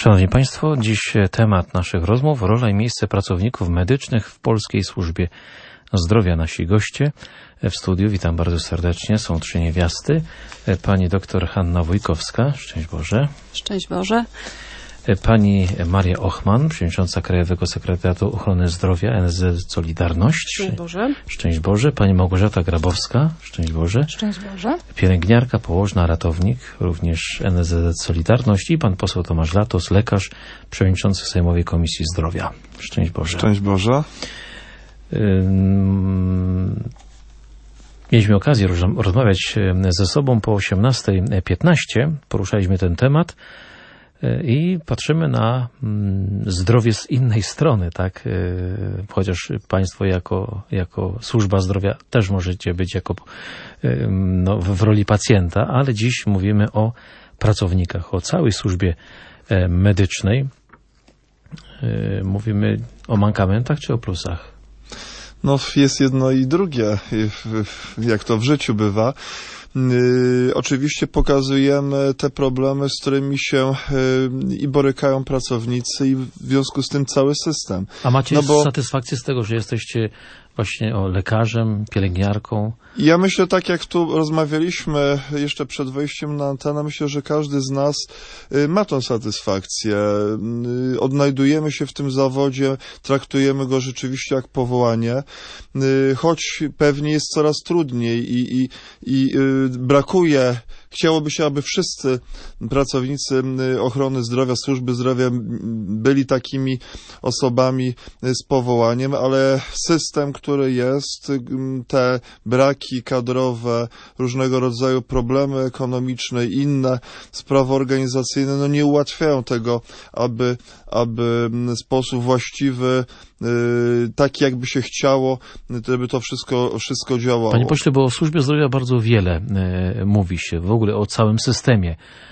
Szanowni Państwo, dziś temat naszych rozmów: rola i miejsce pracowników medycznych w polskiej służbie zdrowia. Nasi goście w studiu, witam bardzo serdecznie, są trzy niewiasty. Pani doktor Hanna Wójkowska, szczęść Boże. Szczęść Boże. Pani Maria Ochman, przewodnicząca Krajowego Sekretariatu Ochrony Zdrowia NSZZ Solidarność. Szczęść Boże. Szczęść Boże. Pani Małgorzata Grabowska, szczęść Boże. Szczęść Boże. Pielęgniarka, położna, ratownik, również NSZZ Solidarność, i pan poseł Tomasz Latos, lekarz, przewodniczący Sejmowej Komisji Zdrowia. Szczęść Boże. Szczęść Boże. Mieliśmy okazję rozmawiać ze sobą po 18:15. Poruszaliśmy ten temat i patrzymy na zdrowie z innej strony, tak? Chociaż Państwo jako służba zdrowia też możecie być w roli pacjenta, ale dziś mówimy o pracownikach, o całej służbie medycznej. Mówimy o mankamentach czy o plusach? No, jest jedno i drugie, jak to w życiu bywa. Oczywiście pokazujemy te problemy, z którymi się i borykają pracownicy, i w związku z tym cały system. A macie satysfakcję z tego, że jesteście właśnie lekarzem, pielęgniarką? Ja myślę, tak jak tu rozmawialiśmy jeszcze przed wejściem na antenę, myślę, że każdy z nas ma tą satysfakcję. Odnajdujemy się w tym zawodzie, traktujemy go rzeczywiście jak powołanie, choć pewnie jest coraz trudniej i brakuje. Chciałoby się, aby wszyscy pracownicy ochrony zdrowia, służby zdrowia byli takimi osobami z powołaniem, ale system, który jest, te braki kadrowe, różnego rodzaju problemy ekonomiczne i inne sprawy organizacyjne, nie ułatwiają tego, aby w sposób właściwy, taki jakby się chciało, żeby to wszystko działało. Panie pośle, bo o służbie zdrowia bardzo wiele mówi się, w ogóle o całym systemie.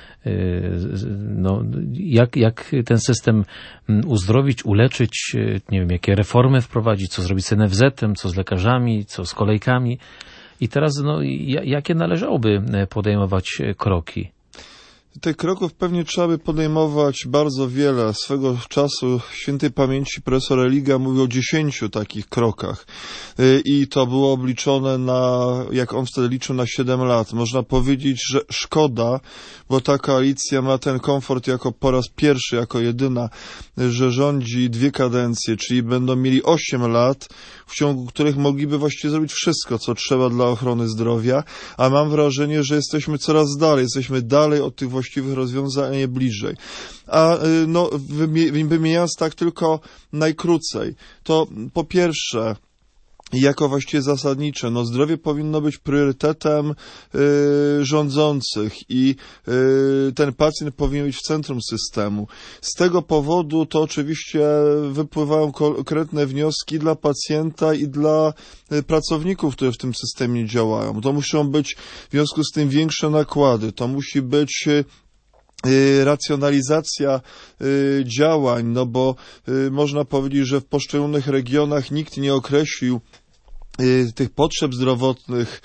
Jak ten system uzdrowić, uleczyć, nie wiem, jakie reformy wprowadzić, co zrobić z NFZ-em, co z lekarzami, co z kolejkami. I teraz, jakie należałoby podejmować kroki? Tych kroków pewnie trzeba by podejmować bardzo wiele. Swego czasu świętej pamięci profesor Religa mówił o 10 takich krokach. I to było obliczone jak on wtedy liczył, na 7 lat. Można powiedzieć, że szkoda, bo ta koalicja ma ten komfort po raz pierwszy, jako jedyna, że rządzi 2 kadencje, czyli będą mieli 8 lat, w ciągu których mogliby właściwie zrobić wszystko, co trzeba dla ochrony zdrowia, a mam wrażenie, że jesteśmy coraz dalej. Jesteśmy dalej od tych właściwych rozwiązań, a nie bliżej. A wymieniając tak tylko najkrócej, to po pierwsze, jako właściwie zasadnicze, zdrowie powinno być priorytetem rządzących i ten pacjent powinien być w centrum systemu. Z tego powodu to oczywiście wypływają konkretne wnioski dla pacjenta i dla pracowników, którzy w tym systemie działają. To muszą być w związku z tym większe nakłady, to musi być racjonalizacja działań, bo można powiedzieć, że w poszczególnych regionach nikt nie określił tych potrzeb zdrowotnych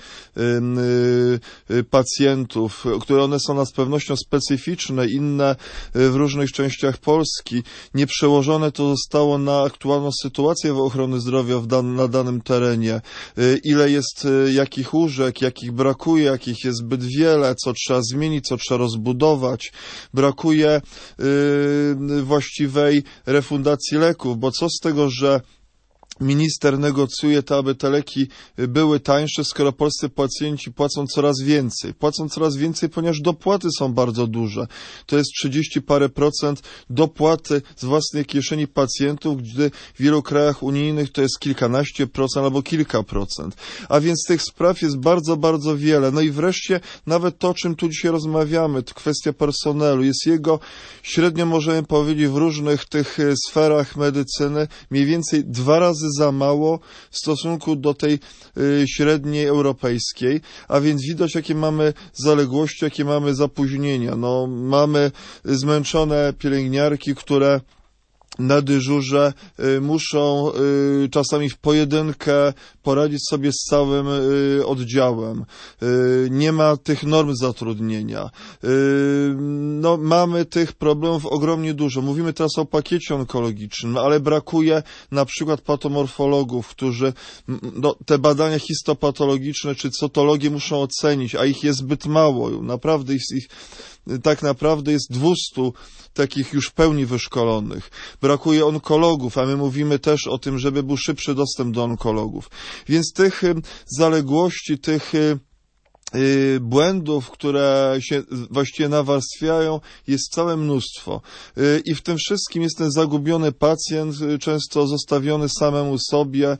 pacjentów, które one są z pewnością specyficzne, inne w różnych częściach Polski. Nie przełożone to zostało na aktualną sytuację ochrony zdrowia na danym terenie. Ile jest jakich łóżek, jakich brakuje, jakich jest zbyt wiele, co trzeba zmienić, co trzeba rozbudować. Brakuje właściwej refundacji leków, bo co z tego, że minister negocjuje to, aby te leki były tańsze, skoro polscy pacjenci płacą coraz więcej. Płacą coraz więcej, ponieważ dopłaty są bardzo duże. To jest 30 parę procent dopłaty z własnej kieszeni pacjentów, gdy w wielu krajach unijnych to jest kilkanaście procent albo kilka procent. A więc tych spraw jest bardzo, bardzo wiele. I wreszcie nawet to, o czym tu dzisiaj rozmawiamy, to kwestia personelu. Jest jego średnio, możemy powiedzieć, w różnych tych sferach medycyny mniej więcej 2 razy za mało w stosunku do tej średniej europejskiej, a więc widać, jakie mamy zaległości, jakie mamy zapóźnienia. Mamy zmęczone pielęgniarki, które na dyżurze muszą czasami w pojedynkę poradzić sobie z całym oddziałem. Nie ma tych norm zatrudnienia. No, mamy tych problemów ogromnie dużo. Mówimy teraz o pakiecie onkologicznym, ale brakuje na przykład patomorfologów, którzy te badania histopatologiczne czy cytologię muszą ocenić, a ich jest zbyt mało. Naprawdę tak naprawdę jest 200 takich już w pełni wyszkolonych. Brakuje onkologów, a my mówimy też o tym, żeby był szybszy dostęp do onkologów. Więc tych zaległości, tych błędów, które się właściwie nawarstwiają, jest całe mnóstwo. I w tym wszystkim jest ten zagubiony pacjent, często zostawiony samemu sobie,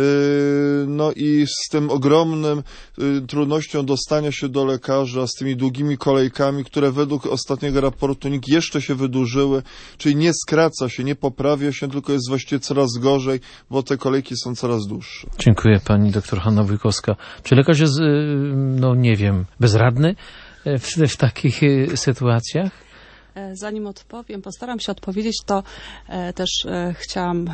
no i z tym ogromnym trudnością dostania się do lekarza, z tymi długimi kolejkami, które według ostatniego raportu NIK jeszcze się wydłużyły, czyli nie skraca się, nie poprawia się, tylko jest właściwie coraz gorzej, bo te kolejki są coraz dłuższe. Dziękuję, pani doktor Hanna Wójkowska. Czy lekarz jest, nie wiem, bezradny w takich sytuacjach? Zanim odpowiem, postaram się odpowiedzieć, to też chciałam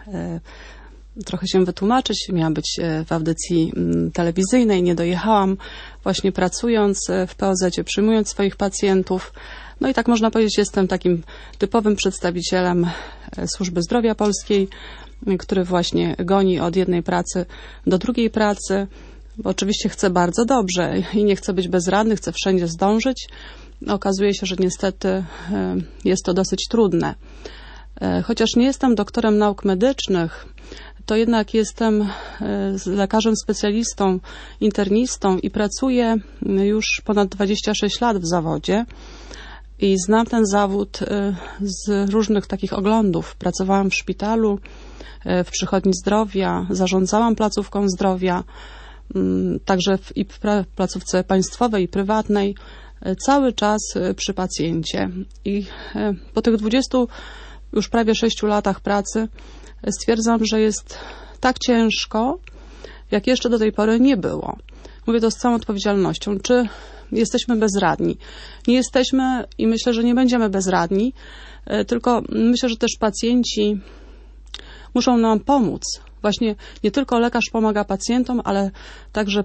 trochę się wytłumaczyć. Miałam być w audycji telewizyjnej, nie dojechałam, właśnie pracując w POZ-cie, przyjmując swoich pacjentów. No i tak można powiedzieć, jestem takim typowym przedstawicielem służby zdrowia polskiej, który właśnie goni od jednej pracy do drugiej pracy. Bo oczywiście chcę bardzo dobrze i nie chcę być bezradny, chcę wszędzie zdążyć. Okazuje się, że niestety jest to dosyć trudne. Chociaż nie jestem doktorem nauk medycznych, to jednak jestem lekarzem specjalistą, internistą i pracuję już ponad 26 lat w zawodzie i znam ten zawód z różnych takich oglądów. Pracowałam w szpitalu, w przychodni zdrowia, zarządzałam placówką zdrowia, także i w placówce państwowej i prywatnej, cały czas przy pacjencie. I po tych 20 już prawie 6 latach pracy stwierdzam, że jest tak ciężko, jak jeszcze do tej pory nie było. Mówię to z całą odpowiedzialnością. Czy jesteśmy bezradni? Nie jesteśmy i myślę, że nie będziemy bezradni, tylko myślę, że też pacjenci muszą nam pomóc. Właśnie nie tylko lekarz pomaga pacjentom, ale także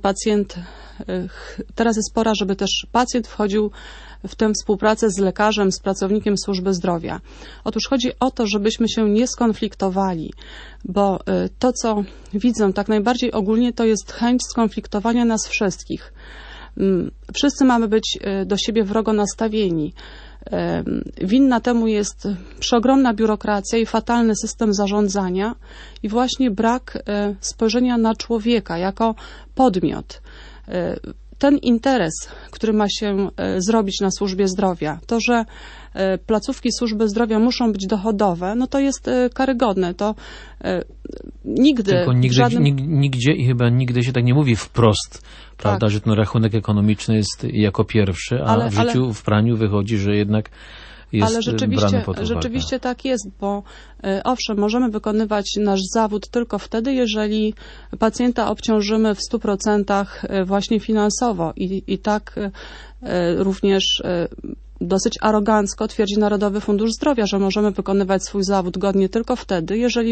teraz jest pora, żeby też pacjent wchodził w tę współpracę z lekarzem, z pracownikiem służby zdrowia. Otóż chodzi o to, żebyśmy się nie skonfliktowali, bo to, co widzę tak najbardziej ogólnie, to jest chęć skonfliktowania nas wszystkich. Wszyscy mamy być do siebie wrogo nastawieni. Winna temu jest przeogromna biurokracja i fatalny system zarządzania i właśnie brak spojrzenia na człowieka jako podmiot. Ten interes, który ma się zrobić na służbie zdrowia, to, że placówki służby zdrowia muszą być dochodowe, no to jest karygodne. To nigdy... Tylko nigdzie i chyba nigdy się tak nie mówi wprost, prawda, tak, że ten rachunek ekonomiczny jest jako pierwszy, a w życiu, w praniu wychodzi, że jednak jest brany pod uwagę. Rzeczywiście tak jest, bo owszem, możemy wykonywać nasz zawód tylko wtedy, jeżeli pacjenta obciążymy w 100% właśnie finansowo i tak również dosyć arogancko twierdzi Narodowy Fundusz Zdrowia, że możemy wykonywać swój zawód godnie tylko wtedy, jeżeli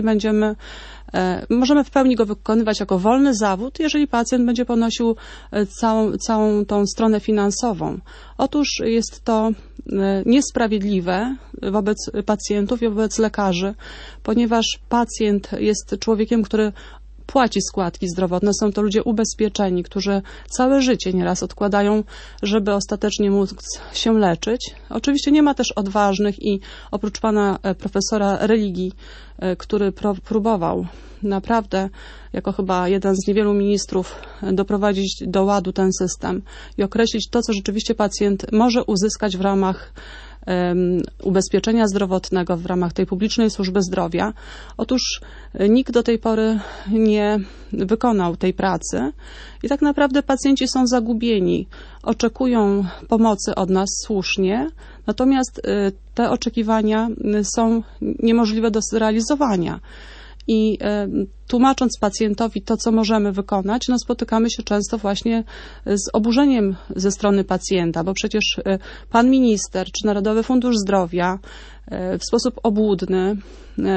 możemy w pełni go wykonywać jako wolny zawód, jeżeli pacjent będzie ponosił całą tą stronę finansową. Otóż jest to niesprawiedliwe wobec pacjentów i wobec lekarzy, ponieważ pacjent jest człowiekiem, który płaci składki zdrowotne. Są to ludzie ubezpieczeni, którzy całe życie nieraz odkładają, żeby ostatecznie móc się leczyć. Oczywiście nie ma też odważnych i oprócz pana profesora religii, który próbował naprawdę, jako chyba jeden z niewielu ministrów, doprowadzić do ładu ten system i określić to, co rzeczywiście pacjent może uzyskać w ramach ubezpieczenia zdrowotnego, w ramach tej publicznej służby zdrowia. Otóż nikt do tej pory nie wykonał tej pracy i tak naprawdę pacjenci są zagubieni. Oczekują pomocy od nas słusznie, natomiast te oczekiwania są niemożliwe do zrealizowania. I tłumacząc pacjentowi to, co możemy wykonać, no spotykamy się często właśnie z oburzeniem ze strony pacjenta, bo przecież pan minister czy Narodowy Fundusz Zdrowia w sposób obłudny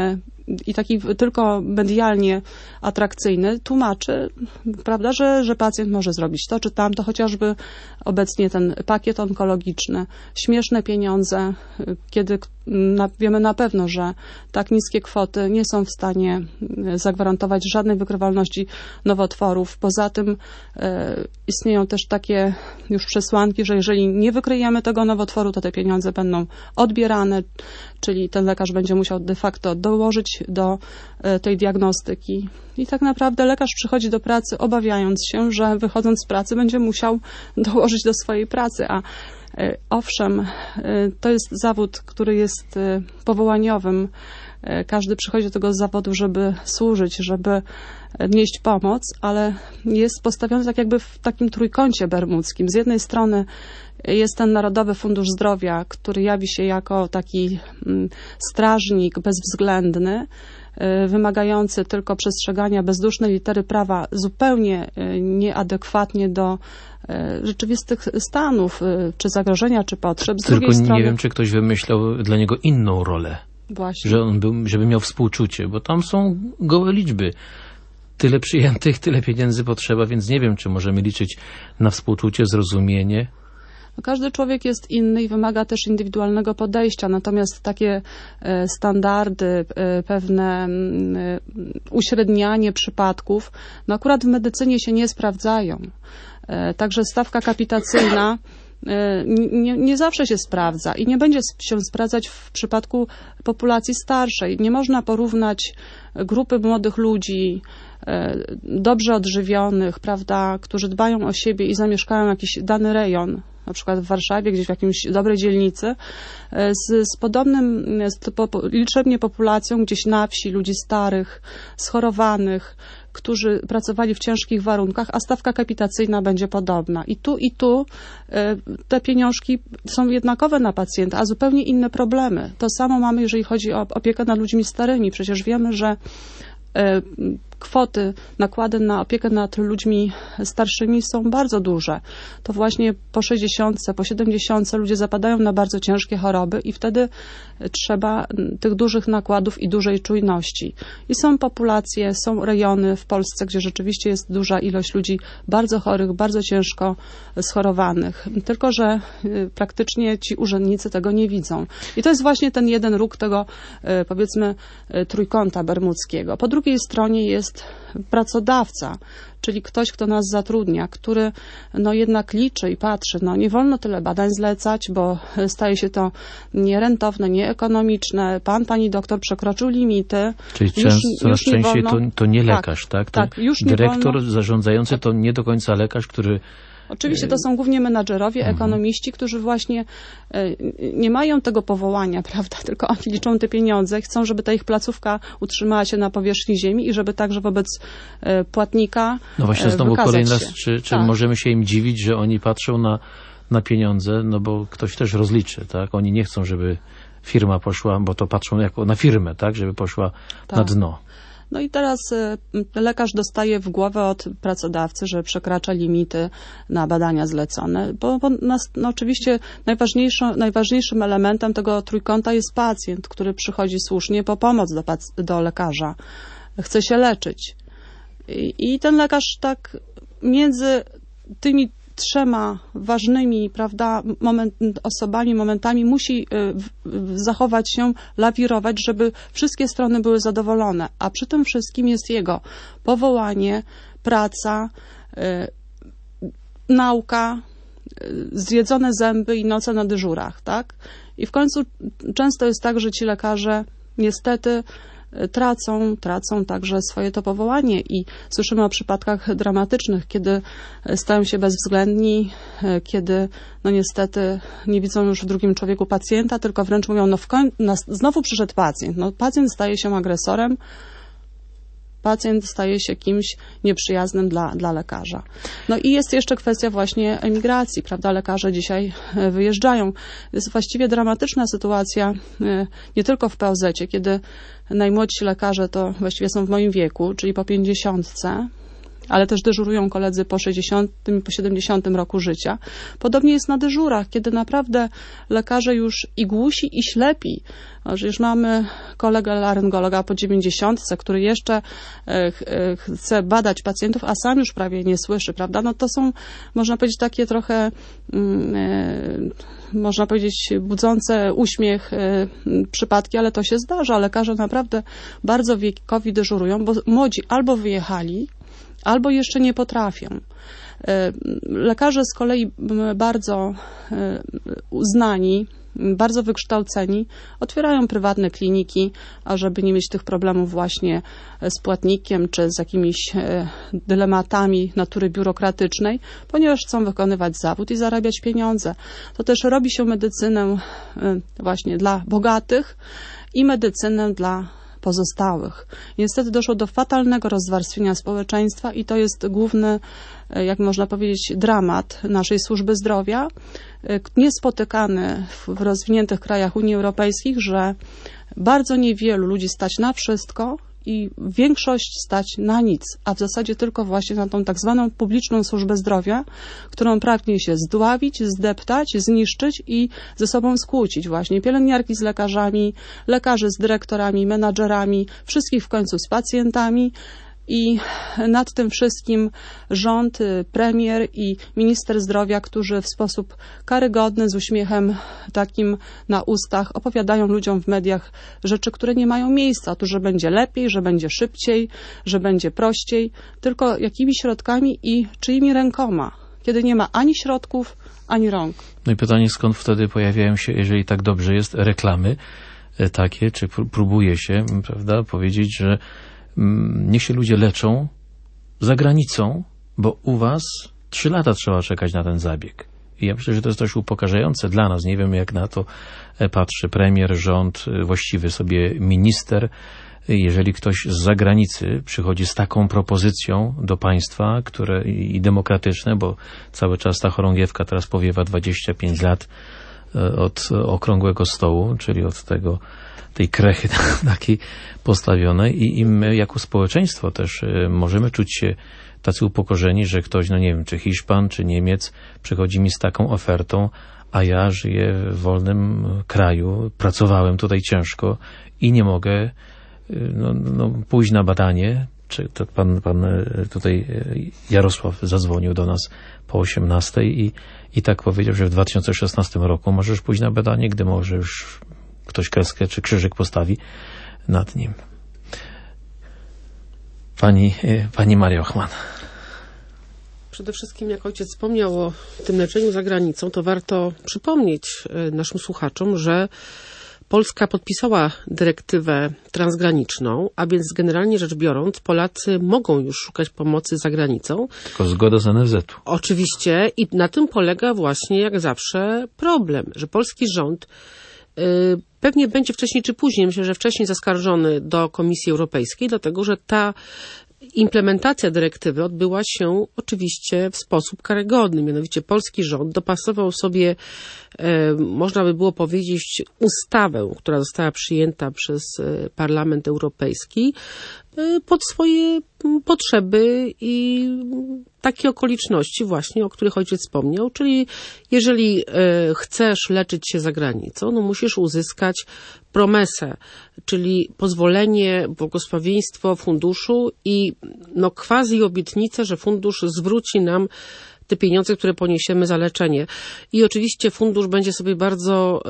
i taki tylko medialnie atrakcyjny tłumaczy, prawda, że pacjent może zrobić to czy tamto, chociażby obecnie ten pakiet onkologiczny, śmieszne pieniądze, kiedy wiemy na pewno, że tak niskie kwoty nie są w stanie zagwarantować żadnej wykrywalności nowotworów. Poza tym istnieją też takie już przesłanki, że jeżeli nie wykryjemy tego nowotworu, to te pieniądze będą odbierane, czyli ten lekarz będzie musiał de facto dołożyć do tej diagnostyki. I tak naprawdę lekarz przychodzi do pracy obawiając się, że wychodząc z pracy będzie musiał dołożyć do swojej pracy, a owszem, to jest zawód, który jest powołaniowym. Każdy przychodzi do tego zawodu, żeby służyć, żeby nieść pomoc, ale jest postawiony tak jakby w takim trójkącie bermudzkim. Z jednej strony jest ten Narodowy Fundusz Zdrowia, który jawi się jako taki strażnik bezwzględny, wymagający tylko przestrzegania bezdusznej litery prawa, zupełnie nieadekwatnie do rzeczywistych stanów, czy zagrożenia, czy potrzeb. Z Tylko drugiej strony, nie wiem, czy ktoś wymyślał dla niego inną rolę, właśnie. żeby miał współczucie, bo tam są gołe liczby. Tyle przyjętych, tyle pieniędzy potrzeba, więc nie wiem, czy możemy liczyć na współczucie, zrozumienie. Każdy człowiek jest inny i wymaga też indywidualnego podejścia, natomiast takie standardy, pewne uśrednianie przypadków, no akurat w medycynie się nie sprawdzają. Także stawka kapitacyjna nie zawsze się sprawdza i nie będzie się sprawdzać w przypadku populacji starszej. Nie można porównać grupy młodych ludzi, dobrze odżywionych, prawda, którzy dbają o siebie i zamieszkają jakiś dany rejon, na przykład w Warszawie, gdzieś w jakimś dobrej dzielnicy, z podobnym liczebnie populacją gdzieś na wsi, ludzi starych, schorowanych, którzy pracowali w ciężkich warunkach, a stawka kapitacyjna będzie podobna. I tu te pieniążki są jednakowe na pacjenta, a zupełnie inne problemy. To samo mamy, jeżeli chodzi o opiekę nad ludźmi starymi. Przecież wiemy, że kwoty, nakłady na opiekę nad ludźmi starszymi są bardzo duże. To właśnie po 60, po 70 ludzie zapadają na bardzo ciężkie choroby i wtedy trzeba tych dużych nakładów i dużej czujności. I są populacje, są rejony w Polsce, gdzie rzeczywiście jest duża ilość ludzi bardzo chorych, bardzo ciężko schorowanych. Tylko że praktycznie ci urzędnicy tego nie widzą. I to jest właśnie ten jeden róg tego, powiedzmy, trójkąta bermudzkiego. Po drugiej stronie jest pracodawca, czyli ktoś, kto nas zatrudnia, który no jednak liczy i patrzy. No nie wolno tyle badań zlecać, bo staje się to nierentowne, nieekonomiczne. Pani doktor przekroczył limity. Czyli coraz częściej to nie lekarz, tak? Tak, już nie dyrektor wolno. Zarządzający to nie do końca lekarz, który... Oczywiście to są głównie menadżerowie, ekonomiści, którzy właśnie nie mają tego powołania, prawda, tylko oni liczą te pieniądze, chcą, żeby ta ich placówka utrzymała się na powierzchni ziemi i żeby także wobec płatnika No właśnie znowu kolejny raz, czy tak. możemy się im dziwić, że oni patrzą na pieniądze, no bo ktoś też rozliczy, tak? Oni nie chcą, żeby firma poszła, bo to patrzą jako na firmę, tak? Żeby poszła na dno. No i teraz lekarz dostaje w głowę od pracodawcy, że przekracza limity na badania zlecone, bo oczywiście najważniejszym elementem tego trójkąta jest pacjent, który przychodzi słusznie po pomoc do lekarza, chce się leczyć. I ten lekarz tak między tymi trzema ważnymi, prawda, momentami musi zachować się, lawirować, żeby wszystkie strony były zadowolone. A przy tym wszystkim jest jego powołanie, praca, nauka, zjedzone zęby i noce na dyżurach, tak? I w końcu często jest tak, że ci lekarze niestety tracą także swoje to powołanie i słyszymy o przypadkach dramatycznych, kiedy stają się bezwzględni, kiedy no niestety nie widzą już w drugim człowieku pacjenta, tylko wręcz mówią, znowu przyszedł pacjent. No, pacjent staje się agresorem, pacjent staje się kimś nieprzyjaznym dla lekarza. No i jest jeszcze kwestia właśnie emigracji, prawda? Lekarze dzisiaj wyjeżdżają. Jest właściwie dramatyczna sytuacja, nie tylko w POZ-cie, kiedy najmłodsi lekarze to właściwie są w moim wieku, czyli po 50, ale też dyżurują koledzy po 60, po 70 roku życia. Podobnie jest na dyżurach, kiedy naprawdę lekarze już i głusi, i ślepi, że już mamy kolegę laryngologa po 90, który jeszcze chce badać pacjentów, a sam już prawie nie słyszy, prawda? No to są, można powiedzieć, takie trochę, można powiedzieć, budzące uśmiech przypadki, ale to się zdarza. Lekarze naprawdę bardzo wiekowi dyżurują, bo młodzi albo wyjechali, albo jeszcze nie potrafią. Lekarze z kolei bardzo uznani, bardzo wykształceni, otwierają prywatne kliniki, ażeby nie mieć tych problemów właśnie z płatnikiem, czy z jakimiś dylematami natury biurokratycznej, ponieważ chcą wykonywać zawód i zarabiać pieniądze. To też robi się medycynę właśnie dla bogatych i medycynę dla pozostałych. Niestety doszło do fatalnego rozwarstwienia społeczeństwa i to jest główny, jak można powiedzieć, dramat naszej służby zdrowia, niespotykany w rozwiniętych krajach Unii Europejskiej, że bardzo niewielu ludzi stać na wszystko i większość stać na nic, a w zasadzie tylko właśnie na tą tak zwaną publiczną służbę zdrowia, którą pragnie się zdławić, zdeptać, zniszczyć i ze sobą skłócić właśnie pielęgniarki z lekarzami, lekarze z dyrektorami, menadżerami, wszystkich w końcu z pacjentami. I nad tym wszystkim rząd, premier i minister zdrowia, którzy w sposób karygodny, z uśmiechem takim na ustach opowiadają ludziom w mediach rzeczy, które nie mają miejsca. Otóż, że będzie lepiej, że będzie szybciej, że będzie prościej. Tylko jakimi środkami i czyimi rękoma, kiedy nie ma ani środków, ani rąk. No i pytanie, skąd wtedy pojawiają się, jeżeli tak dobrze jest, reklamy takie, czy próbuje się, prawda, powiedzieć, że niech się ludzie leczą za granicą, bo u was 3 lata trzeba czekać na ten zabieg. I ja myślę, że to jest też upokarzające dla nas. Nie wiem, jak na to patrzy premier, rząd, właściwy sobie minister. Jeżeli ktoś z zagranicy przychodzi z taką propozycją do państwa, które i demokratyczne, bo cały czas ta chorągiewka teraz powiewa 25 lat od okrągłego stołu, czyli od tej krechy takiej postawionej i my jako społeczeństwo też możemy czuć się tacy upokorzeni, że ktoś, no nie wiem, czy Hiszpan, czy Niemiec przychodzi mi z taką ofertą, a ja żyję w wolnym kraju, pracowałem tutaj ciężko i nie mogę pójść na badanie. Czy to pan tutaj Jarosław zadzwonił do nas po 18 i tak powiedział, że w 2016 roku możesz pójść na badanie, gdy może już ktoś kreskę czy krzyżyk postawi nad nim. Pani Maria Ochman. Przede wszystkim, jak ojciec wspomniał o tym leczeniu za granicą, to warto przypomnieć naszym słuchaczom, że Polska podpisała dyrektywę transgraniczną, a więc generalnie rzecz biorąc, Polacy mogą już szukać pomocy za granicą. Tylko zgoda z NFZ-u. Oczywiście i na tym polega właśnie jak zawsze problem, że polski rząd pewnie będzie wcześniej czy później, myślę, że wcześniej zaskarżony do Komisji Europejskiej, dlatego że ta implementacja dyrektywy odbyła się oczywiście w sposób karygodny. Mianowicie polski rząd dopasował sobie, można by było powiedzieć, ustawę, która została przyjęta przez Parlament Europejski pod swoje potrzeby i takie okoliczności właśnie, o których ojciec wspomniał, czyli jeżeli chcesz leczyć się za granicą, no musisz uzyskać promesę, czyli pozwolenie, błogosławieństwo funduszu i quasi obietnicę, że fundusz zwróci nam te pieniądze, które poniesiemy za leczenie. I oczywiście fundusz będzie sobie bardzo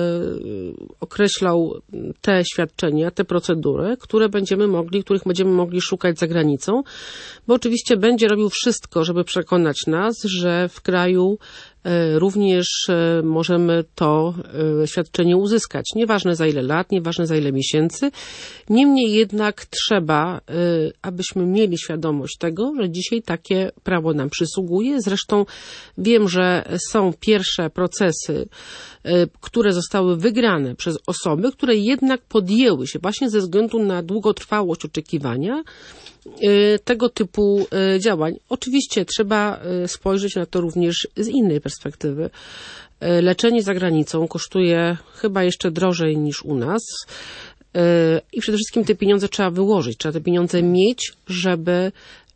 określał te świadczenia, te procedury, których będziemy mogli szukać za granicą, bo oczywiście będzie robił wszystko, żeby przekonać nas, że w kraju również możemy to świadczenie uzyskać. Nieważne za ile lat, nieważne za ile miesięcy. Niemniej jednak trzeba, abyśmy mieli świadomość tego, że dzisiaj takie prawo nam przysługuje. Zresztą wiem, że są pierwsze procesy, które zostały wygrane przez osoby, które jednak podjęły się właśnie ze względu na długotrwałość oczekiwania tego typu działań. Oczywiście trzeba spojrzeć na to również z innej perspektywy. Leczenie za granicą kosztuje chyba jeszcze drożej niż u nas i przede wszystkim te pieniądze trzeba wyłożyć, trzeba te pieniądze mieć, żeby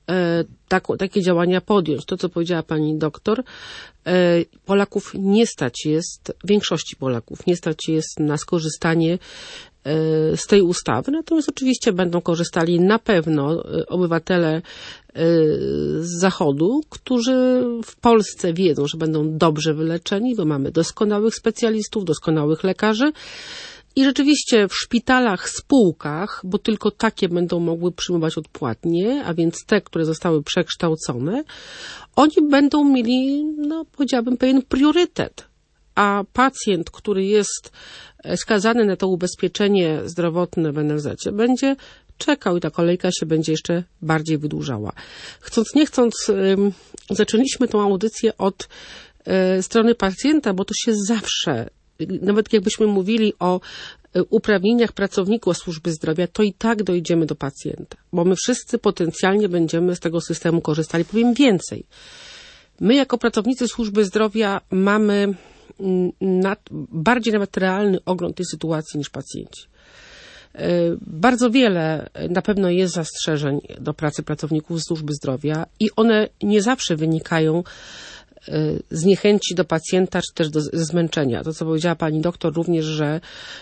takie działania podjąć. To, co powiedziała pani doktor, Polaków nie stać jest, większości Polaków nie stać jest na skorzystanie z tej ustawy, natomiast oczywiście będą korzystali na pewno obywatele z Zachodu, którzy w Polsce wiedzą, że będą dobrze wyleczeni, bo mamy doskonałych specjalistów, doskonałych lekarzy i rzeczywiście w szpitalach, spółkach, bo tylko takie będą mogły przyjmować odpłatnie, a więc te, które zostały przekształcone, oni będą mieli, powiedziałabym, pewien priorytet. A pacjent, który jest skazany na to ubezpieczenie zdrowotne w NFZ, będzie czekał i ta kolejka się będzie jeszcze bardziej wydłużała. Chcąc nie chcąc, zaczęliśmy tą audycję od strony pacjenta, bo to się zawsze, nawet jakbyśmy mówili o uprawnieniach pracowników służby zdrowia, to i tak dojdziemy do pacjenta, bo my wszyscy potencjalnie będziemy z tego systemu korzystali. Powiem więcej. My jako pracownicy służby zdrowia mamy bardziej nawet realny ogląd tej sytuacji niż pacjenci. Bardzo wiele na pewno jest zastrzeżeń do pracy pracowników służby zdrowia i one nie zawsze wynikają z niechęci do pacjenta, czy też ze zmęczenia. To, co powiedziała pani doktor również, że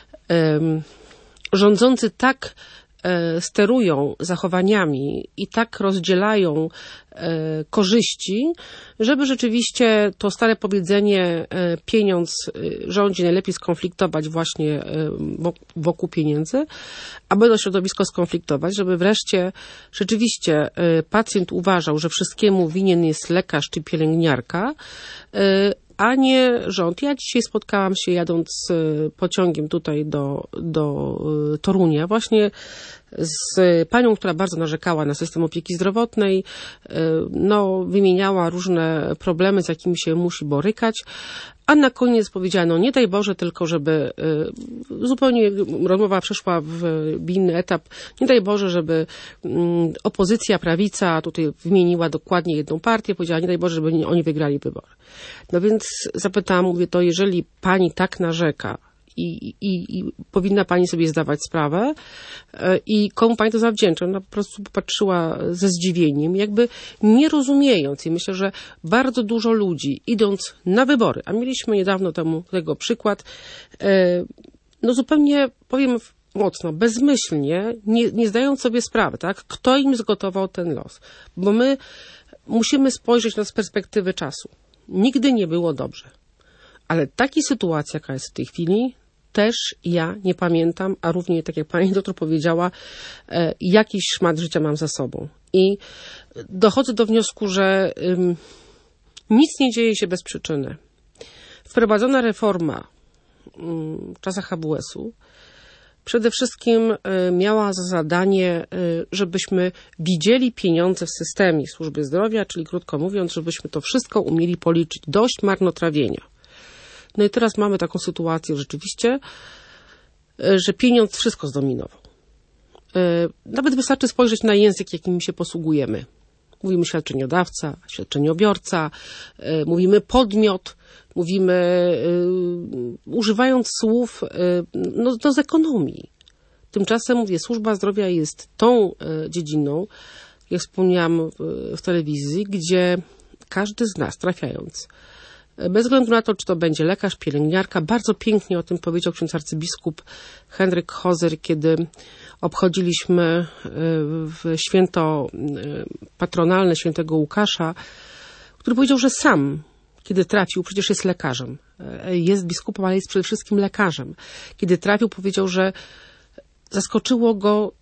rządzący tak sterują zachowaniami i tak rozdzielają korzyści, żeby rzeczywiście to stare powiedzenie pieniądz rządzi, najlepiej skonfliktować właśnie wokół pieniędzy, aby to środowisko skonfliktować, żeby wreszcie rzeczywiście pacjent uważał, że wszystkiemu winien jest lekarz czy pielęgniarka, a nie rząd. Ja dzisiaj spotkałam się jadąc pociągiem tutaj do Torunia właśnie z panią, która bardzo narzekała na system opieki zdrowotnej, wymieniała różne problemy, z jakimi się musi borykać, a na koniec powiedziała, nie daj Boże, tylko żeby zupełnie rozmowa przeszła w inny etap, nie daj Boże, żeby opozycja, prawica tutaj wymieniła dokładnie jedną partię, powiedziała, nie daj Boże, żeby oni wygrali wybory. No więc zapytałam, mówię, to jeżeli pani tak narzeka, i powinna pani sobie zdawać sprawę i komu pani to zawdzięcza. Ona po prostu popatrzyła ze zdziwieniem, jakby nie rozumiejąc. I myślę, że bardzo dużo ludzi idąc na wybory, a mieliśmy niedawno tego przykład, zupełnie, powiem mocno, bezmyślnie, nie zdając sobie sprawy, tak, kto im zgotował ten los. Bo my musimy spojrzeć na z perspektywy czasu. Nigdy nie było dobrze. Ale takiej sytuacji, jaka jest w tej chwili, też ja nie pamiętam, a równie, tak jak pani doktor powiedziała, jakiś szmat życia mam za sobą. I dochodzę do wniosku, że nic nie dzieje się bez przyczyny. Wprowadzona reforma w czasach HWS-u przede wszystkim miała za zadanie, żebyśmy widzieli pieniądze w systemie służby zdrowia, czyli krótko mówiąc, żebyśmy to wszystko umieli policzyć. Dość marnotrawienia. No i teraz mamy taką sytuację rzeczywiście, że pieniądz wszystko zdominował. Nawet wystarczy spojrzeć na język, jakim się posługujemy. Mówimy świadczeniodawca, świadczeniobiorca, mówimy podmiot, mówimy używając słów z ekonomii. Tymczasem, mówię, służba zdrowia jest tą dziedziną, jak wspomniałam w telewizji, gdzie każdy z nas trafiając, bez względu na to, czy to będzie lekarz, pielęgniarka, bardzo pięknie o tym powiedział ksiądz arcybiskup Henryk Hozer, kiedy obchodziliśmy w święto patronalne świętego Łukasza, który powiedział, że sam, kiedy trafił, przecież jest lekarzem, jest biskupem, ale jest przede wszystkim lekarzem. Kiedy trafił, powiedział, że zaskoczyło go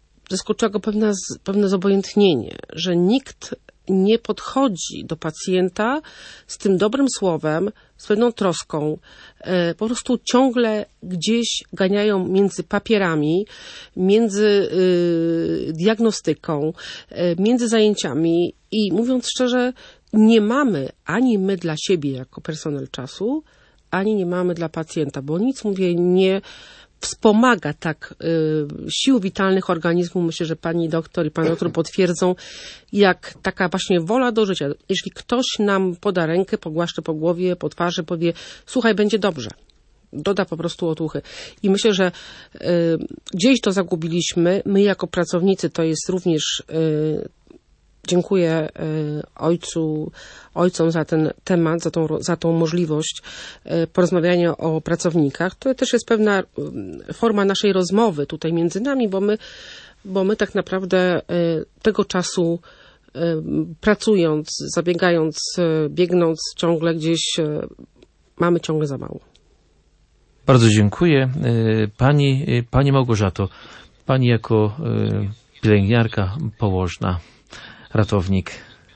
pewne zobojętnienie, że nikt nie podchodzi do pacjenta z tym dobrym słowem, z pewną troską. Po prostu ciągle gdzieś ganiają między papierami, między diagnostyką, między zajęciami i mówiąc szczerze, nie mamy ani my dla siebie jako personel czasu, ani nie mamy dla pacjenta, bo nic, mówię, nie wspomaga tak sił witalnych organizmu. Myślę, że pani doktor i pan doktor potwierdzą, jak taka właśnie wola do życia. Jeśli ktoś nam poda rękę, pogłaszcze po głowie, po twarzy, powie, słuchaj, będzie dobrze. Doda po prostu otuchy. I myślę, że gdzieś to zagubiliśmy. My jako pracownicy to jest również dziękuję ojcom za ten temat, za tą możliwość porozmawiania o pracownikach. To też jest pewna forma naszej rozmowy tutaj między nami, bo my tak naprawdę tego czasu pracując, zabiegając, biegnąc ciągle gdzieś mamy ciągle za mało. Bardzo dziękuję. Pani Małgorzato, pani jako pielęgniarka, położna, ratownik.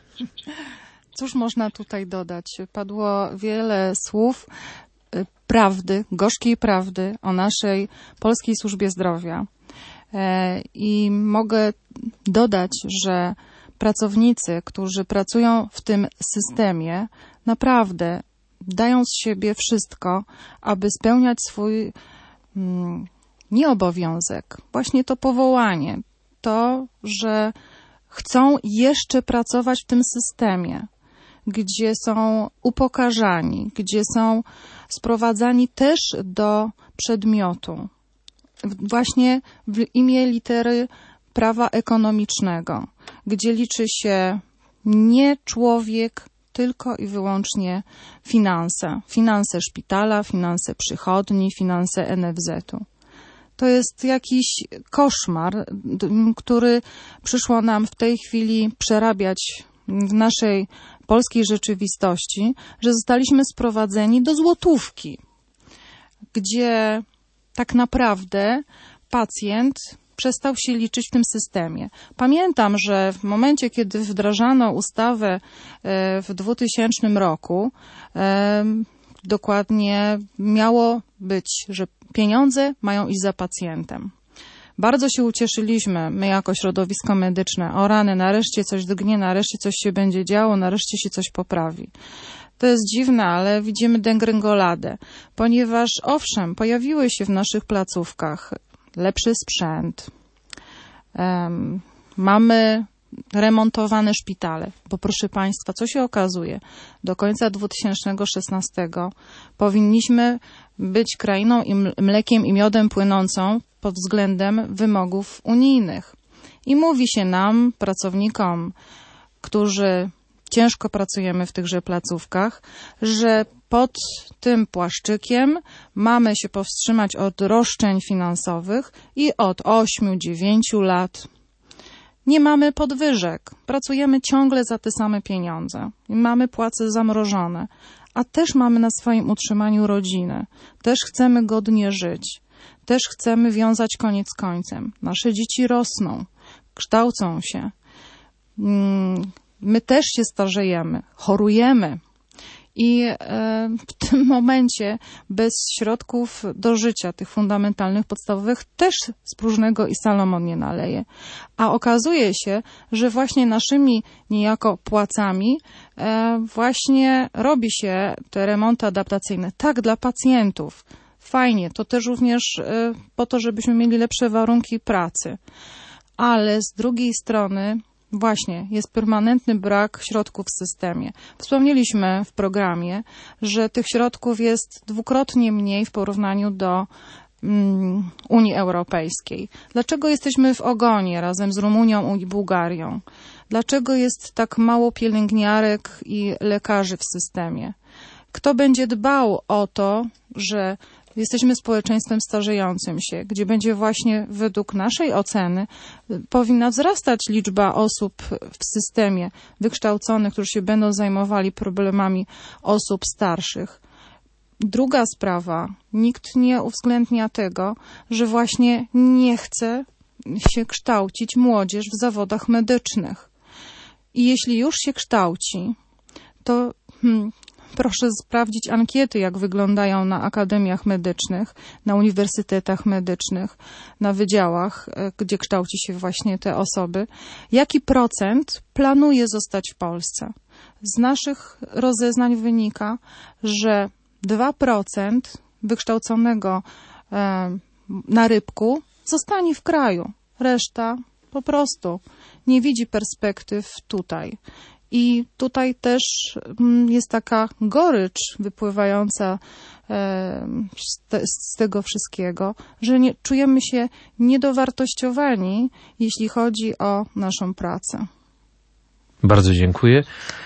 Cóż można tutaj dodać? Padło wiele słów prawdy, gorzkiej prawdy o naszej polskiej służbie zdrowia. I mogę dodać, że pracownicy, którzy pracują w tym systemie, naprawdę dają z siebie wszystko, aby spełniać swój nie obowiązek, właśnie to powołanie, to, że chcą jeszcze pracować w tym systemie, gdzie są upokarzani, gdzie są sprowadzani też do przedmiotu, właśnie w imię litery prawa ekonomicznego, gdzie liczy się nie człowiek, tylko i wyłącznie finanse. Finanse szpitala, finanse przychodni, finanse NFZ-u. To jest jakiś koszmar, który przyszło nam w tej chwili przerabiać w naszej polskiej rzeczywistości, że zostaliśmy sprowadzeni do złotówki, gdzie tak naprawdę pacjent przestał się liczyć w tym systemie. Pamiętam, że w momencie, kiedy wdrażano ustawę w 2000 roku, dokładnie miało być, że pieniądze mają iść za pacjentem. Bardzo się ucieszyliśmy, my jako środowisko medyczne, o rany, nareszcie coś drgnie, nareszcie coś się będzie działo, nareszcie się coś poprawi. To jest dziwne, ale widzimy degrengoladę, ponieważ owszem, pojawiły się w naszych placówkach lepszy sprzęt, mamy remontowane szpitale, bo proszę Państwa, co się okazuje? Do końca 2016 powinniśmy być krainą mlekiem i miodem płynącą pod względem wymogów unijnych. I mówi się nam, pracownikom, którzy ciężko pracujemy w tychże placówkach, że pod tym płaszczykiem mamy się powstrzymać od roszczeń finansowych i od 8-9 lat nie mamy podwyżek. Pracujemy ciągle za te same pieniądze. I mamy płace zamrożone, a też mamy na swoim utrzymaniu rodzinę. Też chcemy godnie żyć. Też chcemy wiązać koniec z końcem. Nasze dzieci rosną, kształcą się. My też się starzejemy, chorujemy. I w tym momencie bez środków do życia, tych fundamentalnych, podstawowych, też z próżnego i Salomon nie naleje. A okazuje się, że właśnie naszymi niejako płacami właśnie robi się te remonty adaptacyjne. Tak, dla pacjentów. Fajnie, to też również po to, żebyśmy mieli lepsze warunki pracy. Ale z drugiej strony właśnie, jest permanentny brak środków w systemie. Wspomnieliśmy w programie, że tych środków jest dwukrotnie mniej w porównaniu do Unii Europejskiej. Dlaczego jesteśmy w ogonie razem z Rumunią i Bułgarią? Dlaczego jest tak mało pielęgniarek i lekarzy w systemie? Kto będzie dbał o to, że jesteśmy społeczeństwem starzejącym się, gdzie będzie właśnie według naszej oceny powinna wzrastać liczba osób w systemie wykształconych, którzy się będą zajmowali problemami osób starszych. Druga sprawa, nikt nie uwzględnia tego, że właśnie nie chce się kształcić młodzież w zawodach medycznych. I jeśli już się kształci, to proszę sprawdzić ankiety, jak wyglądają na akademiach medycznych, na uniwersytetach medycznych, na wydziałach, gdzie kształci się właśnie te osoby. Jaki procent planuje zostać w Polsce? Z naszych rozeznań wynika, że 2% wykształconego na rybku zostanie w kraju. Reszta po prostu nie widzi perspektyw tutaj. I tutaj też jest taka gorycz wypływająca z tego wszystkiego, że czujemy się niedowartościowani, jeśli chodzi o naszą pracę. Bardzo dziękuję.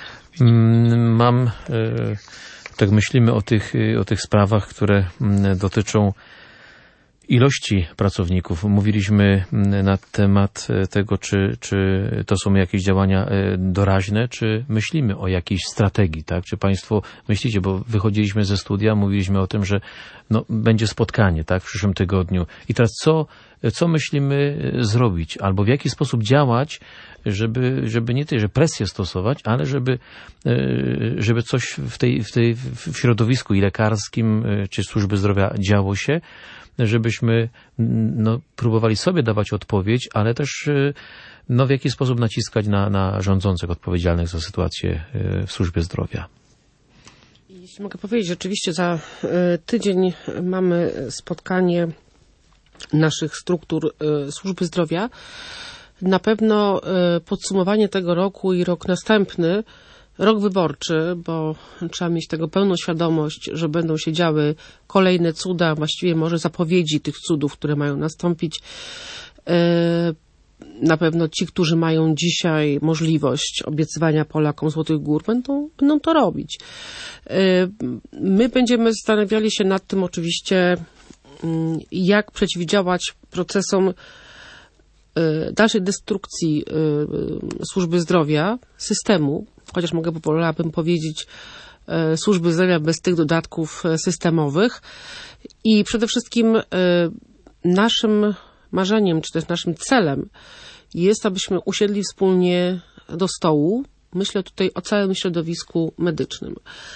Tak myślimy o tych sprawach, które dotyczą ilości pracowników. Mówiliśmy na temat tego, czy to są jakieś działania doraźne, czy myślimy o jakiejś strategii, tak? Czy państwo myślicie, bo wychodziliśmy ze studia, mówiliśmy o tym, że będzie spotkanie, tak, w przyszłym tygodniu. I teraz co myślimy zrobić, albo w jaki sposób działać, żeby nie tyle, że presję stosować, ale żeby coś w środowisku i lekarskim, czy służby zdrowia działo się, żebyśmy próbowali sobie dawać odpowiedź, ale też w jaki sposób naciskać na rządzących odpowiedzialnych za sytuację w służbie zdrowia. Jeśli mogę powiedzieć, rzeczywiście za tydzień mamy spotkanie naszych struktur służby zdrowia. Na pewno podsumowanie tego roku i rok następny, rok wyborczy, bo trzeba mieć tego pełną świadomość, że będą się działy kolejne cuda, właściwie może zapowiedzi tych cudów, które mają nastąpić. Na pewno ci, którzy mają dzisiaj możliwość obiecywania Polakom Złotych Gór, będą to robić. My będziemy zastanawiali się nad tym oczywiście, jak przeciwdziałać procesom dalszej destrukcji służby zdrowia, systemu, chociaż wolałabym powiedzieć służby zdrowia bez tych dodatków systemowych. I przede wszystkim naszym marzeniem, czy też naszym celem jest, abyśmy usiedli wspólnie do stołu. Myślę tutaj o całym środowisku medycznym.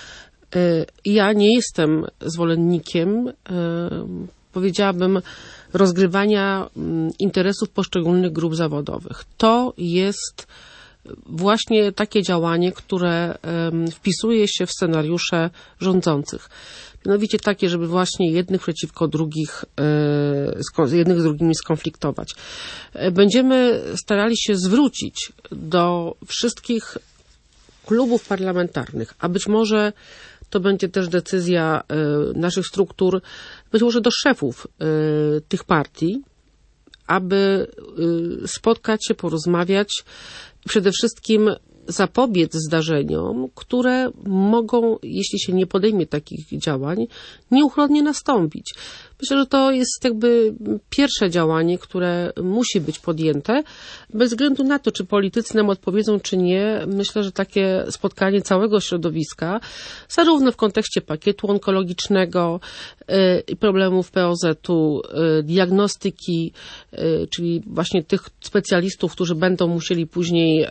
Ja nie jestem zwolennikiem, powiedziałabym, rozgrywania interesów poszczególnych grup zawodowych. To jest właśnie takie działanie, które wpisuje się w scenariusze rządzących. Mianowicie takie, żeby właśnie jednych przeciwko drugich, jednych z drugimi skonfliktować. Będziemy starali się zwrócić do wszystkich klubów parlamentarnych, a być może to będzie też decyzja naszych struktur, być może do szefów tych partii, aby spotkać się, porozmawiać i przede wszystkim zapobiec zdarzeniom, które mogą, jeśli się nie podejmie takich działań, nieuchronnie nastąpić. Myślę, że to jest jakby pierwsze działanie, które musi być podjęte. Bez względu na to, czy politycy nam odpowiedzą, czy nie, myślę, że takie spotkanie całego środowiska, zarówno w kontekście pakietu onkologicznego i problemów POZ-u, diagnostyki, czyli właśnie tych specjalistów, którzy będą musieli później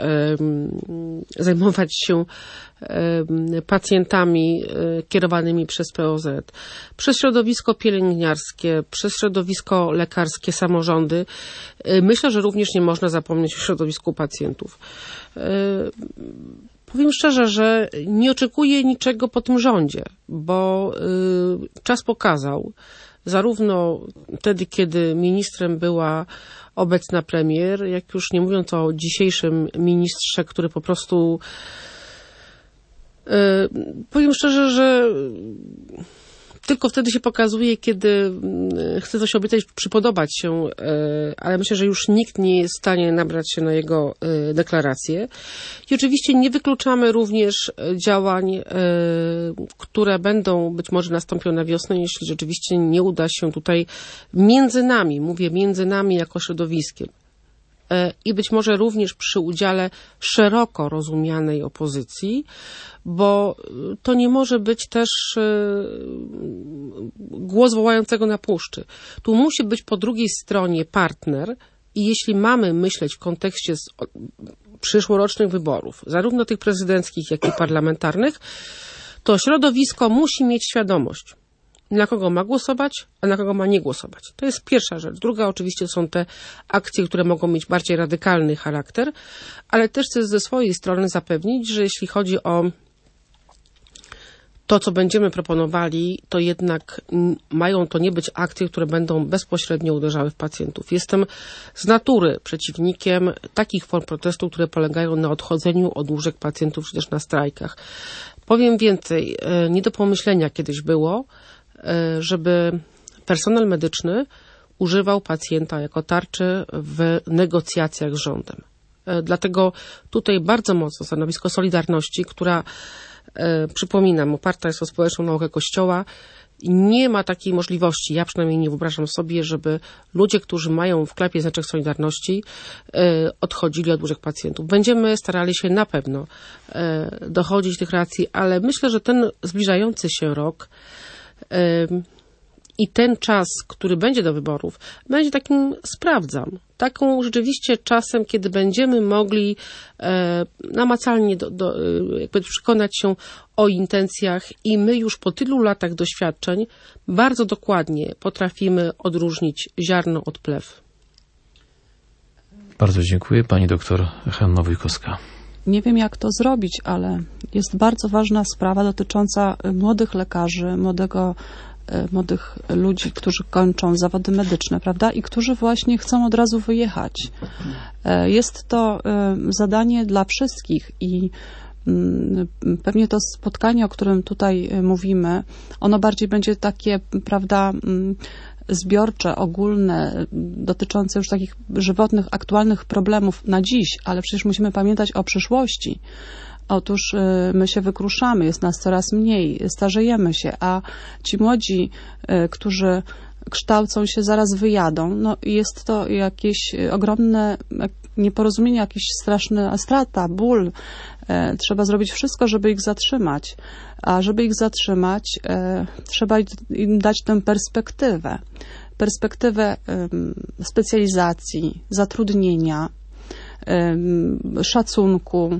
zajmować się pacjentami kierowanymi przez POZ, przez środowisko pielęgniarskie, przez środowisko lekarskie, samorządy. Myślę, że również nie można zapomnieć o środowisku pacjentów. Powiem szczerze, że nie oczekuję niczego po tym rządzie, bo czas pokazał, zarówno wtedy, kiedy ministrem była obecna premier, jak już nie mówiąc o dzisiejszym ministrze, który po prostu powiem szczerze, że tylko wtedy się pokazuje, kiedy chce coś obiecać, przypodobać się, ale myślę, że już nikt nie jest w stanie nabrać się na jego deklaracje. I oczywiście nie wykluczamy również działań, które będą być może nastąpią na wiosnę, jeśli rzeczywiście nie uda się tutaj między nami, mówię między nami jako środowiskiem, i być może również przy udziale szeroko rozumianej opozycji, bo to nie może być też głos wołającego na puszczy. Tu musi być po drugiej stronie partner i jeśli mamy myśleć w kontekście przyszłorocznych wyborów, zarówno tych prezydenckich, jak i parlamentarnych, to środowisko musi mieć świadomość, na kogo ma głosować, a na kogo ma nie głosować. To jest pierwsza rzecz. Druga oczywiście są te akcje, które mogą mieć bardziej radykalny charakter, ale też chcę ze swojej strony zapewnić, że jeśli chodzi o to, co będziemy proponowali, to jednak mają to nie być akcje, które będą bezpośrednio uderzały w pacjentów. Jestem z natury przeciwnikiem takich form protestu, które polegają na odchodzeniu od łóżek pacjentów, czy też na strajkach. Powiem więcej, nie do pomyślenia kiedyś było, żeby personel medyczny używał pacjenta jako tarczy w negocjacjach z rządem. Dlatego tutaj bardzo mocno stanowisko Solidarności, która, przypominam, oparta jest o społeczną naukę Kościoła, nie ma takiej możliwości, ja przynajmniej nie wyobrażam sobie, żeby ludzie, którzy mają w klapie znaczek Solidarności, odchodzili od łóżek pacjentów. Będziemy starali się na pewno dochodzić tych racji, ale myślę, że ten zbliżający się rok i ten czas, który będzie do wyborów, będzie takim taką rzeczywiście czasem, kiedy będziemy mogli namacalnie jakby przekonać się o intencjach i my już po tylu latach doświadczeń bardzo dokładnie potrafimy odróżnić ziarno od plew. Bardzo dziękuję. Pani doktor Hanna Wójkowska. Nie wiem, jak to zrobić, ale jest bardzo ważna sprawa dotycząca młodych lekarzy, młodych ludzi, którzy kończą zawody medyczne, prawda? I którzy właśnie chcą od razu wyjechać. Jest to zadanie dla wszystkich i pewnie to spotkanie, o którym tutaj mówimy, ono bardziej będzie takie, prawda, zbiorcze, ogólne, dotyczące już takich żywotnych, aktualnych problemów na dziś, ale przecież musimy pamiętać o przyszłości. Otóż my się wykruszamy, jest nas coraz mniej, starzejemy się, a ci młodzi, którzy kształcą się, zaraz wyjadą. No, jest to jakieś ogromne nieporozumienie, jakaś straszna strata, ból. Trzeba zrobić wszystko, żeby ich zatrzymać. A żeby ich zatrzymać, trzeba im dać tę perspektywę specjalizacji, zatrudnienia, szacunku.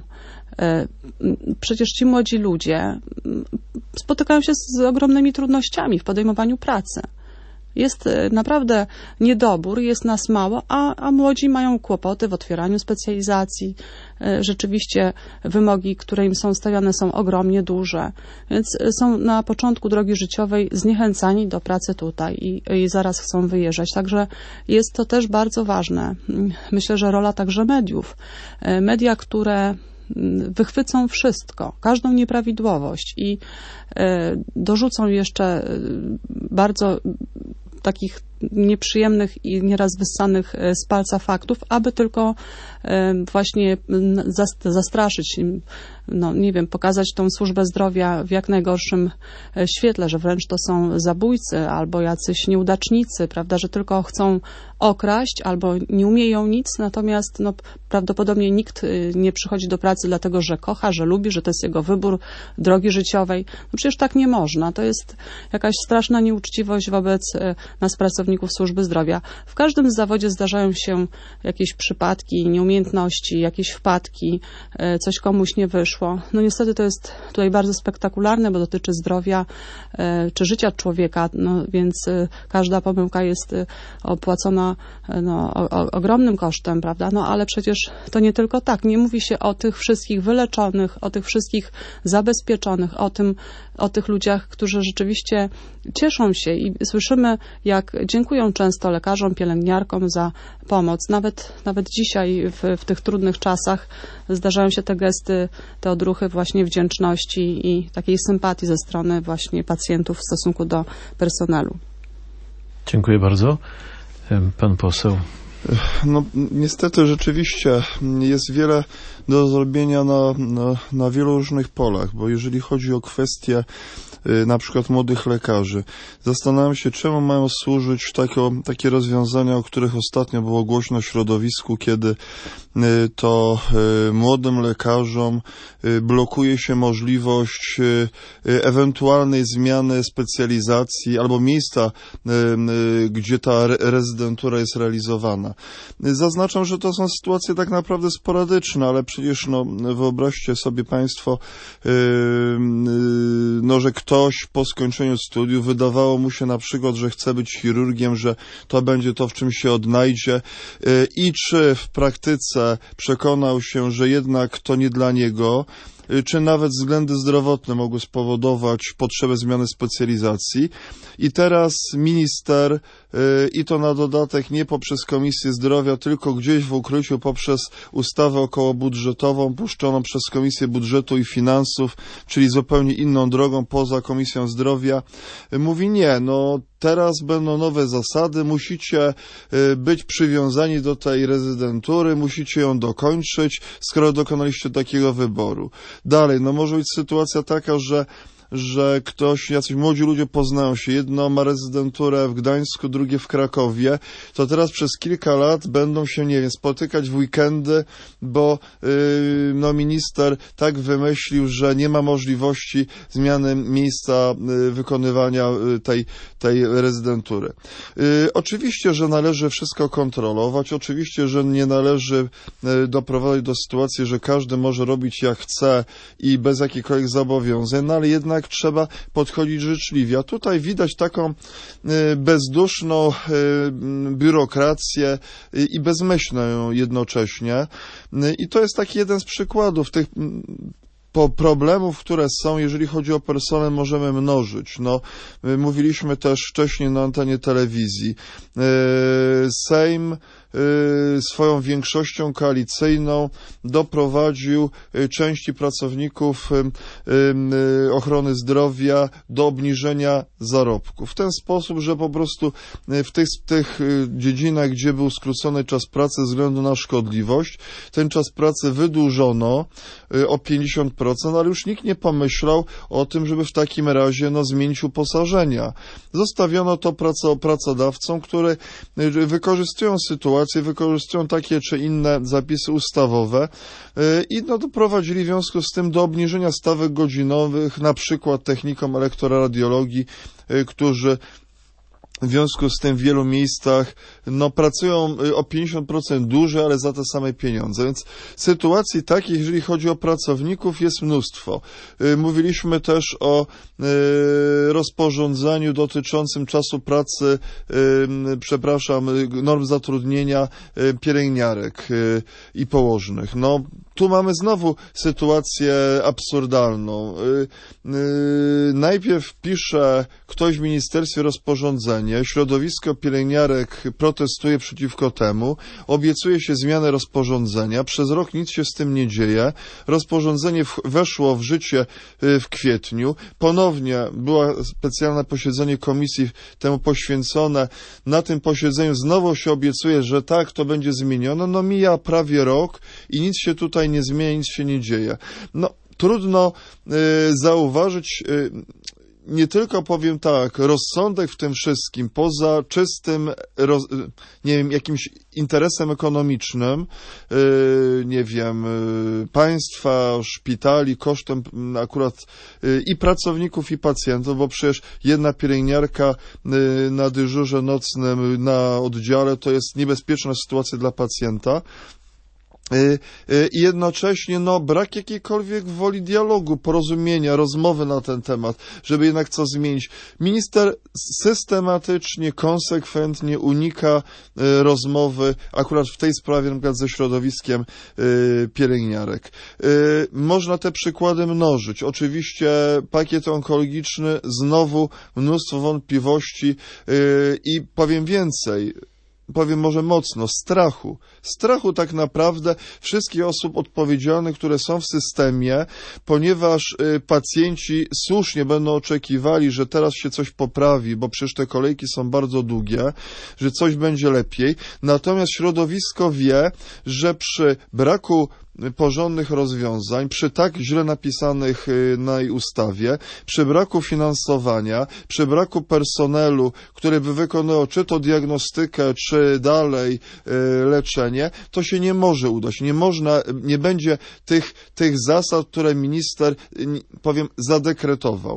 Przecież ci młodzi ludzie spotykają się z ogromnymi trudnościami w podejmowaniu pracy. Jest naprawdę niedobór, jest nas mało, a młodzi mają kłopoty w otwieraniu specjalizacji. Rzeczywiście wymogi, które im są stawiane, są ogromnie duże, więc są na początku drogi życiowej zniechęcani do pracy tutaj i zaraz chcą wyjeżdżać. Także jest to też bardzo ważne. Myślę, że rola także mediów. Media, które wychwycą wszystko, każdą nieprawidłowość i dorzucą jeszcze bardzo takich nieprzyjemnych i nieraz wyssanych z palca faktów, aby tylko właśnie zastraszyć, no nie wiem, pokazać tą służbę zdrowia w jak najgorszym świetle, że wręcz to są zabójcy albo jacyś nieudacznicy, prawda, że tylko chcą okraść albo nie umieją nic, natomiast no, prawdopodobnie nikt nie przychodzi do pracy dlatego, że kocha, że lubi, że to jest jego wybór drogi życiowej. No przecież tak nie można. To jest jakaś straszna nieuczciwość wobec nas, pracowników służby zdrowia. W każdym zawodzie zdarzają się jakieś przypadki, nieumiejętności, jakieś wpadki, coś komuś nie wyszło. No niestety to jest tutaj bardzo spektakularne, bo dotyczy zdrowia czy życia człowieka, no więc każda pomyłka jest opłacona ogromnym kosztem, prawda? No ale przecież to nie tylko tak. Nie mówi się o tych wszystkich wyleczonych, o tych wszystkich zabezpieczonych, o tych ludziach, którzy rzeczywiście cieszą się i słyszymy, jak dziękują często lekarzom, pielęgniarkom za pomoc. Nawet dzisiaj w tych trudnych czasach zdarzają się te gesty, te odruchy właśnie wdzięczności i takiej sympatii ze strony właśnie pacjentów w stosunku do personelu. Dziękuję bardzo. Pan poseł. No niestety rzeczywiście jest wiele do zrobienia na wielu różnych polach, bo jeżeli chodzi o kwestie na przykład młodych lekarzy, zastanawiam się, czemu mają służyć takie rozwiązania, o których ostatnio było głośno w środowisku, kiedy to młodym lekarzom blokuje się możliwość ewentualnej zmiany specjalizacji albo miejsca, gdzie ta rezydentura jest realizowana. Zaznaczam, że to są sytuacje tak naprawdę sporadyczne, ale przecież wyobraźcie sobie Państwo, że ktoś po skończeniu studiów wydawało mu się na przykład, że chce być chirurgiem, że to będzie to, w czym się odnajdzie i czy w praktyce przekonał się, że jednak to nie dla niego, czy nawet względy zdrowotne mogły spowodować potrzebę zmiany specjalizacji. I teraz minister, i to na dodatek nie poprzez Komisję Zdrowia, tylko gdzieś w ukryciu poprzez ustawę okołobudżetową puszczoną przez Komisję Budżetu i Finansów, czyli zupełnie inną drogą poza Komisją Zdrowia, mówi nie, teraz będą nowe zasady, musicie być przywiązani do tej rezydentury, musicie ją dokończyć, skoro dokonaliście takiego wyboru. Dalej, no może być sytuacja taka, że jacyś młodzi ludzie poznają się, jedno ma rezydenturę w Gdańsku, drugie w Krakowie, to teraz przez kilka lat będą się, nie wiem, spotykać w weekendy, bo minister tak wymyślił, że nie ma możliwości zmiany miejsca wykonywania tej rezydentury. Oczywiście, że należy wszystko kontrolować, oczywiście, że nie należy doprowadzić do sytuacji, że każdy może robić jak chce i bez jakichkolwiek zobowiązań, no ale jednak trzeba podchodzić życzliwie. A tutaj widać taką bezduszną biurokrację i bezmyślną jednocześnie. I to jest taki jeden z przykładów tych problemów, które są, jeżeli chodzi o personel, możemy mnożyć. No, mówiliśmy też wcześniej na antenie telewizji. Sejm swoją większością koalicyjną doprowadził części pracowników ochrony zdrowia do obniżenia zarobków. W ten sposób, że po prostu w tych dziedzinach, gdzie był skrócony czas pracy ze względu na szkodliwość, ten czas pracy wydłużono o 50%, ale już nikt nie pomyślał o tym, żeby w takim razie zmienić uposażenia. Zostawiono to pracodawcom, które wykorzystują sytuację, wykorzystują takie czy inne zapisy ustawowe i doprowadzili w związku z tym do obniżenia stawek godzinowych, na przykład technikom elektroradiologii, którzy w związku z tym w wielu miejscach pracują o 50% dłużej, ale za te same pieniądze. Więc sytuacji takich, jeżeli chodzi o pracowników, jest mnóstwo. Mówiliśmy też o rozporządzeniu dotyczącym czasu pracy, norm zatrudnienia pielęgniarek i położnych. Tu mamy znowu sytuację absurdalną. Najpierw pisze ktoś w ministerstwie rozporządzenie, środowisko pielęgniarek protestuje przeciwko temu, obiecuje się zmianę rozporządzenia, przez rok nic się z tym nie dzieje, rozporządzenie weszło w życie w kwietniu, ponownie było specjalne posiedzenie komisji temu poświęcone, na tym posiedzeniu znowu się obiecuje, że tak, to będzie zmienione, mija prawie rok i nic się tutaj nie zmienia, nic się nie dzieje. Trudno zauważyć, nie tylko powiem tak, rozsądek w tym wszystkim, poza czystym, jakimś interesem ekonomicznym, państwa, szpitali, kosztem akurat i pracowników, i pacjentów, bo przecież jedna pielęgniarka na dyżurze nocnym na oddziale to jest niebezpieczna sytuacja dla pacjenta. I jednocześnie brak jakiejkolwiek woli dialogu, porozumienia, rozmowy na ten temat, żeby jednak coś zmienić. Minister systematycznie, konsekwentnie unika rozmowy, akurat w tej sprawie na przykład ze środowiskiem pielęgniarek. Można te przykłady mnożyć. Oczywiście pakiet onkologiczny, znowu mnóstwo wątpliwości i powiem więcej, powiem może mocno, strachu tak naprawdę wszystkich osób odpowiedzialnych, które są w systemie, ponieważ pacjenci słusznie będą oczekiwali, że teraz się coś poprawi, bo przecież te kolejki są bardzo długie, że coś będzie lepiej, natomiast środowisko wie, że przy braku porządnych rozwiązań, przy tak źle napisanych na ustawie, przy braku finansowania, przy braku personelu, który by wykonał czy to diagnostykę, czy dalej leczenie, to się nie może udać. Nie będzie tych zasad, które minister, zadekretował.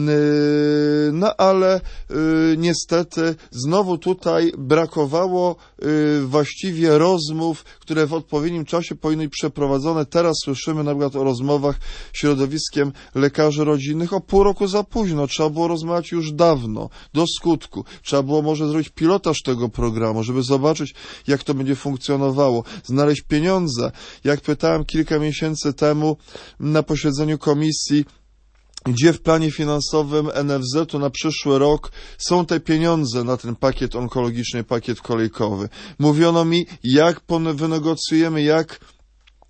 Ale niestety znowu tutaj brakowało właściwie rozmów, które w odpowiednim czasie powinny być przeprowadzone. Teraz słyszymy na przykład o rozmowach z środowiskiem lekarzy rodzinnych o pół roku za późno. Trzeba było rozmawiać już dawno, do skutku. Trzeba było może zrobić pilotaż tego programu, żeby zobaczyć, jak to będzie funkcjonowało. Znaleźć pieniądze. Jak pytałem kilka miesięcy temu na posiedzeniu komisji, gdzie w planie finansowym NFZ-u na przyszły rok są te pieniądze na ten pakiet onkologiczny, pakiet kolejkowy. Mówiono mi, jak wynegocjujemy, jak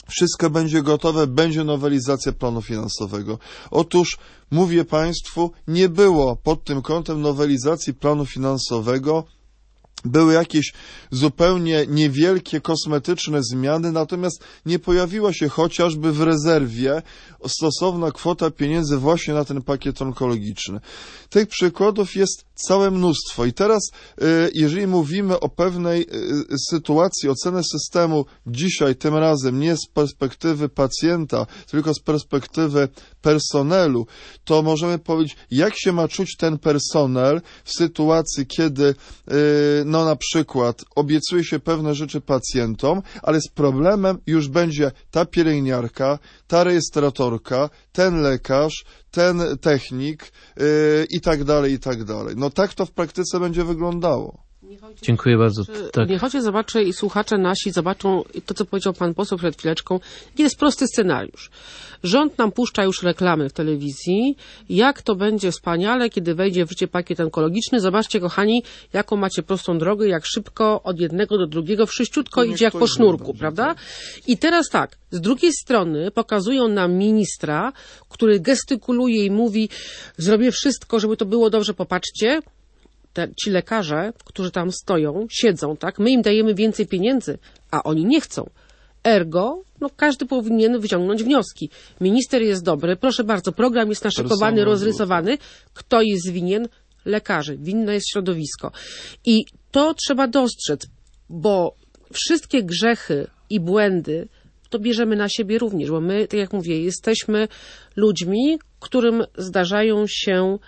wszystko będzie gotowe, będzie nowelizacja planu finansowego. Otóż, mówię Państwu, nie było pod tym kątem nowelizacji planu finansowego. Były jakieś zupełnie niewielkie, kosmetyczne zmiany, natomiast nie pojawiła się chociażby w rezerwie stosowna kwota pieniędzy właśnie na ten pakiet onkologiczny. Tych przykładów jest całe mnóstwo i teraz, jeżeli mówimy o pewnej sytuacji, ocenę systemu dzisiaj, tym razem nie z perspektywy pacjenta, tylko z perspektywy personelu, to możemy powiedzieć, jak się ma czuć ten personel w sytuacji, kiedy no na przykład obiecuje się pewne rzeczy pacjentom, ale z problemem już będzie ta pielęgniarka, ta rejestratorka, ten lekarz, ten technik i tak dalej, i tak dalej. No tak to w praktyce będzie wyglądało. Dziękuję bardzo. Tak. Niech choć zobaczę i słuchacze nasi zobaczą to, co powiedział pan poseł przed chwileczką. Jest prosty scenariusz. Rząd nam puszcza już reklamy w telewizji. Jak to będzie wspaniale, kiedy wejdzie w życie pakiet onkologiczny. Zobaczcie, kochani, jaką macie prostą drogę, jak szybko od jednego do drugiego, wszyściutko idzie jak po sznurku, prawda? I teraz tak, z drugiej strony pokazują nam ministra, który gestykuluje i mówi, zrobię wszystko, żeby to było dobrze, popatrzcie. Ci lekarze, którzy tam stoją, siedzą, tak? My im dajemy więcej pieniędzy, a oni nie chcą. Ergo, no każdy powinien wyciągnąć wnioski. Minister jest dobry, proszę bardzo, program jest naszykowany, rozrysowany. Kto jest winien? Lekarze. Winne jest środowisko. I to trzeba dostrzec, bo wszystkie grzechy i błędy to bierzemy na siebie również, bo my, tak jak mówię, jesteśmy ludźmi, którym zdarzają się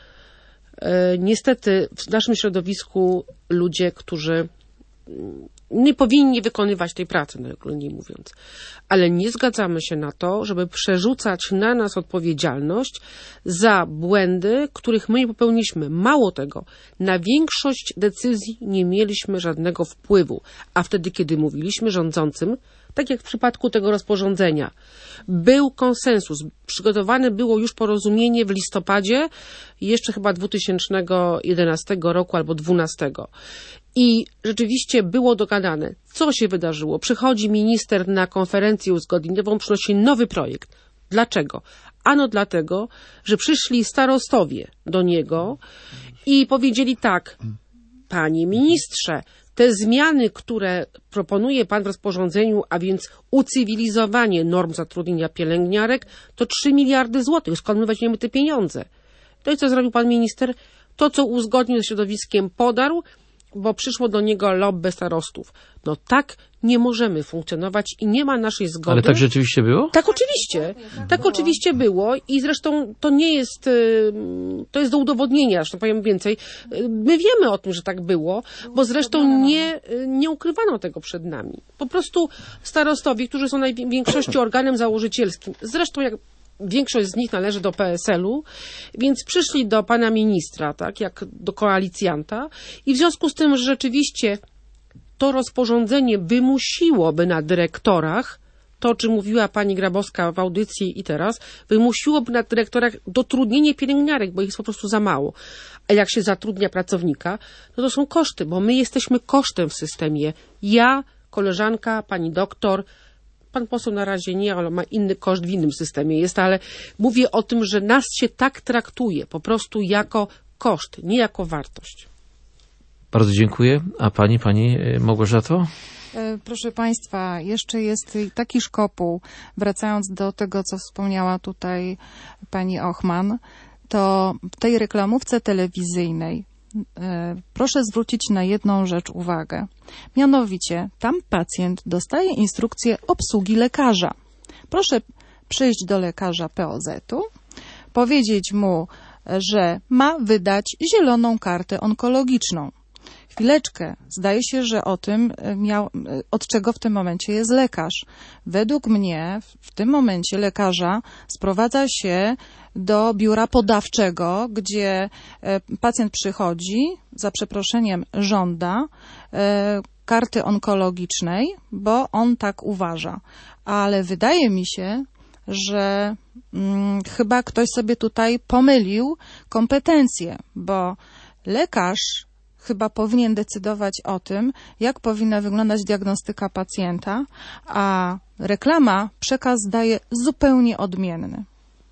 niestety w naszym środowisku ludzie, którzy nie powinni wykonywać tej pracy, najogólniej mówiąc. Ale nie zgadzamy się na to, żeby przerzucać na nas odpowiedzialność za błędy, których my nie popełniliśmy. Mało tego, na większość decyzji nie mieliśmy żadnego wpływu. A wtedy, kiedy mówiliśmy rządzącym, tak jak w przypadku tego rozporządzenia, był konsensus. Przygotowane było już porozumienie w listopadzie, jeszcze chyba 2011 roku albo 2012. I rzeczywiście było dogadane. Co się wydarzyło? Przychodzi minister na konferencję uzgodnieniową, przynosi nowy projekt. Dlaczego? Ano dlatego, że przyszli starostowie do niego i powiedzieli tak, panie ministrze, te zmiany, które proponuje pan w rozporządzeniu, a więc ucywilizowanie norm zatrudnienia pielęgniarek, to 3 miliardy złotych. Skąd my weźmiemy te pieniądze? To i co zrobił pan minister? To, co uzgodnił ze środowiskiem, podarł, bo przyszło do niego lobby starostów. No tak nie możemy funkcjonować i nie ma naszej zgody. Ale tak rzeczywiście było? Tak oczywiście. Tak oczywiście było i zresztą to nie jest, to jest do udowodnienia, zresztą powiem więcej. My wiemy o tym, że tak było, bo zresztą nie ukrywano tego przed nami. Po prostu starostowie, którzy są w większości organem założycielskim, zresztą jak większość z nich należy do PSL-u, więc przyszli do pana ministra, tak, jak do koalicjanta i w związku z tym, że rzeczywiście to rozporządzenie wymusiłoby na dyrektorach, to o czym mówiła pani Grabowska w audycji i teraz, wymusiłoby na dyrektorach dotrudnienie pielęgniarek, bo ich jest po prostu za mało. A jak się zatrudnia pracownika, no to są koszty, bo my jesteśmy kosztem w systemie. Ja, koleżanka, pani doktor, pan poseł na razie nie, ale ma inny koszt w innym systemie jest, ale mówię o tym, że nas się tak traktuje, po prostu jako koszt, nie jako wartość. Bardzo dziękuję. A pani Małgorzato? Proszę Państwa, jeszcze jest taki szkopuł, wracając do tego, co wspomniała tutaj pani Ochman, to w tej reklamówce telewizyjnej proszę zwrócić na jedną rzecz uwagę. Mianowicie, tam pacjent dostaje instrukcję obsługi lekarza. Proszę przyjść do lekarza POZ-u, powiedzieć mu, że ma wydać zieloną kartę onkologiczną. Chwileczkę, zdaje się, że o tym od czego w tym momencie jest lekarz. Według mnie w tym momencie lekarza sprowadza się do biura podawczego, gdzie pacjent przychodzi, za przeproszeniem żąda karty onkologicznej, bo on tak uważa. Ale wydaje mi się, że chyba ktoś sobie tutaj pomylił kompetencje, bo lekarz chyba powinien decydować o tym, jak powinna wyglądać diagnostyka pacjenta, a reklama przekaz daje zupełnie odmienny.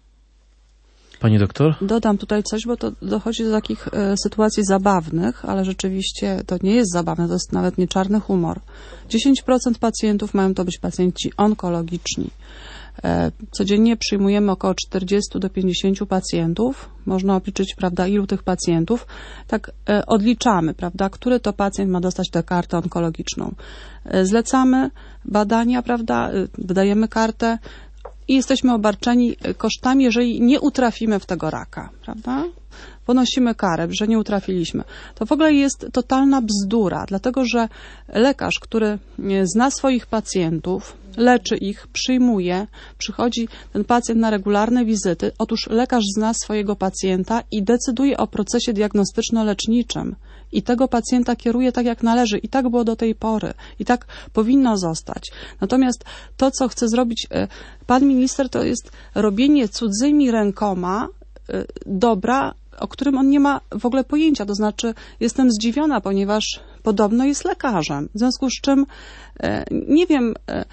Pani doktor? Dodam tutaj coś, bo to dochodzi do takich sytuacji zabawnych, ale rzeczywiście to nie jest zabawne, to jest nawet nie czarny humor. 10% pacjentów mają to być pacjenci onkologiczni. Codziennie przyjmujemy około 40 do 50 pacjentów. Można obliczyć, prawda, ilu tych pacjentów. Tak odliczamy, prawda, który to pacjent ma dostać tę kartę onkologiczną. Zlecamy badania, prawda, wydajemy kartę i jesteśmy obarczeni kosztami, jeżeli nie utrafimy w tego raka, prawda? Ponosimy karę, że nie utrafiliśmy. To w ogóle jest totalna bzdura, dlatego że lekarz, który zna swoich pacjentów, leczy ich, przyjmuje, przychodzi ten pacjent na regularne wizyty. Otóż lekarz zna swojego pacjenta i decyduje o procesie diagnostyczno-leczniczym. I tego pacjenta kieruje tak, jak należy. I tak było do tej pory. I tak powinno zostać. Natomiast to, co chce zrobić pan minister, to jest robienie cudzymi rękoma dobra, o którym on nie ma w ogóle pojęcia. To znaczy, jestem zdziwiona, ponieważ podobno jest lekarzem. W związku z czym nie wiem,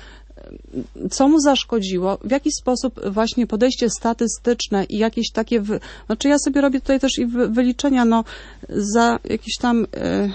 co mu zaszkodziło, w jaki sposób właśnie podejście statystyczne i jakieś takie, znaczy ja sobie robię tutaj też i wyliczenia, no za jakieś tam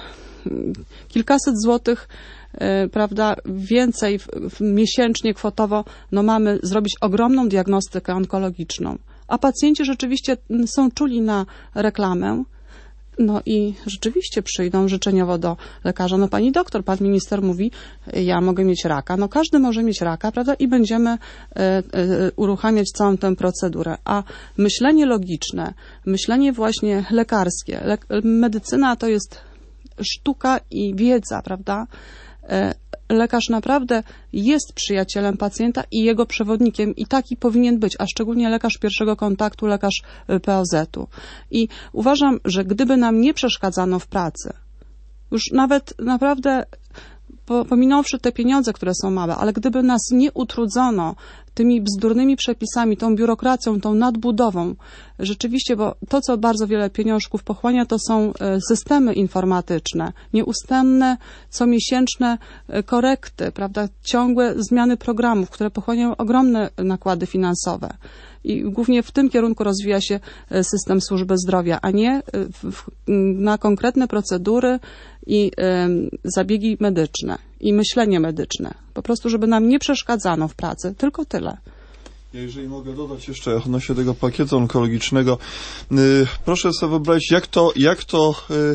kilkaset złotych, prawda, więcej miesięcznie kwotowo, no mamy zrobić ogromną diagnostykę onkologiczną. A pacjenci rzeczywiście są czuli na reklamę, no i rzeczywiście przyjdą życzeniowo do lekarza. No pani doktor, pan minister mówi, ja mogę mieć raka. No każdy może mieć raka, prawda? I będziemy uruchamiać całą tę procedurę. A myślenie logiczne, myślenie właśnie lekarskie, medycyna to jest sztuka i wiedza, prawda? Lekarz naprawdę jest przyjacielem pacjenta i jego przewodnikiem i taki powinien być, a szczególnie lekarz pierwszego kontaktu, lekarz POZ-u. I uważam, że gdyby nam nie przeszkadzano w pracy, już nawet naprawdę pominąwszy te pieniądze, które są małe, ale gdyby nas nie utrudzono tymi bzdurnymi przepisami, tą biurokracją, tą nadbudową, rzeczywiście, bo to, co bardzo wiele pieniążków pochłania, to są systemy informatyczne, nieustanne, comiesięczne korekty, prawda, ciągłe zmiany programów, które pochłaniają ogromne nakłady finansowe. I głównie w tym kierunku rozwija się system służby zdrowia, a nie na konkretne procedury i zabiegi medyczne i myślenie medyczne. Po prostu, żeby nam nie przeszkadzano w pracy. Tylko tyle. Jeżeli mogę dodać jeszcze odnośnie tego pakietu onkologicznego, proszę sobie wyobrazić, jak to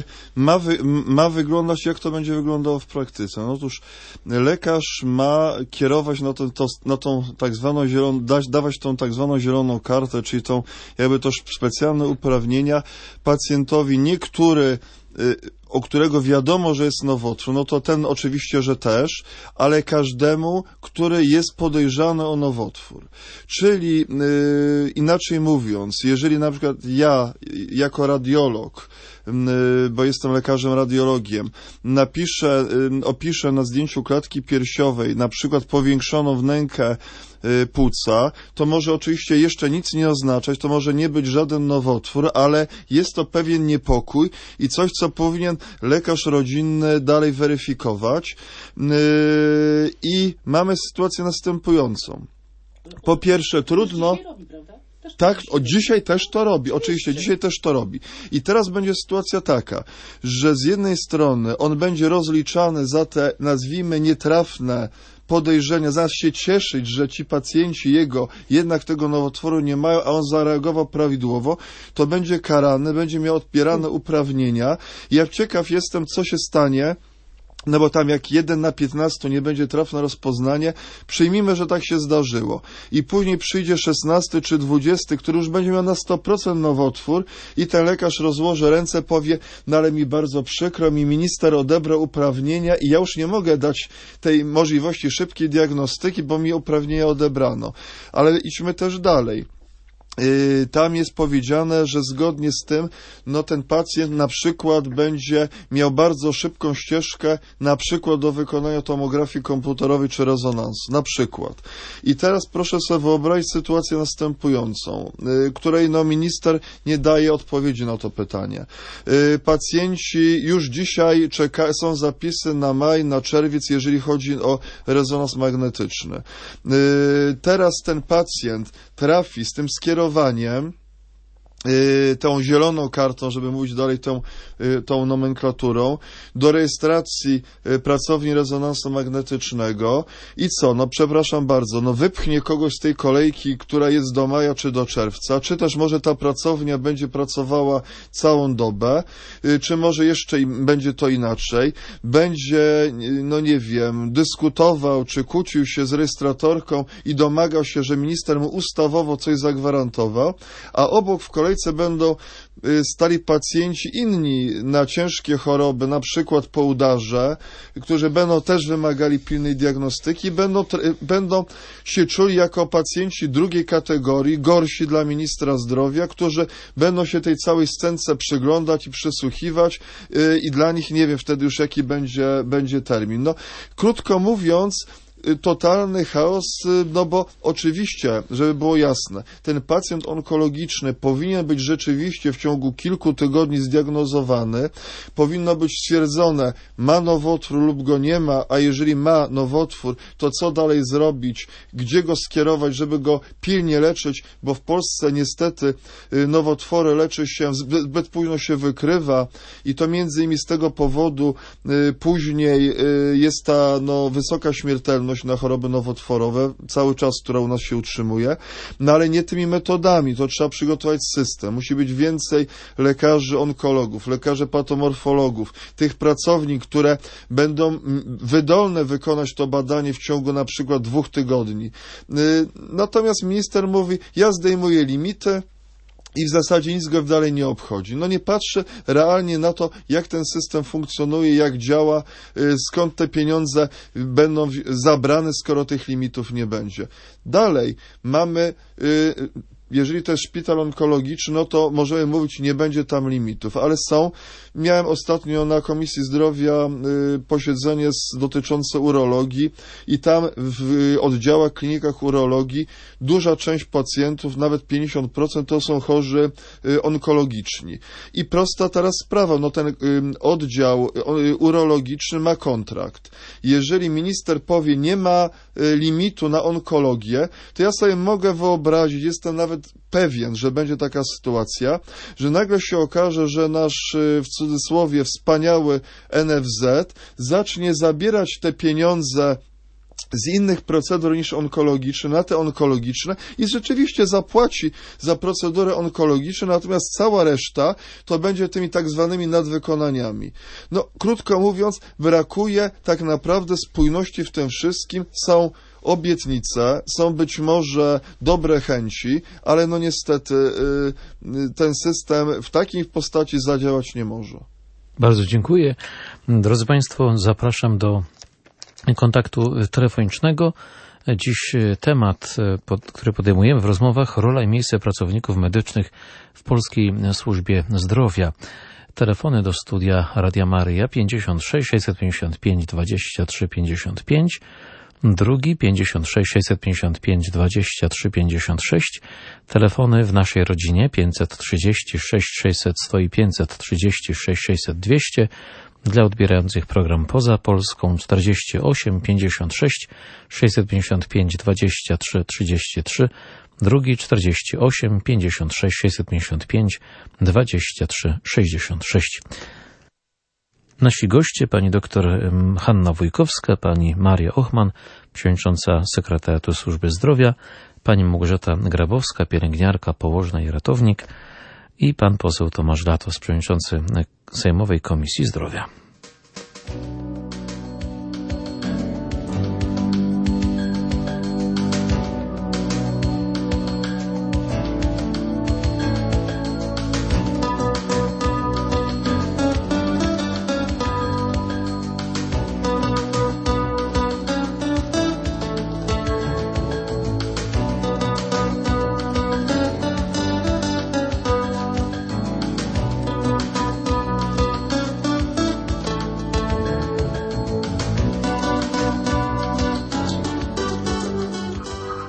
ma wyglądać, jak to będzie wyglądało w praktyce. No otóż lekarz ma kierować na tą tak zwaną dawać tą tak zwaną zieloną kartę, czyli tą jakby to specjalne uprawnienia pacjentowi, o którego wiadomo, że jest nowotwór, no to ten oczywiście, że też, ale każdemu, który jest podejrzany o nowotwór. Czyli inaczej mówiąc, jeżeli na przykład ja jako radiolog, bo jestem lekarzem radiologiem, opiszę na zdjęciu klatki piersiowej na przykład powiększoną wnękę płuca, to może oczywiście jeszcze nic nie oznaczać, to może nie być żaden nowotwór, ale jest to pewien niepokój i coś, co powinien lekarz rodzinny dalej weryfikować. I mamy sytuację następującą. Po pierwsze, trudno... Tak, dzisiaj też to robi, oczywiście, dzisiaj też to robi. I teraz będzie sytuacja taka, że z jednej strony on będzie rozliczany za te, nazwijmy, nietrafne podejrzenia, zamiast się cieszyć, że ci pacjenci jego jednak tego nowotworu nie mają, a on zareagował prawidłowo, to będzie karany, będzie miał odbierane uprawnienia. Ja ciekaw jestem, co się stanie, no bo tam jak 1 na 15 nie będzie trafne rozpoznanie, przyjmijmy, że tak się zdarzyło. I później przyjdzie 16 czy 20, który już będzie miał na 100% nowotwór i ten lekarz rozłoży ręce, powie, no ale mi bardzo przykro, mi minister odebrał uprawnienia i ja już nie mogę dać tej możliwości szybkiej diagnostyki, bo mi uprawnienia odebrano. Ale idźmy też dalej. tam jest powiedziane, że zgodnie z tym, no ten pacjent na przykład będzie miał bardzo szybką ścieżkę, na przykład do wykonania tomografii komputerowej czy rezonansu, na przykład. I teraz proszę sobie wyobrazić sytuację następującą, której no minister nie daje odpowiedzi na to pytanie. Pacjenci już dzisiaj są zapisy na maj, na czerwiec, jeżeli chodzi o rezonans magnetyczny. Teraz ten pacjent trafi z tym skierowaniem, tą zieloną kartą, żeby mówić dalej tą nomenklaturą, do rejestracji pracowni rezonansu magnetycznego i co? No przepraszam bardzo, no wypchnie kogoś z tej kolejki, która jest do maja czy do czerwca, czy też może ta pracownia będzie pracowała całą dobę, czy może jeszcze będzie to inaczej, będzie, no nie wiem, dyskutował, czy kłócił się z rejestratorką i domagał się, że minister mu ustawowo coś zagwarantował, a obok w kolejce będą stali pacjenci inni na ciężkie choroby, na przykład po udarze, którzy będą też wymagali pilnej diagnostyki, będą się czuli jako pacjenci drugiej kategorii, gorsi dla ministra zdrowia, którzy będą się tej całej scence przyglądać i przysłuchiwać i dla nich nie wiem wtedy już jaki będzie termin. No, krótko mówiąc, totalny chaos, no bo oczywiście, żeby było jasne, ten pacjent onkologiczny powinien być rzeczywiście w ciągu kilku tygodni zdiagnozowany, powinno być stwierdzone, ma nowotwór lub go nie ma, a jeżeli ma nowotwór, to co dalej zrobić, gdzie go skierować, żeby go pilnie leczyć, bo w Polsce niestety nowotwory leczy się, zbyt późno się wykrywa i to między innymi z tego powodu później jest ta wysoka śmiertelność na choroby nowotworowe, cały czas, która u nas się utrzymuje, no ale nie tymi metodami, to trzeba przygotować system, musi być więcej lekarzy onkologów, lekarzy patomorfologów, tych pracowni, które będą wydolne wykonać to badanie w ciągu na przykład 2 tygodni. Natomiast minister mówi, ja zdejmuję limity, i w zasadzie nic go dalej nie obchodzi. No nie patrzy realnie na to, jak ten system funkcjonuje, jak działa, skąd te pieniądze będą zabrane, skoro tych limitów nie będzie. Dalej mamy, jeżeli to jest szpital onkologiczny, no to możemy mówić, nie będzie tam limitów, ale są. Miałem ostatnio na Komisji Zdrowia posiedzenie dotyczące urologii i tam w oddziałach, klinikach urologii duża część pacjentów, nawet 50%, to są chorzy onkologiczni. I prosta teraz sprawa, no ten oddział urologiczny ma kontrakt. Jeżeli minister powie, nie ma limitu na onkologię, to ja sobie mogę wyobrazić, jestem nawet pewien, że będzie taka sytuacja, że nagle się okaże, że nasz, w cudzysłowie, wspaniały NFZ zacznie zabierać te pieniądze z innych procedur niż onkologiczne, na te onkologiczne i rzeczywiście zapłaci za procedury onkologiczne, natomiast cała reszta to będzie tymi tak zwanymi nadwykonaniami. No, krótko mówiąc, brakuje tak naprawdę spójności w tym wszystkim, są obietnice, są być może dobre chęci, ale no niestety ten system w takiej postaci zadziałać nie może. Bardzo dziękuję. Drodzy Państwo, zapraszam do kontaktu telefonicznego. Dziś temat, który podejmujemy w rozmowach, rola i miejsce pracowników medycznych w polskiej służbie zdrowia. Telefony do studia Radia Maryja 56 655 23 55, drugi 56 655 23 56, telefony w naszej rodzinie 536 600 100 i 536 600 200, dla odbierających program poza Polską 48 56 655 23 33, drugi 48 56 655 23 66. Nasi goście, pani doktor Hanna Wójkowska, pani Maria Ochman, przewodnicząca Sekretariatu Służby Zdrowia, pani Małgorzata Grabowska, pielęgniarka, położna i ratownik, i pan poseł Tomasz Latos, przewodniczący Sejmowej Komisji Zdrowia.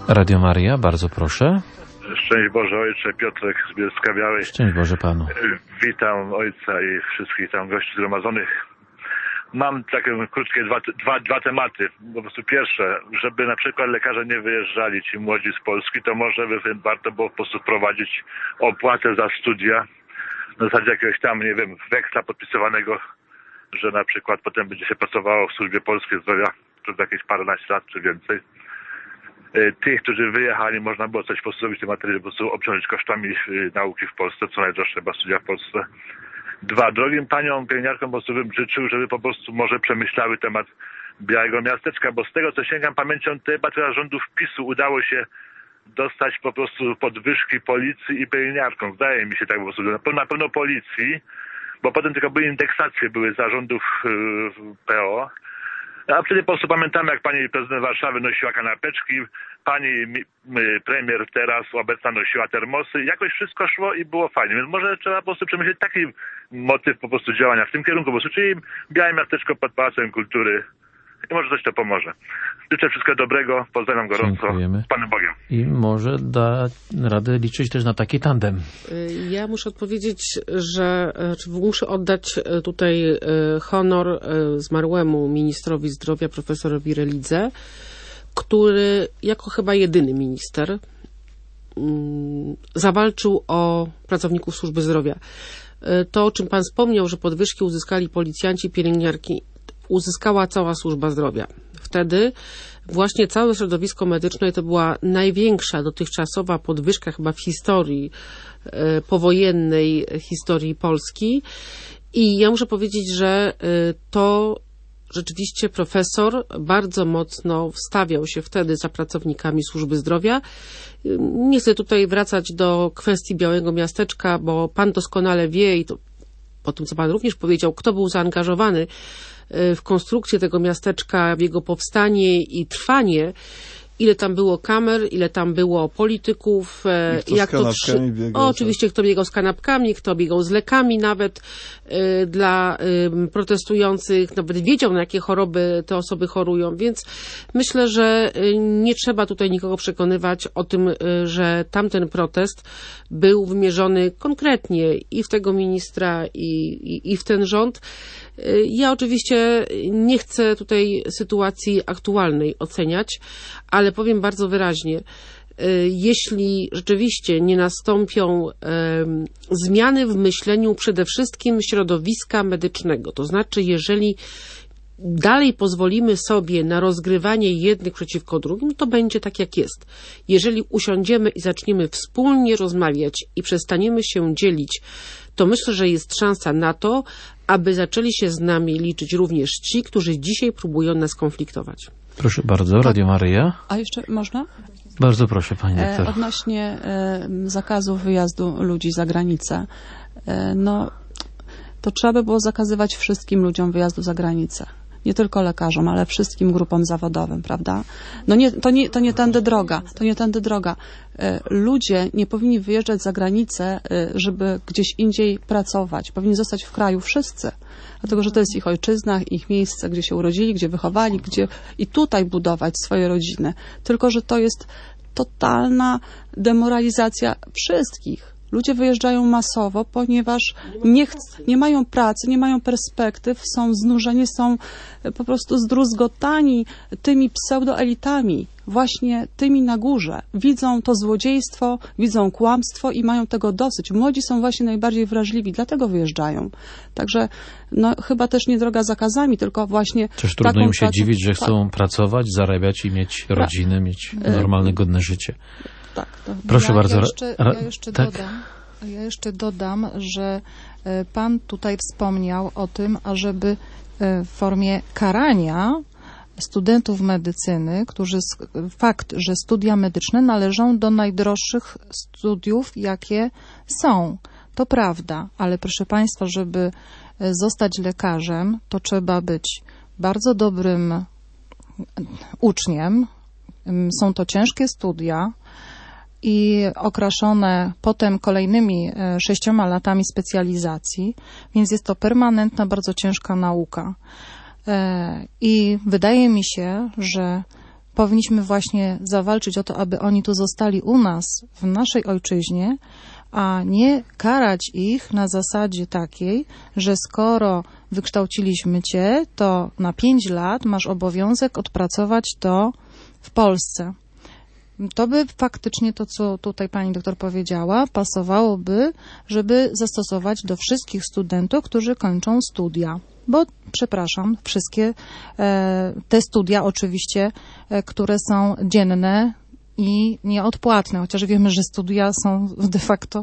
Radio Maria, bardzo proszę. Szczęść Boże, ojcze, Piotrek z Bielska-Białej. Szczęść Boże panu. Witam ojca i wszystkich tam gości zgromadzonych. Mam takie krótkie dwa tematy. Po prostu pierwsze, żeby na przykład lekarze nie wyjeżdżali, ci młodzi z Polski, to może by warto było po prostu wprowadzić opłatę za studia na zasadzie jakiegoś tam, nie wiem, weksla podpisywanego, że na przykład potem będzie się pracowało w służbie polskiej zdrowia przez jakieś paręnaście lat czy więcej. Tych, którzy wyjechali, można było coś po prostu zrobić w tym materiale, po prostu obciążyć kosztami nauki w Polsce, co najdroższe chyba studia w Polsce. Dwa, drogim paniom pielęgniarkom po prostu bym życzył, żeby po prostu może przemyślały temat Białego Miasteczka, bo z tego, co sięgam pamięcią, chyba teraz rządów PiS-u udało się dostać po prostu podwyżki policji i pielęgniarkom. Zdaje mi się tak po prostu. Na pewno policji, bo potem tylko były indeksacje, były zarządów PO. A wtedy po prostu pamiętamy, jak pani prezydent Warszawy nosiła kanapeczki, pani premier teraz obecna nosiła termosy. Jakoś wszystko szło i było fajnie. Więc może trzeba po prostu przemyśleć taki motyw po prostu działania w tym kierunku, po prostu, czyli Białe Miasteczko pod Pałacem Kultury. I może coś to pomoże. Życzę wszystkiego dobrego, pozdrawiam gorąco. Dziękujemy. Z Panem Bogiem. I może da radę liczyć też na taki tandem. Ja muszę odpowiedzieć, że muszę oddać tutaj honor zmarłemu ministrowi zdrowia, profesorowi Relidze, który jako chyba jedyny minister zawalczył o pracowników służby zdrowia. To, o czym pan wspomniał, że podwyżki uzyskali policjanci, pielęgniarki, uzyskała cała służba zdrowia. Wtedy właśnie całe środowisko medyczne to była największa dotychczasowa podwyżka chyba w historii powojennej, historii Polski. I ja muszę powiedzieć, że to rzeczywiście profesor bardzo mocno wstawiał się wtedy za pracownikami służby zdrowia. Nie chcę tutaj wracać do kwestii Białego Miasteczka, bo pan doskonale wie i to po tym, co pan również powiedział, kto był zaangażowany w konstrukcję tego miasteczka, w jego powstanie i trwanie, ile tam było kamer, ile tam było polityków, jak to oczywiście kto biegał z kanapkami, kto biegał z lekami nawet dla protestujących, nawet wiedział, na jakie choroby te osoby chorują, więc myślę, że nie trzeba tutaj nikogo przekonywać o tym, że tamten protest był wymierzony konkretnie i w tego ministra, i w ten rząd. Ja oczywiście nie chcę tutaj sytuacji aktualnej oceniać, ale powiem bardzo wyraźnie, jeśli rzeczywiście nie nastąpią zmiany w myśleniu przede wszystkim środowiska medycznego, to znaczy jeżeli dalej pozwolimy sobie na rozgrywanie jednych przeciwko drugim, to będzie tak, jak jest. Jeżeli usiądziemy i zaczniemy wspólnie rozmawiać i przestaniemy się dzielić, to myślę, że jest szansa na to, aby zaczęli się z nami liczyć również ci, którzy dzisiaj próbują nas konfliktować. Proszę bardzo, Radio Maryja. A jeszcze można? Bardzo proszę, pani doktor. Odnośnie zakazu wyjazdu ludzi za granicę. No, to trzeba by było zakazywać wszystkim ludziom wyjazdu za granicę. Nie tylko lekarzom, ale wszystkim grupom zawodowym, prawda? No nie, to nie tędy droga. To nie tędy droga. Ludzie nie powinni wyjeżdżać za granicę, żeby gdzieś indziej pracować. Powinni zostać w kraju wszyscy. Dlatego, że to jest ich ojczyzna, ich miejsce, gdzie się urodzili, gdzie wychowali, gdzie i tutaj budować swoje rodziny. Tylko, że to jest totalna demoralizacja wszystkich. Ludzie wyjeżdżają masowo, ponieważ nie mają pracy, nie mają perspektyw, są znużeni, są po prostu zdruzgotani tymi pseudoelitami, właśnie tymi na górze. Widzą to złodziejstwo, widzą kłamstwo i mają tego dosyć. Młodzi są właśnie najbardziej wrażliwi, dlatego wyjeżdżają. Także no, chyba też nie droga zakazami, tylko właśnie Czyż trudno im się dziwić, że chcą pracować, zarabiać i mieć rodziny, mieć normalne, godne życie. Tak, proszę bardzo. Ja jeszcze dodam, że pan tutaj wspomniał o tym, ażeby w formie karania studentów medycyny, fakt, że studia medyczne należą do najdroższych studiów, jakie są. To prawda, ale proszę państwa, żeby zostać lekarzem, to trzeba być bardzo dobrym uczniem. Są to ciężkie studia i okraszone potem kolejnymi 6 latami specjalizacji, więc jest to permanentna, bardzo ciężka nauka. I wydaje mi się, że powinniśmy właśnie zawalczyć o to, aby oni tu zostali u nas, w naszej ojczyźnie, a nie karać ich na zasadzie takiej, że skoro wykształciliśmy cię, to na 5 lat masz obowiązek odpracować to w Polsce. To by faktycznie to, co tutaj pani doktor powiedziała, pasowałoby, żeby zastosować do wszystkich studentów, którzy kończą studia. Bo, przepraszam, wszystkie te studia oczywiście, które są dzienne i nieodpłatne, chociaż wiemy, że studia są de facto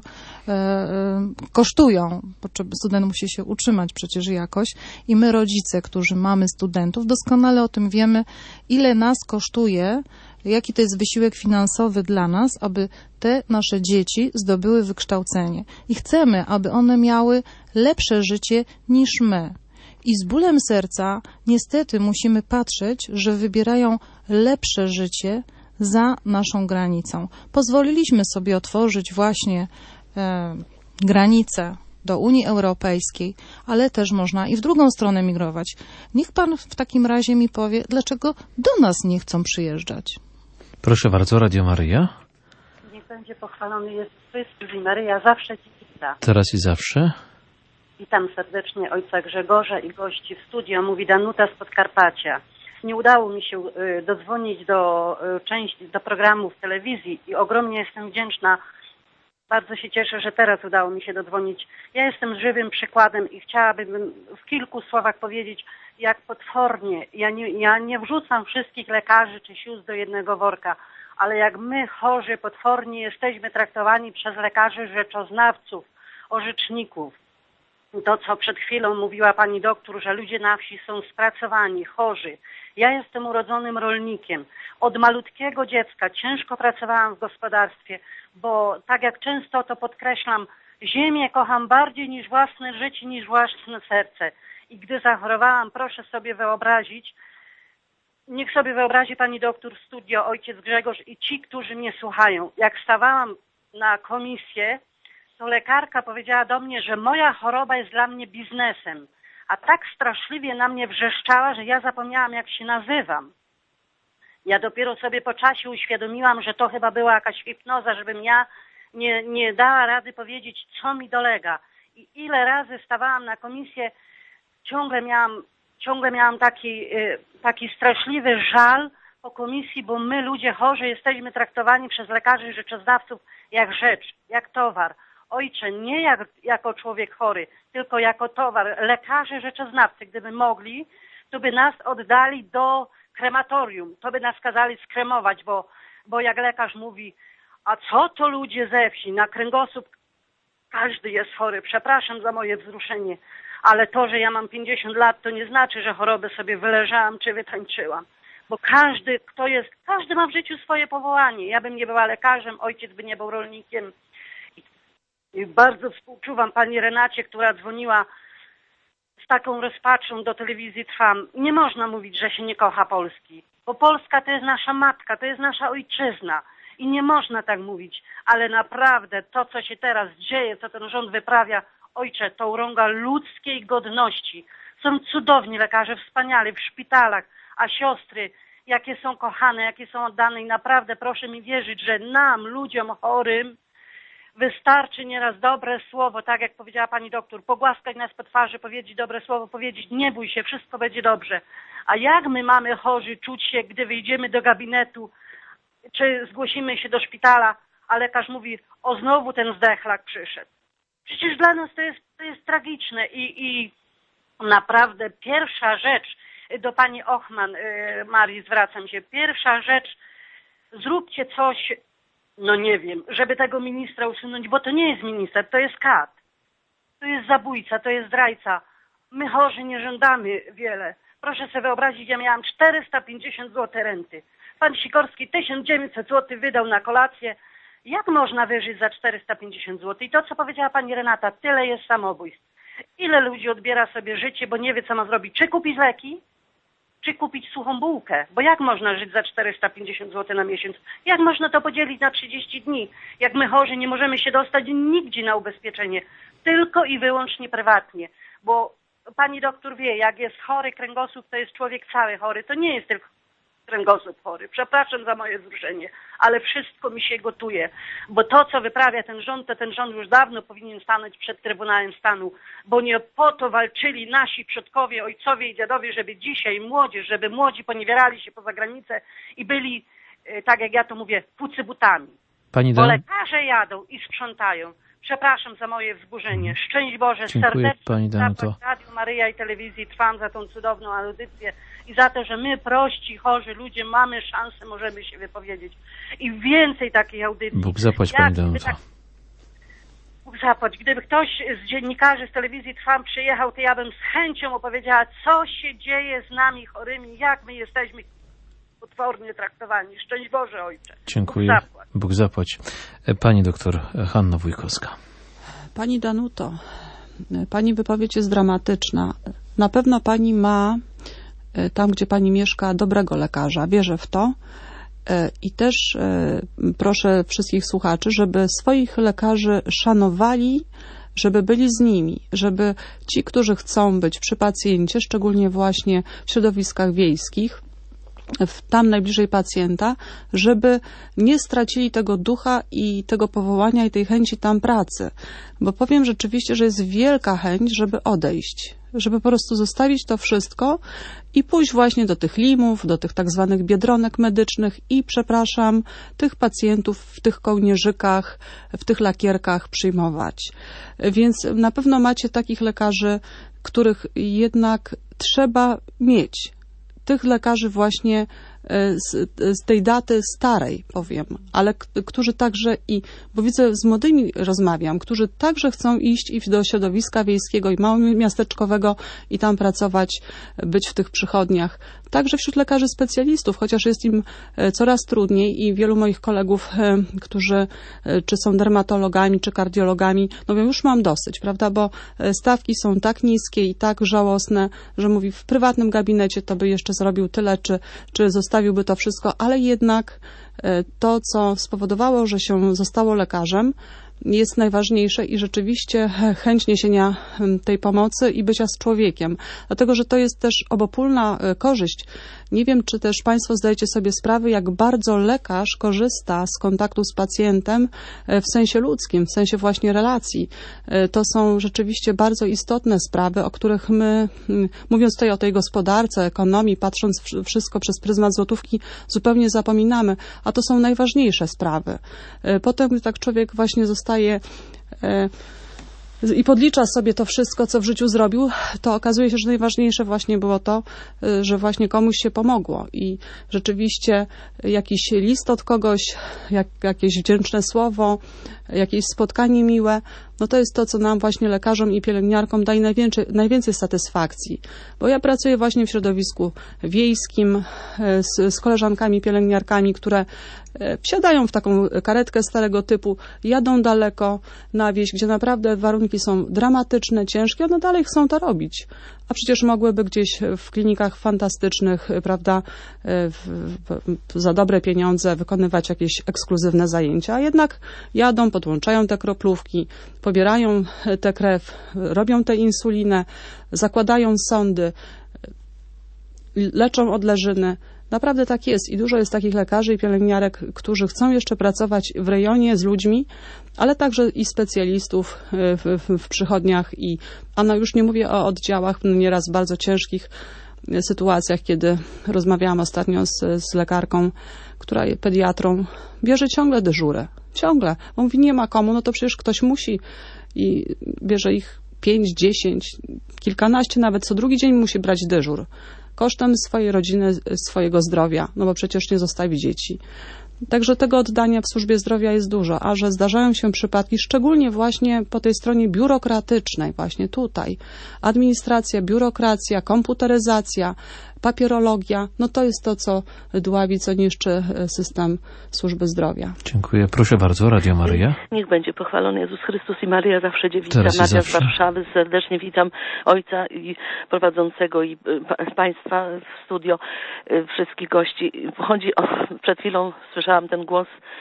kosztują, bo student musi się utrzymać przecież jakoś i my rodzice, którzy mamy studentów, doskonale o tym wiemy, ile nas kosztuje, jaki to jest wysiłek finansowy dla nas, aby te nasze dzieci zdobyły wykształcenie. I chcemy, aby one miały lepsze życie niż my. I z bólem serca niestety musimy patrzeć, że wybierają lepsze życie za naszą granicą. Pozwoliliśmy sobie otworzyć właśnie granice do Unii Europejskiej, ale też można i w drugą stronę migrować. Niech pan w takim razie mi powie, dlaczego do nas nie chcą przyjeżdżać. Proszę bardzo, Radio Maryja. Niech będzie pochwalony Jezus Chrystus i Maryja zawsze ci wita. Teraz i zawsze. Witam serdecznie ojca Grzegorza i gości w studio, mówi Danuta z Podkarpacia. Nie udało mi się dodzwonić do programu w telewizji i ogromnie jestem wdzięczna. Bardzo się cieszę, że teraz udało mi się dodzwonić. Ja jestem żywym przykładem i chciałabym w kilku słowach powiedzieć, jak potwornie, ja nie wrzucam wszystkich lekarzy czy sióstr do jednego worka, ale jak my chorzy potwornie jesteśmy traktowani przez lekarzy rzeczoznawców, orzeczników. To, co przed chwilą mówiła pani doktor, że ludzie na wsi są spracowani, chorzy. Ja jestem urodzonym rolnikiem. Od malutkiego dziecka ciężko pracowałam w gospodarstwie, bo tak jak często to podkreślam, ziemię kocham bardziej niż własne życie, niż własne serce. I gdy zachorowałam, proszę sobie wyobrazić, niech sobie wyobrazi pani doktor w studio, ojciec Grzegorz i ci, którzy mnie słuchają. Jak stawałam na komisję, to lekarka powiedziała do mnie, że moja choroba jest dla mnie biznesem. A tak straszliwie na mnie wrzeszczała, że ja zapomniałam, jak się nazywam. Ja dopiero sobie po czasie uświadomiłam, że to chyba była jakaś hipnoza, żebym ja nie dała rady powiedzieć, co mi dolega. I ile razy stawałam na komisję, ciągle miałam taki straszliwy żal po komisji, bo my, ludzie chorzy, jesteśmy traktowani przez lekarzy rzeczoznawców jak rzecz, jak towar. Ojcze, nie jako człowiek chory, tylko jako towar. Lekarze rzeczoznawcy, gdyby mogli, to by nas oddali do krematorium, to by nas kazali skremować, bo jak lekarz mówi, a co to ludzie ze wsi, na kręgosłup każdy jest chory, przepraszam za moje wzruszenie, ale to, że ja mam 50 lat, to nie znaczy, że chorobę sobie wyleżałam czy wytańczyłam, bo każdy ma w życiu swoje powołanie. Ja bym nie była lekarzem, ojciec by nie był rolnikiem. I bardzo współczuwam pani Renacie, która dzwoniła z taką rozpaczą do telewizji Trwam. Nie można mówić, że się nie kocha Polski, bo Polska to jest nasza matka, to jest nasza ojczyzna i nie można tak mówić, ale naprawdę to, co się teraz dzieje, co ten rząd wyprawia, ojcze, to urąga ludzkiej godności. Są cudowni lekarze, wspaniali w szpitalach, a siostry, jakie są kochane, jakie są oddane i naprawdę proszę mi wierzyć, że nam, ludziom chorym, wystarczy nieraz dobre słowo, tak jak powiedziała pani doktor, pogłaskać nas po twarzy, powiedzieć dobre słowo, powiedzieć nie bój się, wszystko będzie dobrze. A jak my mamy chorzy czuć się, gdy wyjdziemy do gabinetu, czy zgłosimy się do szpitala, a lekarz mówi, o znowu ten zdechlak przyszedł. Przecież dla nas to jest tragiczne i naprawdę pierwsza rzecz, do pani Ochman, Marii zwracam się, pierwsza rzecz, zróbcie coś, no nie wiem, żeby tego ministra usunąć, bo to nie jest minister, to jest kat. To jest zabójca, to jest zdrajca. My chorzy nie żądamy wiele. Proszę sobie wyobrazić, ja miałam 450 zł renty. Pan Sikorski 1900 zł wydał na kolację. Jak można wyżyć za 450 zł? I to, co powiedziała pani Renata, tyle jest samobójstw. Ile ludzi odbiera sobie życie, bo nie wie, co ma zrobić. Czy kupić leki? Czy kupić suchą bułkę? Bo jak można żyć za 450 zł na miesiąc? Jak można to podzielić na 30 dni? Jak my chorzy nie możemy się dostać nigdzie na ubezpieczenie. Tylko i wyłącznie prywatnie. Bo pani doktor wie, jak jest chory kręgosłup, to jest człowiek cały chory. To nie jest tylko kręgosłup chory. Przepraszam za moje wzruszenie, ale wszystko mi się gotuje, bo to, co wyprawia ten rząd, to ten rząd już dawno powinien stanąć przed Trybunałem Stanu, bo nie po to walczyli nasi przodkowie, ojcowie i dziadowie, żeby dzisiaj młodzież, żeby młodzi poniewierali się poza granicę i byli, tak jak ja to mówię, pucybutami. Bo lekarze jadą i sprzątają. Przepraszam za moje wzburzenie. Szczęść Boże, serdecznie zapłać Radio Maryja i telewizji Trwam za tą cudowną audycję i za to, że my, prości, chorzy ludzie, mamy szansę, możemy się wypowiedzieć. I więcej takich audycji. Bóg zapłać, pani Danuto. Bóg zapłać. Gdyby ktoś z dziennikarzy z telewizji Trwam przyjechał, to ja bym z chęcią opowiedziała, co się dzieje z nami chorymi, jak my jesteśmy potwornie traktowani. Szczęść Boże, Ojcze. Dziękuję. Bóg zapłać. Pani doktor Hanna Wójkowska. Pani Danuto, pani wypowiedź jest dramatyczna. Na pewno pani ma tam, gdzie pani mieszka, dobrego lekarza. Wierzę w to. I też proszę wszystkich słuchaczy, żeby swoich lekarzy szanowali, żeby byli z nimi, żeby ci, którzy chcą być przy pacjencie, szczególnie właśnie w środowiskach wiejskich, tam najbliżej pacjenta, żeby nie stracili tego ducha i tego powołania i tej chęci tam pracy. Bo powiem rzeczywiście, że jest wielka chęć, żeby odejść, żeby po prostu zostawić to wszystko i pójść właśnie do tych limów, do tych tak zwanych biedronek medycznych i, przepraszam, tych pacjentów w tych kołnierzykach, w tych lakierkach przyjmować. Więc na pewno macie takich lekarzy, których jednak trzeba mieć. Tych lekarzy właśnie z tej daty starej, powiem, ale którzy także bo widzę, z młodymi rozmawiam, którzy także chcą iść do środowiska wiejskiego i małomiasteczkowego i tam pracować, być w tych przychodniach. Także wśród lekarzy specjalistów, chociaż jest im coraz trudniej i wielu moich kolegów, którzy czy są dermatologami, czy kardiologami, no wiem, już mam dosyć, prawda, bo stawki są tak niskie i tak żałosne, że mówi, w prywatnym gabinecie to by jeszcze zrobił tyle, czy zostawiłby to wszystko, ale jednak to, co spowodowało, że się zostało lekarzem, jest najważniejsze i rzeczywiście chęć niesienia tej pomocy i bycia z człowiekiem. Dlatego, że to jest też obopólna korzyść. Nie wiem, czy też Państwo zdajecie sobie sprawę, jak bardzo lekarz korzysta z kontaktu z pacjentem w sensie ludzkim, w sensie właśnie relacji. To są rzeczywiście bardzo istotne sprawy, o których my, mówiąc tutaj o tej gospodarce, ekonomii, patrząc wszystko przez pryzmat złotówki, zupełnie zapominamy. A to są najważniejsze sprawy. Potem, gdy tak człowiek właśnie zostaje i podlicza sobie to wszystko, co w życiu zrobił, to okazuje się, że najważniejsze właśnie było to, że właśnie komuś się pomogło i rzeczywiście jakiś list od kogoś, jakieś wdzięczne słowo, jakieś spotkanie miłe, no to jest to, co nam właśnie lekarzom i pielęgniarkom daje najwięcej satysfakcji. Bo ja pracuję właśnie w środowisku wiejskim z koleżankami pielęgniarkami, które wsiadają w taką karetkę starego typu, jadą daleko na wieś, gdzie naprawdę warunki są dramatyczne, ciężkie, one dalej chcą to robić. A przecież mogłyby gdzieś w klinikach fantastycznych, prawda, za dobre pieniądze wykonywać jakieś ekskluzywne zajęcia, a jednak jadą, podłączają te kroplówki, pobierają tę krew, robią tę insulinę, zakładają sondy, leczą odleżyny. Naprawdę tak jest i dużo jest takich lekarzy i pielęgniarek, którzy chcą jeszcze pracować w rejonie z ludźmi, ale także i specjalistów w przychodniach a no już nie mówię o oddziałach, nieraz w bardzo ciężkich sytuacjach, kiedy rozmawiałam ostatnio z lekarką, która pediatrą, bierze ciągle dyżurę. Ciągle. On mówi, nie ma komu, no to przecież ktoś musi i bierze ich 5, 10, kilkanaście nawet, co drugi dzień musi brać dyżur. Kosztem swojej rodziny, swojego zdrowia, no bo przecież nie zostawi dzieci. Także tego oddania w służbie zdrowia jest dużo, a że zdarzają się przypadki, szczególnie właśnie po tej stronie biurokratycznej, właśnie tutaj. Administracja, biurokracja, komputeryzacja, papierologia, no to jest to, co dławi, co niszczy system służby zdrowia. Dziękuję. Proszę bardzo, Radio Maryja. Niech będzie pochwalony Jezus Chrystus i Maryja zawsze dziewica. Maria z Warszawy. Serdecznie witam ojca i prowadzącego i państwa w studio, wszystkich gości. Chodzi o, przed chwilą słyszałam ten głos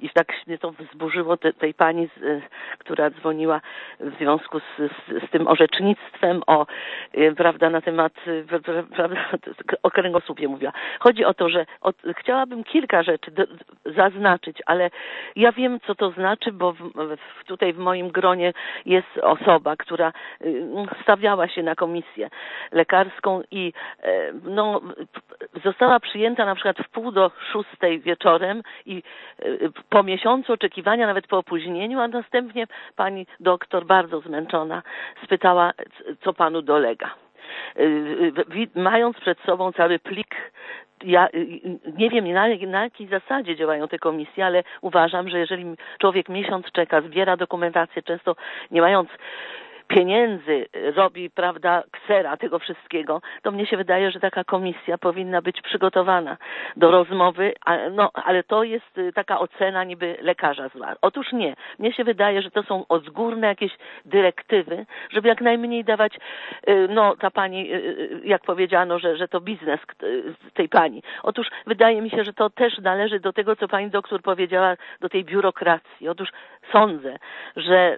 I tak mnie to wzburzyło tej pani, która dzwoniła w związku z tym orzecznictwem prawda, na temat, prawda, o kręgosłupie mówiła. Chodzi o to, że chciałabym kilka rzeczy zaznaczyć, ale ja wiem, co to znaczy, bo tutaj w moim gronie jest osoba, która stawiała się na komisję lekarską i została przyjęta na przykład w 5:45 wieczorem i po miesiącu oczekiwania, nawet po opóźnieniu, a następnie pani doktor, bardzo zmęczona, spytała, co panu dolega. Mając przed sobą cały plik, ja nie wiem na jakiej zasadzie działają te komisje, ale uważam, że jeżeli człowiek miesiąc czeka, zbiera dokumentację, często nie mając pieniędzy, robi, prawda, ksera tego wszystkiego, to mnie się wydaje, że taka komisja powinna być przygotowana do rozmowy, ale to jest taka ocena niby lekarza zła. Otóż nie. Mnie się wydaje, że to są odgórne jakieś dyrektywy, żeby jak najmniej dawać, ta pani, jak powiedziano, że to biznes tej pani. Otóż wydaje mi się, że to też należy do tego, co pani doktor powiedziała, do tej biurokracji. Otóż sądzę, że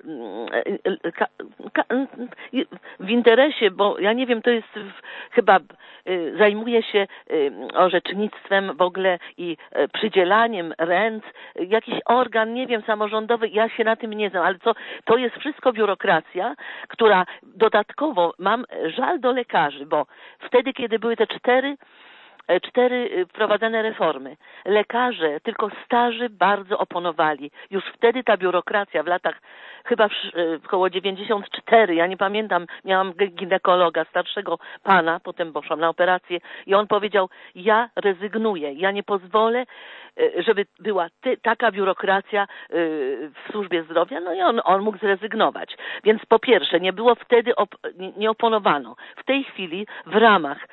w interesie, bo ja nie wiem, to jest chyba zajmuje się orzecznictwem w ogóle i przydzielaniem rent, jakiś organ, nie wiem, samorządowy, ja się na tym nie znam, ale to jest wszystko biurokracja, która dodatkowo, mam żal do lekarzy, bo wtedy, kiedy były te cztery wprowadzane reformy. Lekarze, tylko starzy bardzo oponowali. Już wtedy ta biurokracja w latach chyba około 94, ja nie pamiętam, miałam ginekologa, starszego pana, potem poszłam na operację i on powiedział, ja rezygnuję, ja nie pozwolę, żeby była taka biurokracja w służbie zdrowia, no i on mógł zrezygnować. Więc po pierwsze, nie było wtedy, nie oponowano. W tej chwili w ramach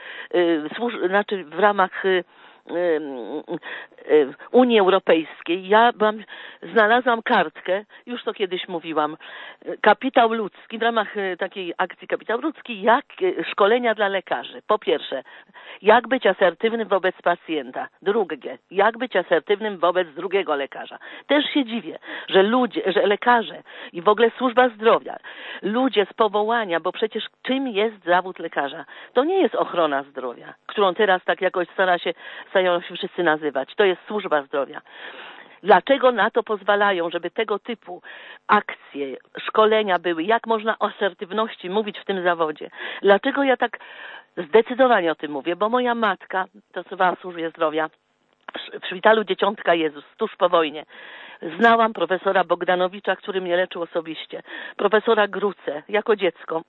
Unii Europejskiej ja znalazłam kartkę, już to kiedyś mówiłam, kapitał ludzki, w ramach takiej akcji kapitał ludzki, jak szkolenia dla lekarzy. Po pierwsze, jak być asertywnym wobec pacjenta. Drugie, jak być asertywnym wobec drugiego lekarza. Też się dziwię, że lekarze i w ogóle służba zdrowia, ludzie z powołania, bo przecież czym jest zawód lekarza? To nie jest ochrona zdrowia, którą teraz tak jakoś starają się wszyscy nazywać. To jest służba zdrowia. Dlaczego na to pozwalają, żeby tego typu akcje, szkolenia były? Jak można o asertywności mówić w tym zawodzie? Dlaczego ja tak zdecydowanie o tym mówię? Bo moja matka pracowała w służbie zdrowia w szpitalu Dzieciątka Jezus tuż po wojnie. Znałam profesora Bogdanowicza, który mnie leczył osobiście. Profesora Grucę jako dziecko.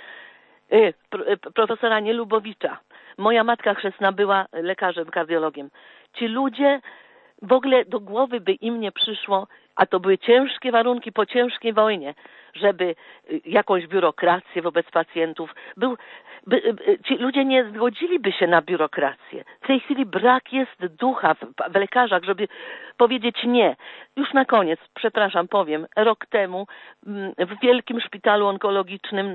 Profesora Nielubowicza. Moja matka chrzestna była lekarzem, kardiologiem. Ci ludzie, w ogóle do głowy by im nie przyszło, a to były ciężkie warunki po ciężkiej wojnie, żeby jakąś biurokrację wobec pacjentów. Ci ludzie nie zgodziliby się na biurokrację. W tej chwili brak jest ducha w lekarzach, żeby powiedzieć nie. Już na koniec, przepraszam, powiem, rok temu w wielkim szpitalu onkologicznym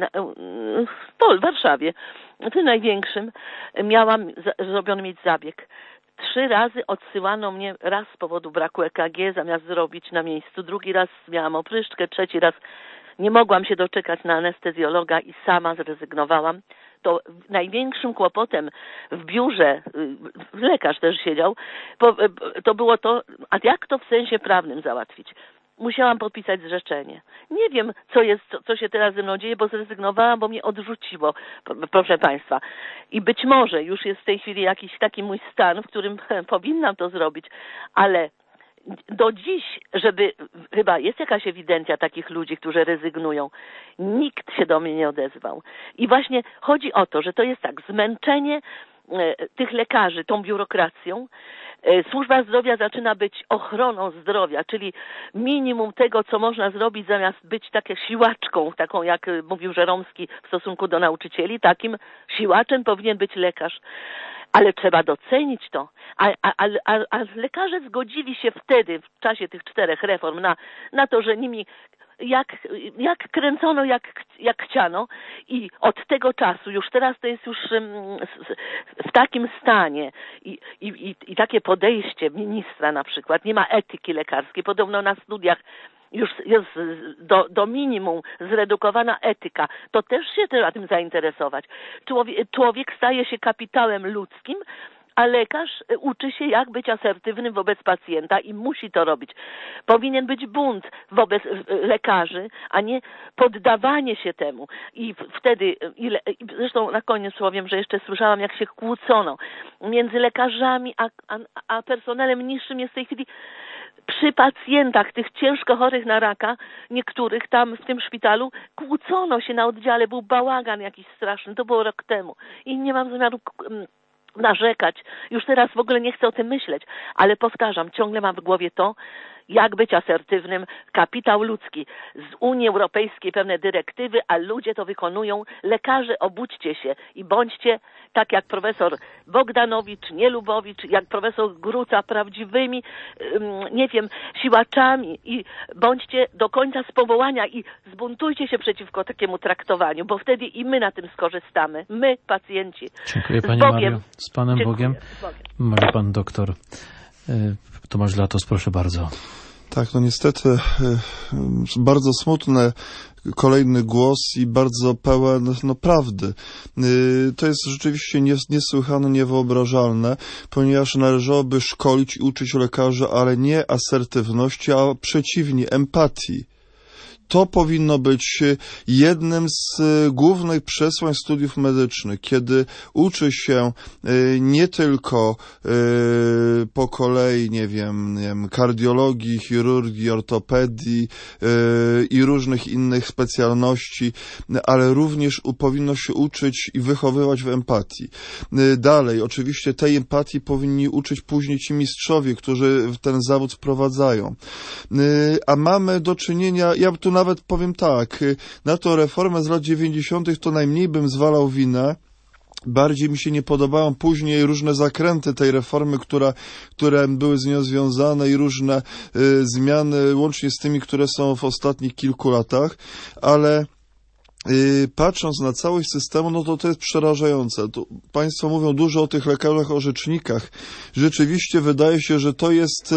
w Warszawie, tym największym, miałam zrobiony mieć zabieg. 3 razy odsyłano mnie, raz z powodu braku EKG zamiast zrobić na miejscu, drugi raz miałam opryszczkę, 3. raz nie mogłam się doczekać na anestezjologa i sama zrezygnowałam. To największym kłopotem w biurze, lekarz też siedział, to było to, a jak to w sensie prawnym załatwić? Musiałam podpisać zrzeczenie. Nie wiem, co się teraz ze mną dzieje, bo zrezygnowałam, bo mnie odrzuciło, proszę Państwa. I być może już jest w tej chwili jakiś taki mój stan, w którym powinnam to zrobić, ale do dziś, chyba jest jakaś ewidencja takich ludzi, którzy rezygnują. Nikt się do mnie nie odezwał. I właśnie chodzi o to, że to jest tak, zmęczenie tych lekarzy tą biurokracją. Służba zdrowia zaczyna być ochroną zdrowia, czyli minimum tego, co można zrobić, zamiast być taką siłaczką, taką jak mówił Żeromski w stosunku do nauczycieli, takim siłaczem powinien być lekarz. Ale trzeba docenić to. A lekarze zgodzili się wtedy, w czasie tych 4 reform, na to, że nimi jak kręcono, jak chciano i od tego czasu, już teraz to jest już w takim stanie i takie podejście ministra na przykład, nie ma etyki lekarskiej, podobno na studiach już jest do minimum zredukowana etyka, to też się trzeba tym zainteresować. Człowiek staje się kapitałem ludzkim, a lekarz uczy się, jak być asertywnym wobec pacjenta i musi to robić. Powinien być bunt wobec lekarzy, a nie poddawanie się temu. I wtedy, zresztą na koniec powiem, że jeszcze słyszałam, jak się kłócono między lekarzami a personelem niższym jest w tej chwili przy pacjentach, tych ciężko chorych na raka, niektórych tam w tym szpitalu, kłócono się na oddziale, był bałagan jakiś straszny, to było rok temu. I nie mam zamiaru narzekać. Już teraz w ogóle nie chcę o tym myśleć, ale powtarzam, ciągle mam w głowie to, jak być asertywnym, kapitał ludzki. Z Unii Europejskiej pewne dyrektywy, a ludzie to wykonują. Lekarze, obudźcie się i bądźcie tak jak profesor Bogdanowicz, nie Lubowicz, jak profesor Gruca, prawdziwymi, nie wiem, siłaczami i bądźcie do końca z powołania i zbuntujcie się przeciwko takiemu traktowaniu, bo wtedy i my na tym skorzystamy. My, pacjenci. Dziękuję Pani Mario. Z Panem Bogiem. Może Pan doktor Tomasz Latos, proszę bardzo. Tak, no niestety bardzo smutne kolejny głos i bardzo pełen prawdy. To jest rzeczywiście niesłychane, niewyobrażalne, ponieważ należałoby szkolić i uczyć lekarzy, ale nie asertywności, a przeciwnie, empatii. To powinno być jednym z głównych przesłań studiów medycznych, kiedy uczy się nie tylko po kolei, nie wiem, kardiologii, chirurgii, ortopedii i różnych innych specjalności, ale również powinno się uczyć i wychowywać w empatii. Dalej, oczywiście tej empatii powinni uczyć później ci mistrzowie, którzy ten zawód wprowadzają. A mamy do czynienia, ja tu nawet powiem tak, na tą reformę z lat 90. to najmniej bym zwalał winę. Bardziej mi się nie podobają później różne zakręty tej reformy, które były z nią związane i różne zmiany, łącznie z tymi, które są w ostatnich kilku latach, ale patrząc na całość systemu, no to jest przerażające. Tu Państwo mówią dużo o tych lekarzach, orzecznikach. Rzeczywiście wydaje się, że to jest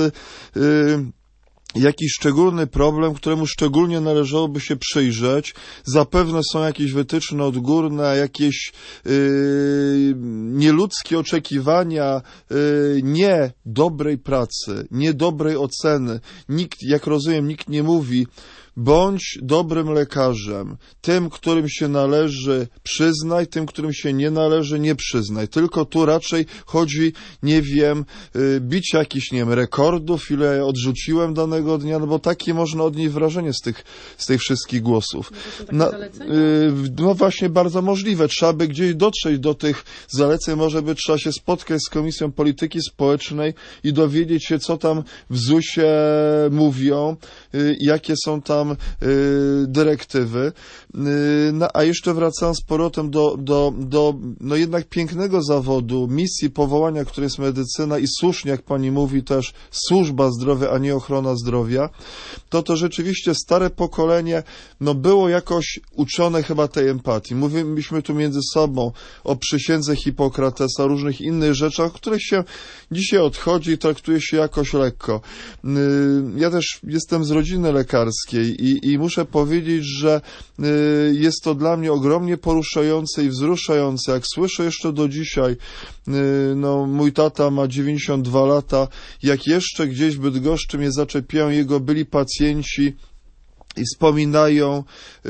jakiś szczególny problem, któremu szczególnie należałoby się przyjrzeć. Zapewne są jakieś wytyczne odgórne, jakieś nieludzkie oczekiwania nie dobrej pracy, nie dobrej oceny. Jak rozumiem, nikt nie mówi: bądź dobrym lekarzem. Tym, którym się należy, przyznaj, tym, którym się nie należy, nie przyznaj. Tylko tu raczej chodzi, nie wiem, bić jakichś, nie wiem, rekordów, ile odrzuciłem danego dnia, no bo takie można odnieść wrażenie z tych wszystkich głosów. No właśnie, bardzo możliwe. Trzeba by gdzieś dotrzeć do tych zaleceń, może by trzeba się spotkać z Komisją Polityki Społecznej i dowiedzieć się, co tam w ZUS-ie mówią, jakie są tam dyrektywy. No, a jeszcze wracając z powrotem do no jednak pięknego zawodu, misji powołania, którym jest medycyna i słusznie, jak pani mówi, też służba zdrowia, a nie ochrona zdrowia, to rzeczywiście stare pokolenie no było jakoś uczone chyba tej empatii. Mówiliśmy tu między sobą o przysiędze Hipokratesa, różnych innych rzeczach, o których się dzisiaj odchodzi i traktuje się jakoś lekko. Ja też jestem z rodziny lekarskiej i muszę powiedzieć, że jest to dla mnie ogromnie poruszające i wzruszające. Jak słyszę jeszcze do dzisiaj, no mój tata ma 92 lata, jak jeszcze gdzieś w Bydgoszczy mnie zaczepiają jego byli pacjenci i wspominają,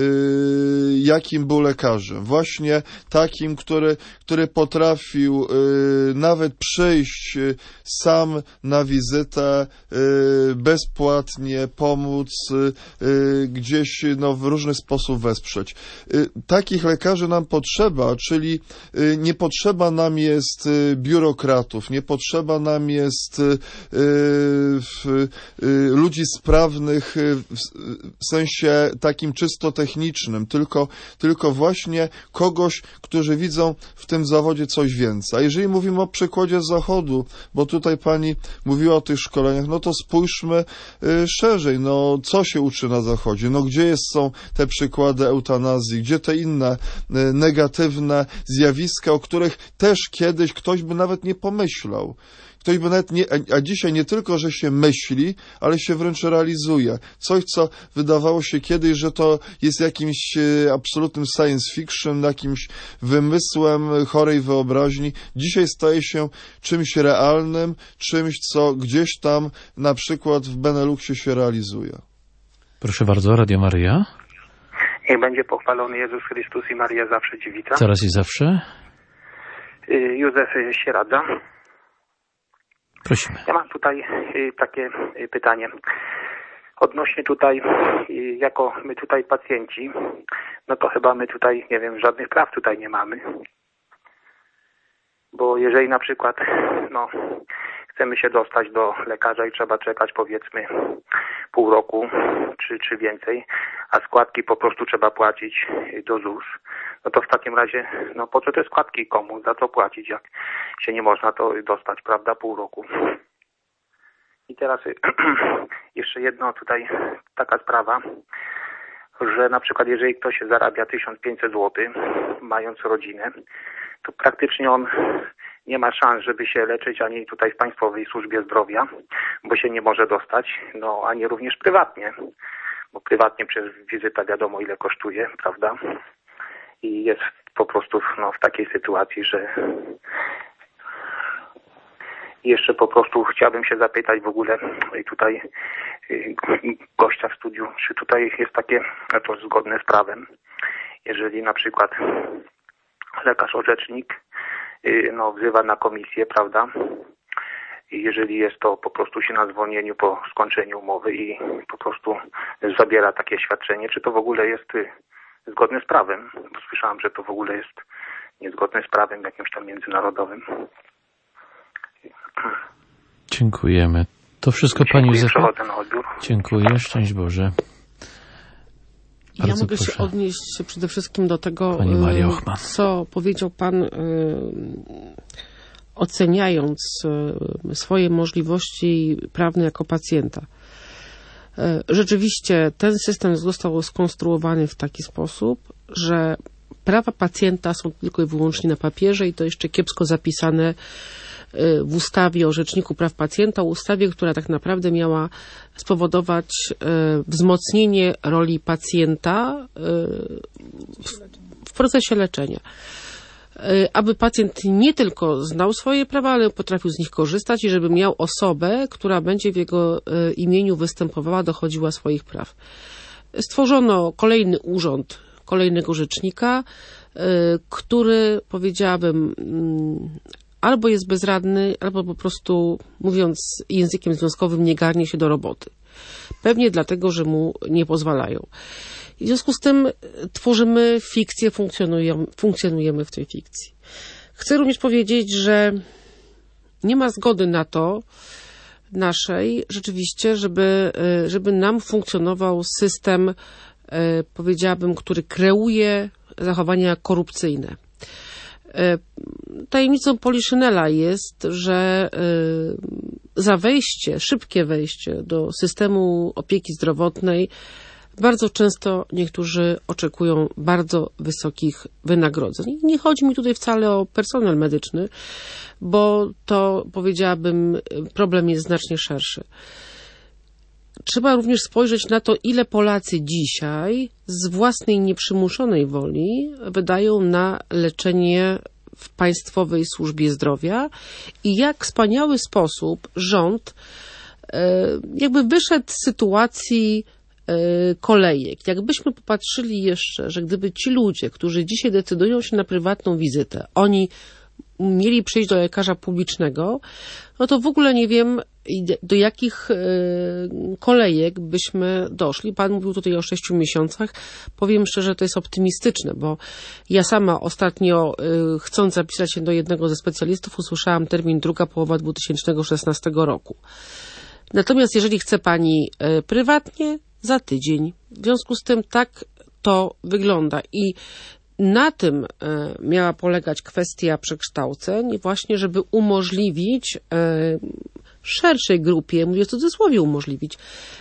jakim był lekarzem. Właśnie takim, który potrafił nawet przyjść sam na wizytę, bezpłatnie pomóc, gdzieś no, w różny sposób wesprzeć. Takich lekarzy nam potrzeba, czyli nie potrzeba nam jest biurokratów, nie potrzeba nam jest ludzi sprawnych w sensie sensie takim czysto technicznym, tylko właśnie kogoś, którzy widzą w tym zawodzie coś więcej. A jeżeli mówimy o przykładzie Zachodu, bo tutaj pani mówiła o tych szkoleniach, no to spójrzmy szerzej, no co się uczy na Zachodzie, no gdzie są te przykłady eutanazji, gdzie te inne negatywne zjawiska, o których też kiedyś ktoś by nawet nie pomyślał. Ktoś by nawet a dzisiaj nie tylko, że się myśli, ale się wręcz realizuje. Coś, co wydawało się kiedyś, że to jest jakimś absolutnym science fiction, jakimś wymysłem chorej wyobraźni. Dzisiaj staje się czymś realnym, czymś, co gdzieś tam na przykład w Beneluxie się realizuje. Proszę bardzo, Radio Maryja. Niech będzie pochwalony Jezus Chrystus i Maria zawsze dziewica. Teraz i zawsze. Józef Sieradza. Prosimy. Ja mam tutaj takie pytanie. Odnośnie tutaj, jako my tutaj pacjenci, no to chyba my tutaj, nie wiem, żadnych praw tutaj nie mamy. Bo jeżeli na przykład, no, chcemy się dostać do lekarza i trzeba czekać powiedzmy pół roku czy więcej, a składki po prostu trzeba płacić do ZUS, no to w takim razie, no po co te składki, komu, za co płacić, jak się nie można to dostać, prawda, pół roku. I teraz jeszcze jedno tutaj taka sprawa, że na przykład jeżeli ktoś zarabia 1500 zł, mając rodzinę, to praktycznie on nie ma szans, żeby się leczyć ani tutaj w Państwowej Służbie Zdrowia, bo się nie może dostać, no ani również prywatnie, bo prywatnie przez wizytę wiadomo ile kosztuje, prawda? I jest po prostu no, w takiej sytuacji, że jeszcze po prostu chciałbym się zapytać w ogóle tutaj gościa w studiu, czy tutaj jest takie to zgodne z prawem, jeżeli na przykład lekarz orzecznik no, wzywa na komisję, prawda? I jeżeli jest to po prostu się na zwolnieniu po skończeniu umowy i po prostu zabiera takie świadczenie, czy to w ogóle jest zgodne z prawem? Bo słyszałem, że to w ogóle jest niezgodne z prawem jakimś tam międzynarodowym. Dziękujemy. To wszystko Pani Józefie. Przechodzę na odbiór. Dziękuję. Szczęść Boże. Ja mogę się odnieść przede wszystkim do tego, co powiedział Pan, oceniając swoje możliwości prawne jako pacjenta. Rzeczywiście ten system został skonstruowany w taki sposób, że prawa pacjenta są tylko i wyłącznie na papierze i to jeszcze kiepsko zapisane w ustawie o Rzeczniku Praw Pacjenta, ustawie, która tak naprawdę miała spowodować wzmocnienie roli pacjenta w procesie leczenia. Aby pacjent nie tylko znał swoje prawa, ale potrafił z nich korzystać i żeby miał osobę, która będzie w jego imieniu występowała, dochodziła swoich praw. Stworzono kolejny urząd, kolejnego rzecznika, który, powiedziałabym, albo jest bezradny, albo po prostu, mówiąc językiem związkowym, nie garnie się do roboty. Pewnie dlatego, że mu nie pozwalają. I w związku z tym tworzymy fikcję, funkcjonujemy w tej fikcji. Chcę również powiedzieć, że nie ma zgody na to naszej rzeczywiście, żeby nam funkcjonował system, powiedziałabym, który kreuje zachowania korupcyjne. Tajemnicą Poliszynela jest, że za wejście, szybkie wejście do systemu opieki zdrowotnej bardzo często niektórzy oczekują bardzo wysokich wynagrodzeń. Nie chodzi mi tutaj wcale o personel medyczny, bo to, powiedziałabym, problem jest znacznie szerszy. Trzeba również spojrzeć na to, ile Polacy dzisiaj z własnej nieprzymuszonej woli wydają na leczenie w Państwowej Służbie Zdrowia i jak wspaniały sposób rząd jakby wyszedł z sytuacji kolejek. Jakbyśmy popatrzyli jeszcze, że gdyby ci ludzie, którzy dzisiaj decydują się na prywatną wizytę, oni mieli przyjść do lekarza publicznego, no to w ogóle nie wiem, do jakich kolejek byśmy doszli. Pan mówił tutaj o 6 miesiącach. Powiem szczerze, to jest optymistyczne, bo ja sama ostatnio, chcąc zapisać się do jednego ze specjalistów, usłyszałam termin druga połowa 2016 roku. Natomiast jeżeli chce Pani prywatnie, za tydzień. W związku z tym tak to wygląda i na tym miała polegać kwestia przekształceń, właśnie żeby umożliwić szerszej grupie, mówię w cudzysłowie umożliwić,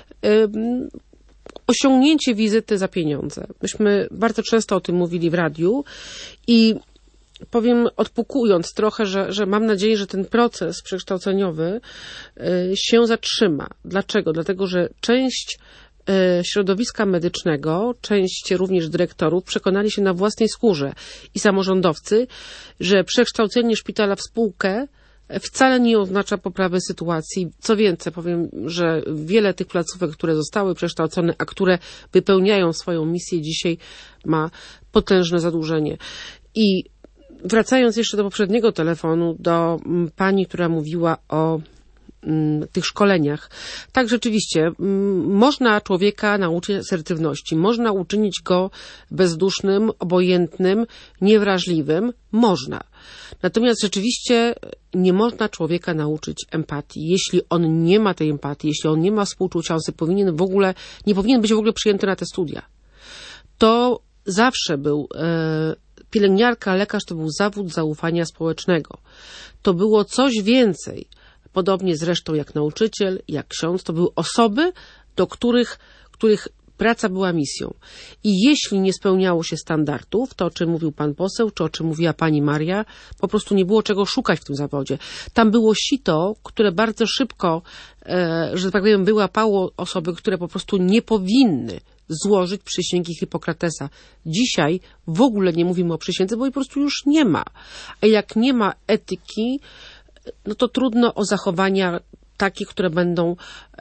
osiągnięcie wizyty za pieniądze. Myśmy bardzo często o tym mówili w radiu i powiem, odpukując trochę, że mam nadzieję, że ten proces przekształceniowy się zatrzyma. Dlaczego? Dlatego, że część środowiska medycznego, część również dyrektorów przekonali się na własnej skórze i samorządowcy, że przekształcenie szpitala w spółkę wcale nie oznacza poprawy sytuacji. Co więcej, powiem, że wiele tych placówek, które zostały przekształcone, a które wypełniają swoją misję dzisiaj, ma potężne zadłużenie. I wracając jeszcze do poprzedniego telefonu, do pani, która mówiła o tych szkoleniach. Tak, rzeczywiście, można człowieka nauczyć asertywności, można uczynić go bezdusznym, obojętnym, niewrażliwym. Można. Natomiast rzeczywiście nie można człowieka nauczyć empatii. Jeśli on nie ma tej empatii, jeśli on nie ma współczucia, on nie powinien być w ogóle przyjęty na te studia. To zawsze był pielęgniarka, lekarz to był zawód zaufania społecznego. To było coś więcej. Podobnie zresztą jak nauczyciel, jak ksiądz, to były osoby, do których praca była misją. I jeśli nie spełniało się standardów, to o czym mówił pan poseł, czy o czym mówiła pani Maria, po prostu nie było czego szukać w tym zawodzie. Tam było sito, które bardzo szybko, że tak powiem, wyłapało osoby, które po prostu nie powinny złożyć przysięgi Hipokratesa. Dzisiaj w ogóle nie mówimy o przysiędze, bo jej po prostu już nie ma. A jak nie ma etyki, no to trudno o zachowania takie, które będą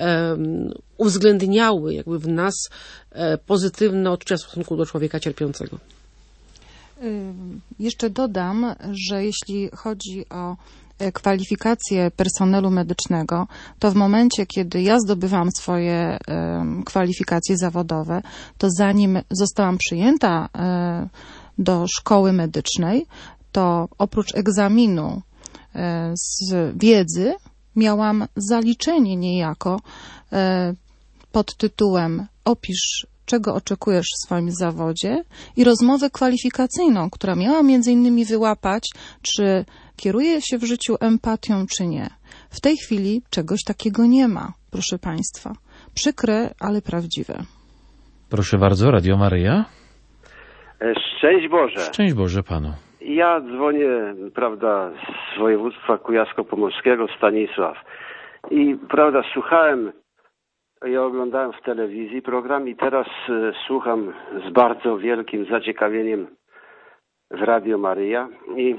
uwzględniały jakby w nas pozytywne odczucia w stosunku do człowieka cierpiącego. Jeszcze dodam, że jeśli chodzi o kwalifikacje personelu medycznego, to w momencie, kiedy ja zdobywam swoje kwalifikacje zawodowe, to zanim zostałam przyjęta do szkoły medycznej, to oprócz egzaminu z wiedzy miałam zaliczenie niejako pod tytułem opisz, czego oczekujesz w swoim zawodzie i rozmowę kwalifikacyjną, która miała między innymi wyłapać, czy kieruje się w życiu empatią, czy nie. W tej chwili czegoś takiego nie ma, proszę Państwa. Przykre, ale prawdziwe. Proszę bardzo, Radio Maryja. Szczęść Boże. Szczęść Boże Panu. Ja dzwonię, prawda, z województwa kujawsko-pomorskiego, Stanisław. I, prawda, słuchałem i oglądałem w telewizji program i teraz słucham z bardzo wielkim zaciekawieniem w Radio Maryja. I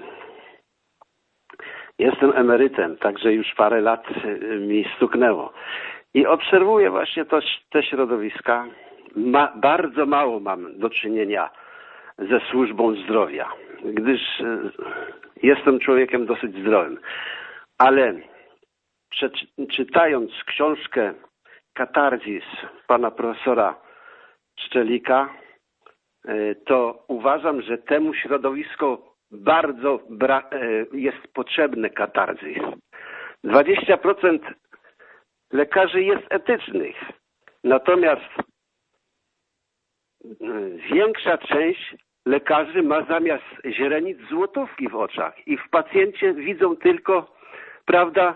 jestem emerytem, także już parę lat mi stuknęło. I obserwuję właśnie te środowiska. Bardzo mało mam do czynienia ze służbą zdrowia, gdyż jestem człowiekiem dosyć zdrowym. Ale czytając książkę Katarzis pana profesora Szczelika, to uważam, że temu środowisku bardzo jest potrzebny katarzis. 20% lekarzy jest etycznych, natomiast większa część lekarzy ma zamiast źrenic złotówki w oczach i w pacjencie widzą tylko, prawda,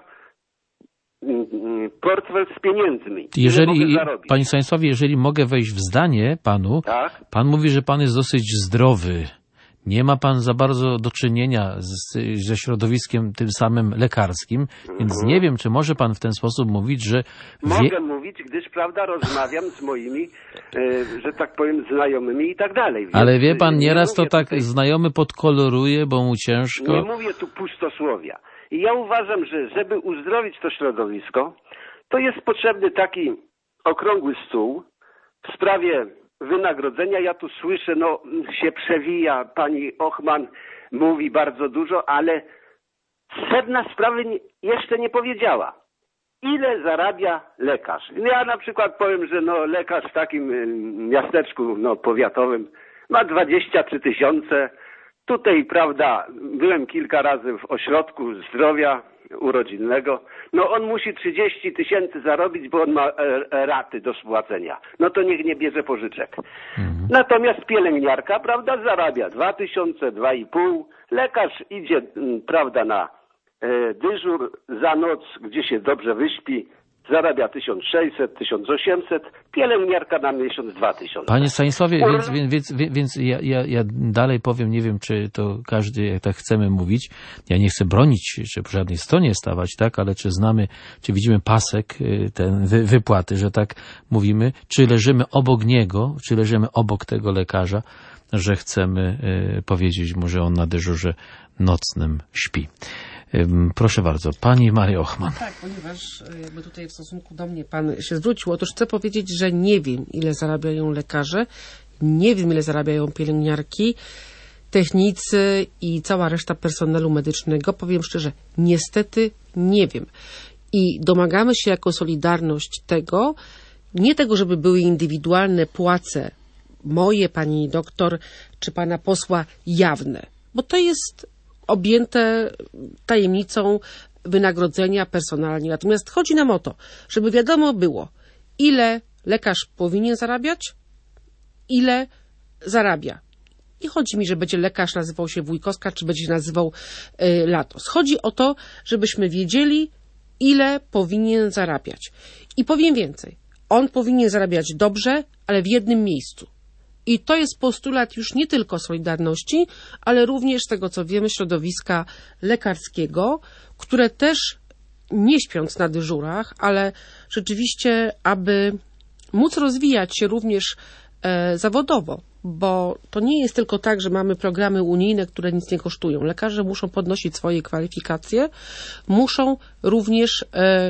portfel z pieniędzmi. Panie Stanisławie, jeżeli mogę wejść w zdanie panu, tak? Pan mówi, że pan jest dosyć zdrowy. Nie ma pan za bardzo do czynienia ze środowiskiem tym samym lekarskim, więc nie wiem, czy może pan w ten sposób mówić, że... Mogę mówić, gdyż, prawda, rozmawiam z moimi, że tak powiem, znajomymi i tak dalej. Więc ale wie pan, nieraz to tak znajomy podkoloruje, bo mu ciężko... Nie mówię tu pustosłowia. I ja uważam, że żeby uzdrowić to środowisko, to jest potrzebny taki okrągły stół w sprawie wynagrodzenia. Ja tu słyszę, się przewija, pani Ochman mówi bardzo dużo, ale sedna sprawy jeszcze nie powiedziała. Ile zarabia lekarz? Ja na przykład powiem, że lekarz w takim miasteczku powiatowym ma 23 000. Tutaj, prawda, byłem kilka razy w ośrodku zdrowia urodzinnego. No on musi 30 000 zarobić, bo on ma raty do spłacenia. No to niech nie bierze pożyczek. Natomiast pielęgniarka, prawda, zarabia 2000, 2,5. Lekarz idzie, prawda, na dyżur za noc, gdzie się dobrze wyśpi. Zarabia 1600, 1800, pielęgniarka na miesiąc 2000. Panie Stanisławie, więc ja dalej powiem, nie wiem, czy to każdy, jak tak chcemy mówić, ja nie chcę bronić, czy po żadnej stronie stawać, tak, ale czy widzimy pasek, ten wypłaty, że tak mówimy, czy leżymy obok niego, czy leżymy obok tego lekarza, że chcemy powiedzieć mu, że on na dyżurze nocnym śpi. Proszę bardzo, pani Maria Ochman. Tak, ponieważ jakby tutaj w stosunku do mnie pan się zwrócił, otóż chcę powiedzieć, że nie wiem, ile zarabiają lekarze, nie wiem, ile zarabiają pielęgniarki, technicy i cała reszta personelu medycznego. Powiem szczerze, niestety nie wiem. I domagamy się jako Solidarność tego, nie tego, żeby były indywidualne płace moje, pani doktor, czy pana posła jawne, bo to jest objęte tajemnicą wynagrodzenia personalnie. Natomiast chodzi nam o to, żeby wiadomo było, ile lekarz powinien zarabiać, ile zarabia. I chodzi mi, że będzie lekarz nazywał się Wójkowska, czy będzie się nazywał Latos. Chodzi o to, żebyśmy wiedzieli, ile powinien zarabiać. I powiem więcej. On powinien zarabiać dobrze, ale w jednym miejscu. I to jest postulat już nie tylko Solidarności, ale również, z tego co wiemy, środowiska lekarskiego, które też, nie śpiąc na dyżurach, ale rzeczywiście, aby móc rozwijać się również zawodowo, bo to nie jest tylko tak, że mamy programy unijne, które nic nie kosztują. Lekarze muszą podnosić swoje kwalifikacje, muszą również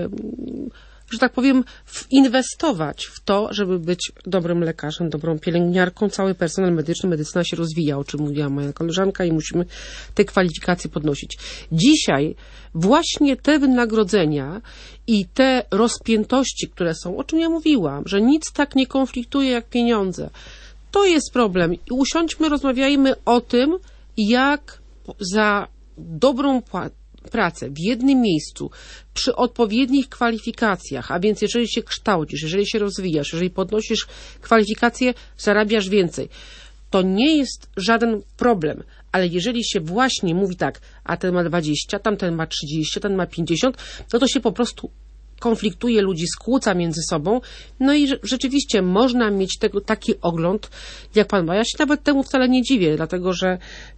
że tak powiem, inwestować w to, żeby być dobrym lekarzem, dobrą pielęgniarką. Cały personel medyczny, medycyna się rozwija, o czym mówiła moja koleżanka, i musimy te kwalifikacje podnosić. Dzisiaj właśnie te wynagrodzenia i te rozpiętości, które są, o czym ja mówiłam, że nic tak nie konfliktuje jak pieniądze, to jest problem. I usiądźmy, rozmawiajmy o tym, jak za dobrą pracę w jednym miejscu, przy odpowiednich kwalifikacjach, a więc jeżeli się kształcisz, jeżeli się rozwijasz, jeżeli podnosisz kwalifikacje, zarabiasz więcej. To nie jest żaden problem, ale jeżeli się właśnie mówi tak, a ten ma 20, tamten ma 30, ten ma 50, no to się po prostu konfliktuje, ludzi skłóca między sobą, no i rzeczywiście można mieć taki ogląd, jak pan ma. Ja się nawet temu wcale nie dziwię, dlatego że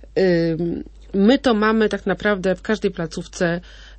my to mamy tak naprawdę w każdej placówce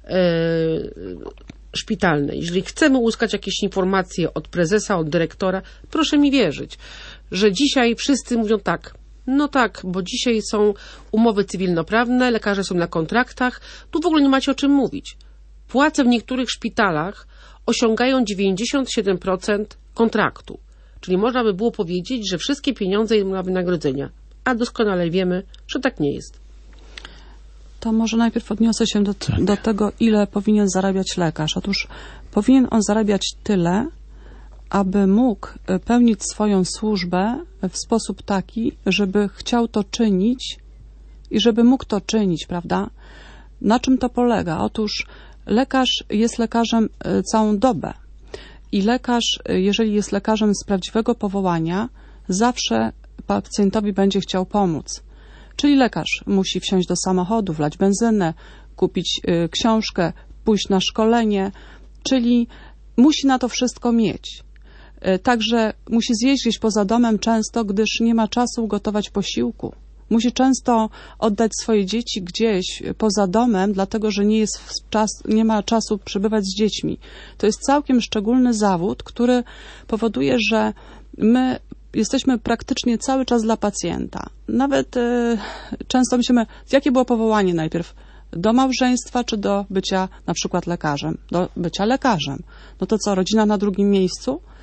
szpitalnej. Jeżeli chcemy uzyskać jakieś informacje od prezesa, od dyrektora, proszę mi wierzyć, że dzisiaj wszyscy mówią tak, no tak, bo dzisiaj są umowy cywilnoprawne, lekarze są na kontraktach, tu w ogóle nie macie o czym mówić. Płace w niektórych szpitalach osiągają 97% kontraktu. Czyli można by było powiedzieć, że wszystkie pieniądze idą na wynagrodzenia, a doskonale wiemy, że tak nie jest. To może najpierw odniosę się do tego, ile powinien zarabiać lekarz. Otóż powinien on zarabiać tyle, aby mógł pełnić swoją służbę w sposób taki, żeby chciał to czynić i żeby mógł to czynić, prawda? Na czym to polega? Otóż lekarz jest lekarzem całą dobę i lekarz, jeżeli jest lekarzem z prawdziwego powołania, zawsze pacjentowi będzie chciał pomóc. Czyli lekarz musi wsiąść do samochodu, wlać benzynę, kupić książkę, pójść na szkolenie, czyli musi na to wszystko mieć. Także musi zjeść gdzieś poza domem często, gdyż nie ma czasu ugotować posiłku. Musi często oddać swoje dzieci gdzieś poza domem, dlatego że nie ma czasu przebywać z dziećmi. To jest całkiem szczególny zawód, który powoduje, że my jesteśmy praktycznie cały czas dla pacjenta. Nawet często myślimy, jakie było powołanie najpierw? Do małżeństwa czy do bycia na przykład lekarzem? Do bycia lekarzem. No to co, rodzina na drugim miejscu?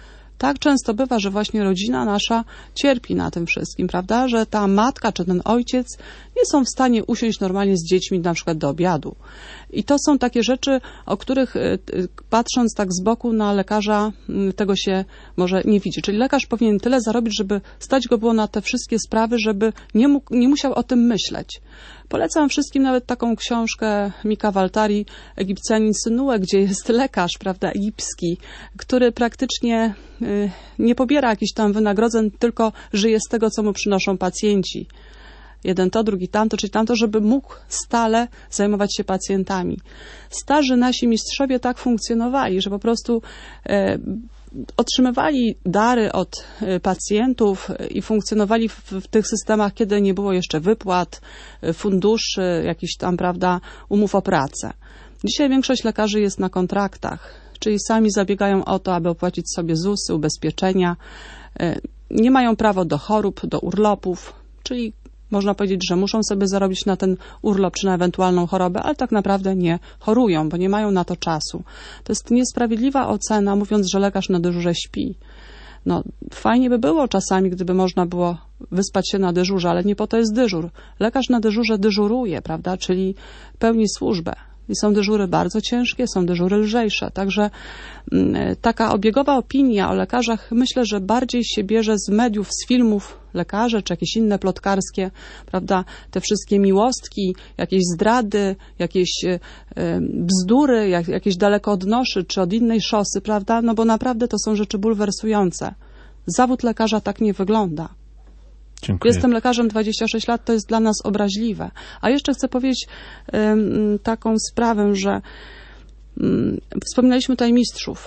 Tak często bywa, że właśnie rodzina nasza cierpi na tym wszystkim, prawda? Że ta matka czy ten ojciec nie są w stanie usiąść normalnie z dziećmi na przykład do obiadu. I to są takie rzeczy, o których patrząc tak z boku na lekarza tego się może nie widzi. Czyli lekarz powinien tyle zarobić, żeby stać go było na te wszystkie sprawy, żeby nie musiał o tym myśleć. Polecam wszystkim nawet taką książkę Mika Waltari, Egipcjanin Synue, gdzie jest lekarz, prawda, egipski, który praktycznie nie pobiera jakichś tam wynagrodzeń, tylko żyje z tego, co mu przynoszą pacjenci. Jeden to, drugi tamto, czyli tamto, żeby mógł stale zajmować się pacjentami. Starzy nasi mistrzowie tak funkcjonowali, że po prostu otrzymywali dary od pacjentów i funkcjonowali w tych systemach, kiedy nie było jeszcze wypłat, funduszy, jakichś tam, prawda, umów o pracę. Dzisiaj większość lekarzy jest na kontraktach, czyli sami zabiegają o to, aby opłacić sobie ZUS-y, ubezpieczenia. Nie mają prawa do chorób, do urlopów, czyli można powiedzieć, że muszą sobie zarobić na ten urlop czy na ewentualną chorobę, ale tak naprawdę nie chorują, bo nie mają na to czasu. To jest niesprawiedliwa ocena, mówiąc, że lekarz na dyżurze śpi. No, fajnie by było czasami, gdyby można było wyspać się na dyżurze, ale nie po to jest dyżur. Lekarz na dyżurze dyżuruje, prawda, czyli pełni służbę. I są dyżury bardzo ciężkie, są dyżury lżejsze. Także taka obiegowa opinia o lekarzach myślę, że bardziej się bierze z mediów, z filmów lekarze, czy jakieś inne plotkarskie, prawda, te wszystkie miłostki, jakieś zdrady, jakieś bzdury, jakieś daleko od noszy, czy od innej szosy, prawda, no bo naprawdę to są rzeczy bulwersujące. Zawód lekarza tak nie wygląda. Dziękuję. Jestem lekarzem 26 lat, to jest dla nas obraźliwe. A jeszcze chcę powiedzieć taką sprawę, że wspominaliśmy tutaj mistrzów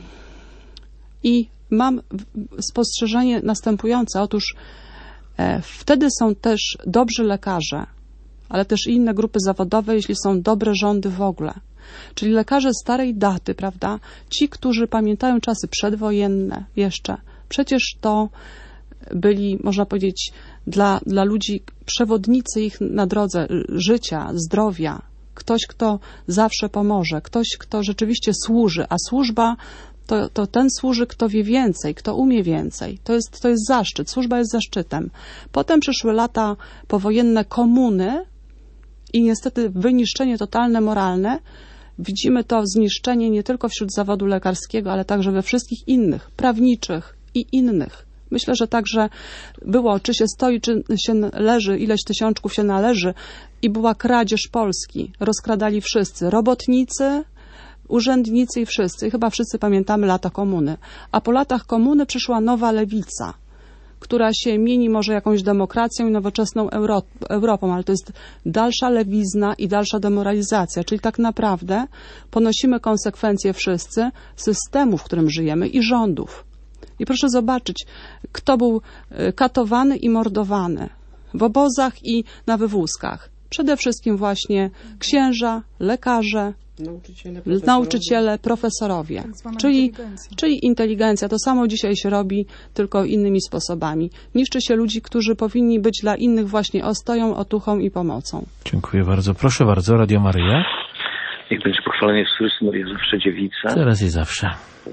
i mam spostrzeżenie następujące. Otóż wtedy są też dobrzy lekarze, ale też inne grupy zawodowe, jeśli są dobre rządy w ogóle. Czyli lekarze starej daty, prawda? Ci, którzy pamiętają czasy przedwojenne jeszcze. Przecież to byli, można powiedzieć, dla ludzi przewodnicy ich na drodze życia, zdrowia. Ktoś, kto zawsze pomoże. Ktoś, kto rzeczywiście służy. A służba to ten służy, kto wie więcej, kto umie więcej. To jest zaszczyt. Służba jest zaszczytem. Potem przyszły lata powojenne komuny i niestety wyniszczenie totalne moralne. Widzimy to zniszczenie nie tylko wśród zawodu lekarskiego, ale także we wszystkich innych, prawniczych i innych. Myślę, że także było, czy się stoi, czy się leży, ileś tysiączków się należy i była kradzież Polski. Rozkradali wszyscy, robotnicy, urzędnicy i wszyscy. I chyba wszyscy pamiętamy lata komuny. A po latach komuny przyszła nowa lewica, która się mieni może jakąś demokracją i nowoczesną Europą, ale to jest dalsza lewizna i dalsza demoralizacja. Czyli tak naprawdę ponosimy konsekwencje wszyscy systemu, w którym żyjemy i rządów. I proszę zobaczyć, kto był katowany i mordowany w obozach i na wywózkach. Przede wszystkim właśnie księża, lekarze, nauczyciele, profesorowie. Czyli inteligencja. To samo dzisiaj się robi, tylko innymi sposobami. Niszczy się ludzi, którzy powinni być dla innych właśnie ostoją, otuchą i pomocą. Dziękuję bardzo. Proszę bardzo, Radio Maryja. Niech będzie pochwalenie z Chrystus, Maria zawsze dziewica. Teraz i zawsze.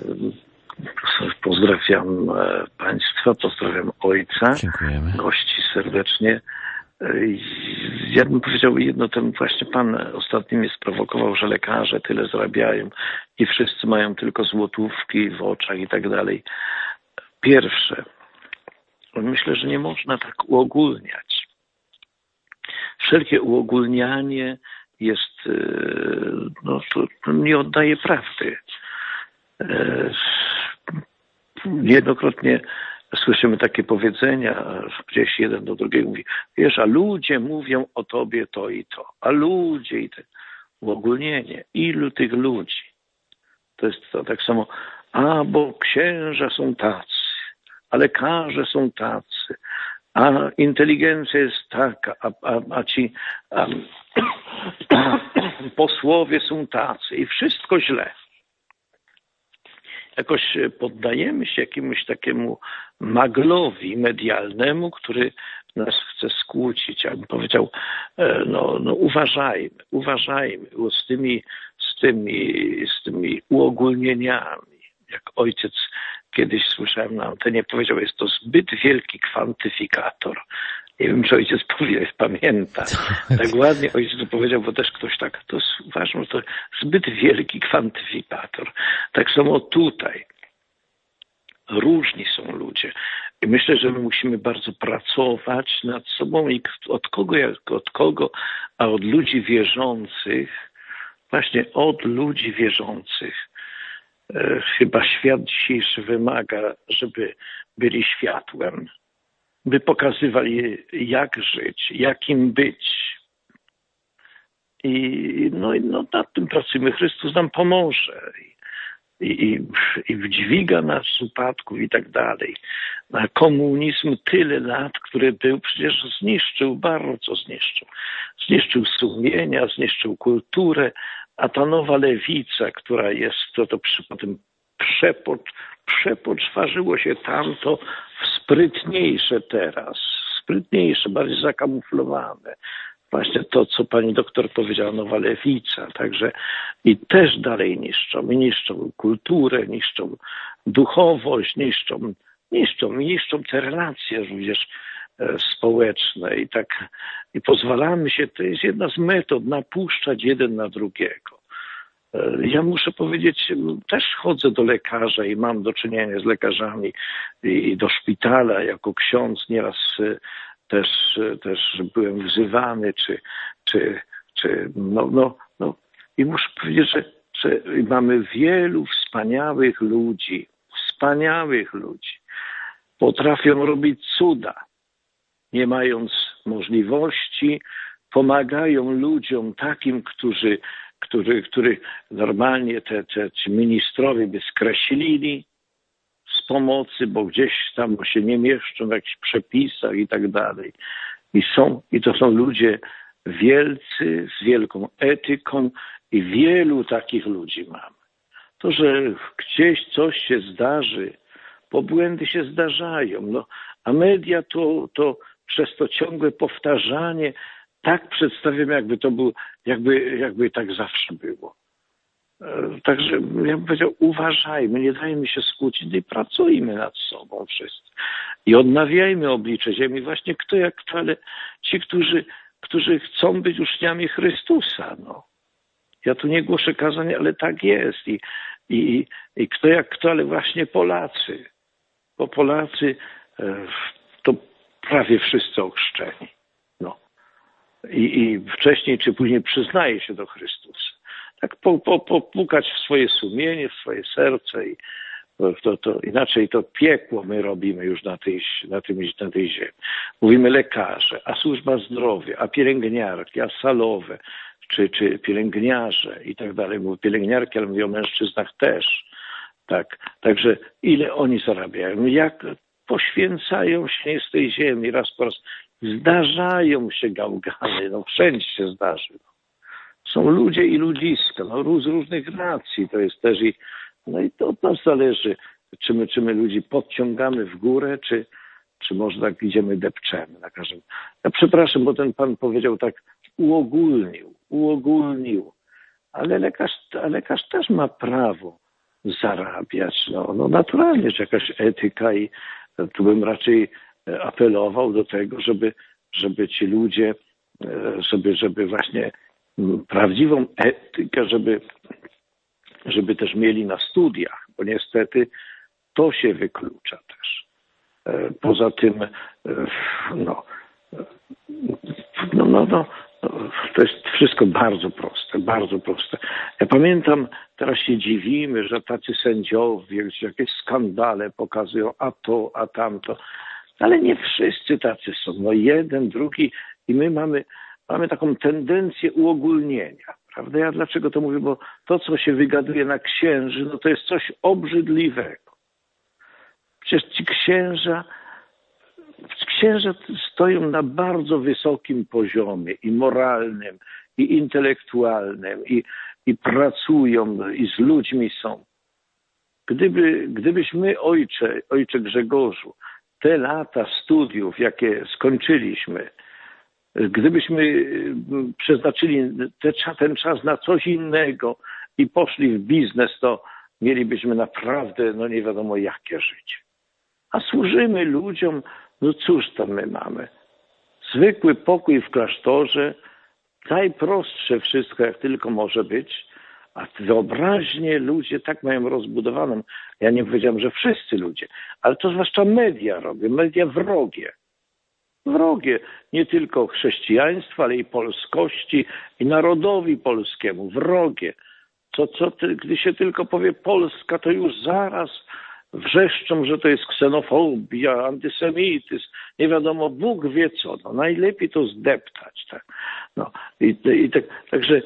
Pozdrawiam Państwa, pozdrawiam Ojca. Dziękujemy. Gości serdecznie. Ja bym powiedział jedno, ten właśnie Pan ostatnio mnie sprowokował, że lekarze tyle zarabiają i wszyscy mają tylko złotówki w oczach i tak dalej. Pierwsze, myślę, że nie można tak uogólniać. Wszelkie uogólnianie jest, to nie oddaje prawdy. Niejednokrotnie słyszymy takie powiedzenia, gdzieś jeden do drugiego mówi, wiesz, a ludzie mówią o tobie to i to, a ludzie i te uogólnienie, ilu tych ludzi. To jest to tak samo, bo księża są tacy, a lekarze są tacy, a inteligencja jest taka, a ci posłowie są tacy i wszystko źle. Jakoś poddajemy się jakiemuś takiemu maglowi medialnemu, który nas chce skłócić. Ja bym powiedział, uważajmy z tymi uogólnieniami. Jak ojciec kiedyś słyszałem na antenie, powiedział, jest to zbyt wielki kwantyfikator. Nie wiem, czy ojciec pamięta. Tak ładnie ojciec to powiedział, bo też ktoś tak, to uważam, że to zbyt wielki kwantyfikator. Tak samo tutaj. Różni są ludzie. I myślę, że my musimy bardzo pracować nad sobą i od kogo, a od ludzi wierzących, właśnie od ludzi wierzących. Chyba świat dzisiejszy wymaga, żeby byli światłem, by pokazywali, jak żyć, jakim być. I nad tym pracujemy. Chrystus nam pomoże. I dźwiga nas z upadków i tak dalej. A komunizm tyle lat, który był, przecież zniszczył, bardzo zniszczył. Zniszczył sumienia, zniszczył kulturę, a ta nowa lewica, która jest, to potem przepoczwarzyło się tamto w sprytniejsze teraz. Sprytniejsze, bardziej zakamuflowane. Właśnie to, co pani doktor powiedziała, nowa lewica. Także i też dalej niszczą. I niszczą kulturę, niszczą duchowość, niszczą te relacje również społeczne. I pozwalamy się, to jest jedna z metod, napuszczać jeden na drugiego. Ja muszę powiedzieć, też chodzę do lekarza i mam do czynienia z lekarzami i do szpitala jako ksiądz nieraz też byłem wzywany, i muszę powiedzieć, że mamy wielu wspaniałych ludzi, potrafią robić cuda, nie mając możliwości, pomagają ludziom takim, których normalnie ci ministrowie by skreślili z pomocy, bo gdzieś tam się nie mieszczą w jakichś przepisach i tak dalej. I to są ludzie wielcy, z wielką etyką i wielu takich ludzi mamy. To, że gdzieś coś się zdarzy, bo błędy się zdarzają, a media to przez to ciągłe powtarzanie tak przedstawiam, jakby to był, jakby tak zawsze było. Także ja bym powiedział, uważajmy, nie dajmy się skłócić i pracujmy nad sobą wszyscy. I odnawiajmy oblicze ziemi, właśnie kto jak kto, ale ci, którzy chcą być uczniami Chrystusa. Ja tu nie głoszę kazań, ale tak jest. I kto jak kto, ale właśnie Polacy. Bo Polacy to prawie wszyscy ochrzczeni. I wcześniej czy później przyznaje się do Chrystusa. Tak popukać w swoje sumienie, w swoje serce i to inaczej to piekło my robimy już na tej ziemi. Mówimy lekarze, a służba zdrowia, a pielęgniarki, a salowe, czy pielęgniarze i tak dalej. Mówię pielęgniarki, ale mówię o mężczyznach też. Tak. Także ile oni zarabiają, jak poświęcają się z tej ziemi raz po raz. Zdarzają się gałgany, wszędzie się zdarzy. Są ludzie i ludziska, z różnych racji. To jest też i to od nas zależy, czy my ludzi podciągamy w górę, czy może tak idziemy, depczemy na każdym. Ja przepraszam, bo ten pan powiedział tak, uogólnił. Ale lekarz też ma prawo zarabiać. Naturalnie, że jakaś etyka i tu bym raczej apelował do tego, żeby ci ludzie, żeby właśnie prawdziwą etykę, żeby też mieli na studiach, bo niestety to się wyklucza też. Poza tym, to jest wszystko bardzo proste, bardzo proste. Ja pamiętam, teraz się dziwimy, że tacy sędziowie, jakieś skandale pokazują, a to, a tamto. Ale nie wszyscy tacy są. Jeden, drugi i my mamy taką tendencję uogólnienia. Prawda? Ja dlaczego to mówię? Bo to, co się wygaduje na księży, to jest coś obrzydliwego. Przecież ci księża stoją na bardzo wysokim poziomie i moralnym, i intelektualnym, i pracują, i z ludźmi są. Gdybyśmy, ojcze Grzegorzu, te lata studiów, jakie skończyliśmy, gdybyśmy przeznaczyli ten czas na coś innego i poszli w biznes, to mielibyśmy naprawdę, no nie wiadomo jakie życie. A służymy ludziom, no cóż tam my mamy? Zwykły pokój w klasztorze, najprostsze wszystko, jak tylko może być, a wyobraźnie ludzie tak mają rozbudowaną. Ja nie powiedziałem, że wszyscy ludzie, ale to zwłaszcza media robią, media wrogie. Wrogie nie tylko chrześcijaństwa, ale i polskości, i narodowi polskiemu. Wrogie. Gdy się tylko powie Polska, to już zaraz wrzeszczą, że to jest ksenofobia, antysemityzm, nie wiadomo, Bóg wie co. No, najlepiej to zdeptać. Tak? No, także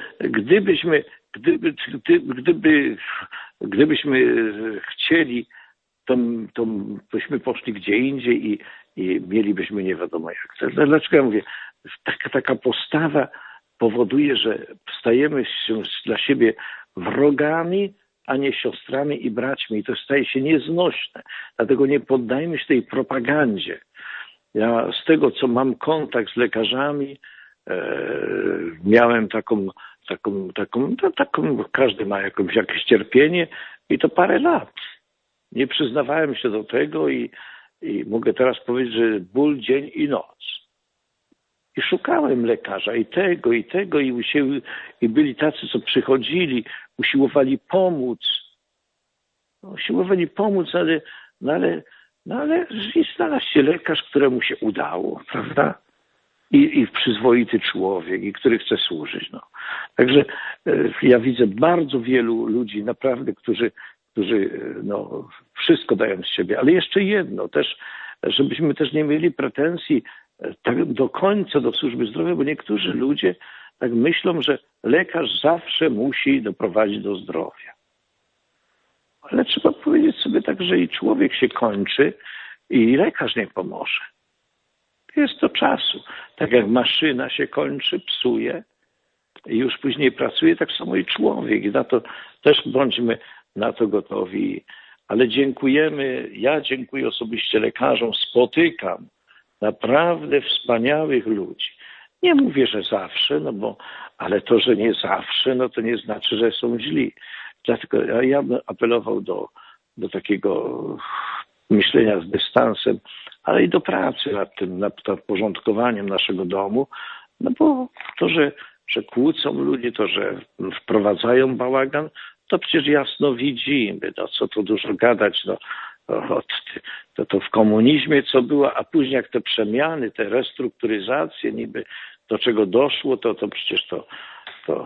gdybyśmy chcieli, to byśmy poszli gdzie indziej i mielibyśmy nie wiadomo jak. Dlaczego ja mówię? Taka postawa powoduje, że stajemy się dla siebie wrogami, a nie siostrami i braćmi. I to staje się nieznośne. Dlatego nie poddajmy się tej propagandzie. Ja z tego, co mam kontakt z lekarzami, miałem taką, każdy ma jakieś cierpienie i to parę lat. Nie przyznawałem się do tego i mogę teraz powiedzieć, że ból dzień i noc. I szukałem lekarza i tego i byli tacy, co przychodzili, usiłowali pomóc. Ale i znalazł się lekarz, któremu się udało, prawda? I przyzwoity człowiek, i który chce służyć. No. Także ja widzę bardzo wielu ludzi naprawdę, którzy no, wszystko dają z siebie. Ale jeszcze jedno też, żebyśmy też nie mieli pretensji tak do końca do służby zdrowia, bo niektórzy ludzie tak myślą, że lekarz zawsze musi doprowadzić do zdrowia. Ale trzeba powiedzieć sobie tak, że i człowiek się kończy i lekarz nie pomoże. Jest to czasu. Tak jak maszyna się kończy, psuje i już później pracuje, tak samo i człowiek. I na to też bądźmy na to gotowi. Ale ja dziękuję osobiście lekarzom, spotykam naprawdę wspaniałych ludzi. Nie mówię, że zawsze, ale to, że nie zawsze, no to nie znaczy, że są źli. Dlatego ja bym apelował do takiego myślenia z dystansem, ale i do pracy nad porządkowaniem naszego domu, no bo to, że kłócą ludzie, to, że wprowadzają bałagan, to przecież jasno widzimy, no co tu dużo gadać, to w komunizmie co było, a później jak te przemiany, te restrukturyzacje niby do czego doszło, to przecież to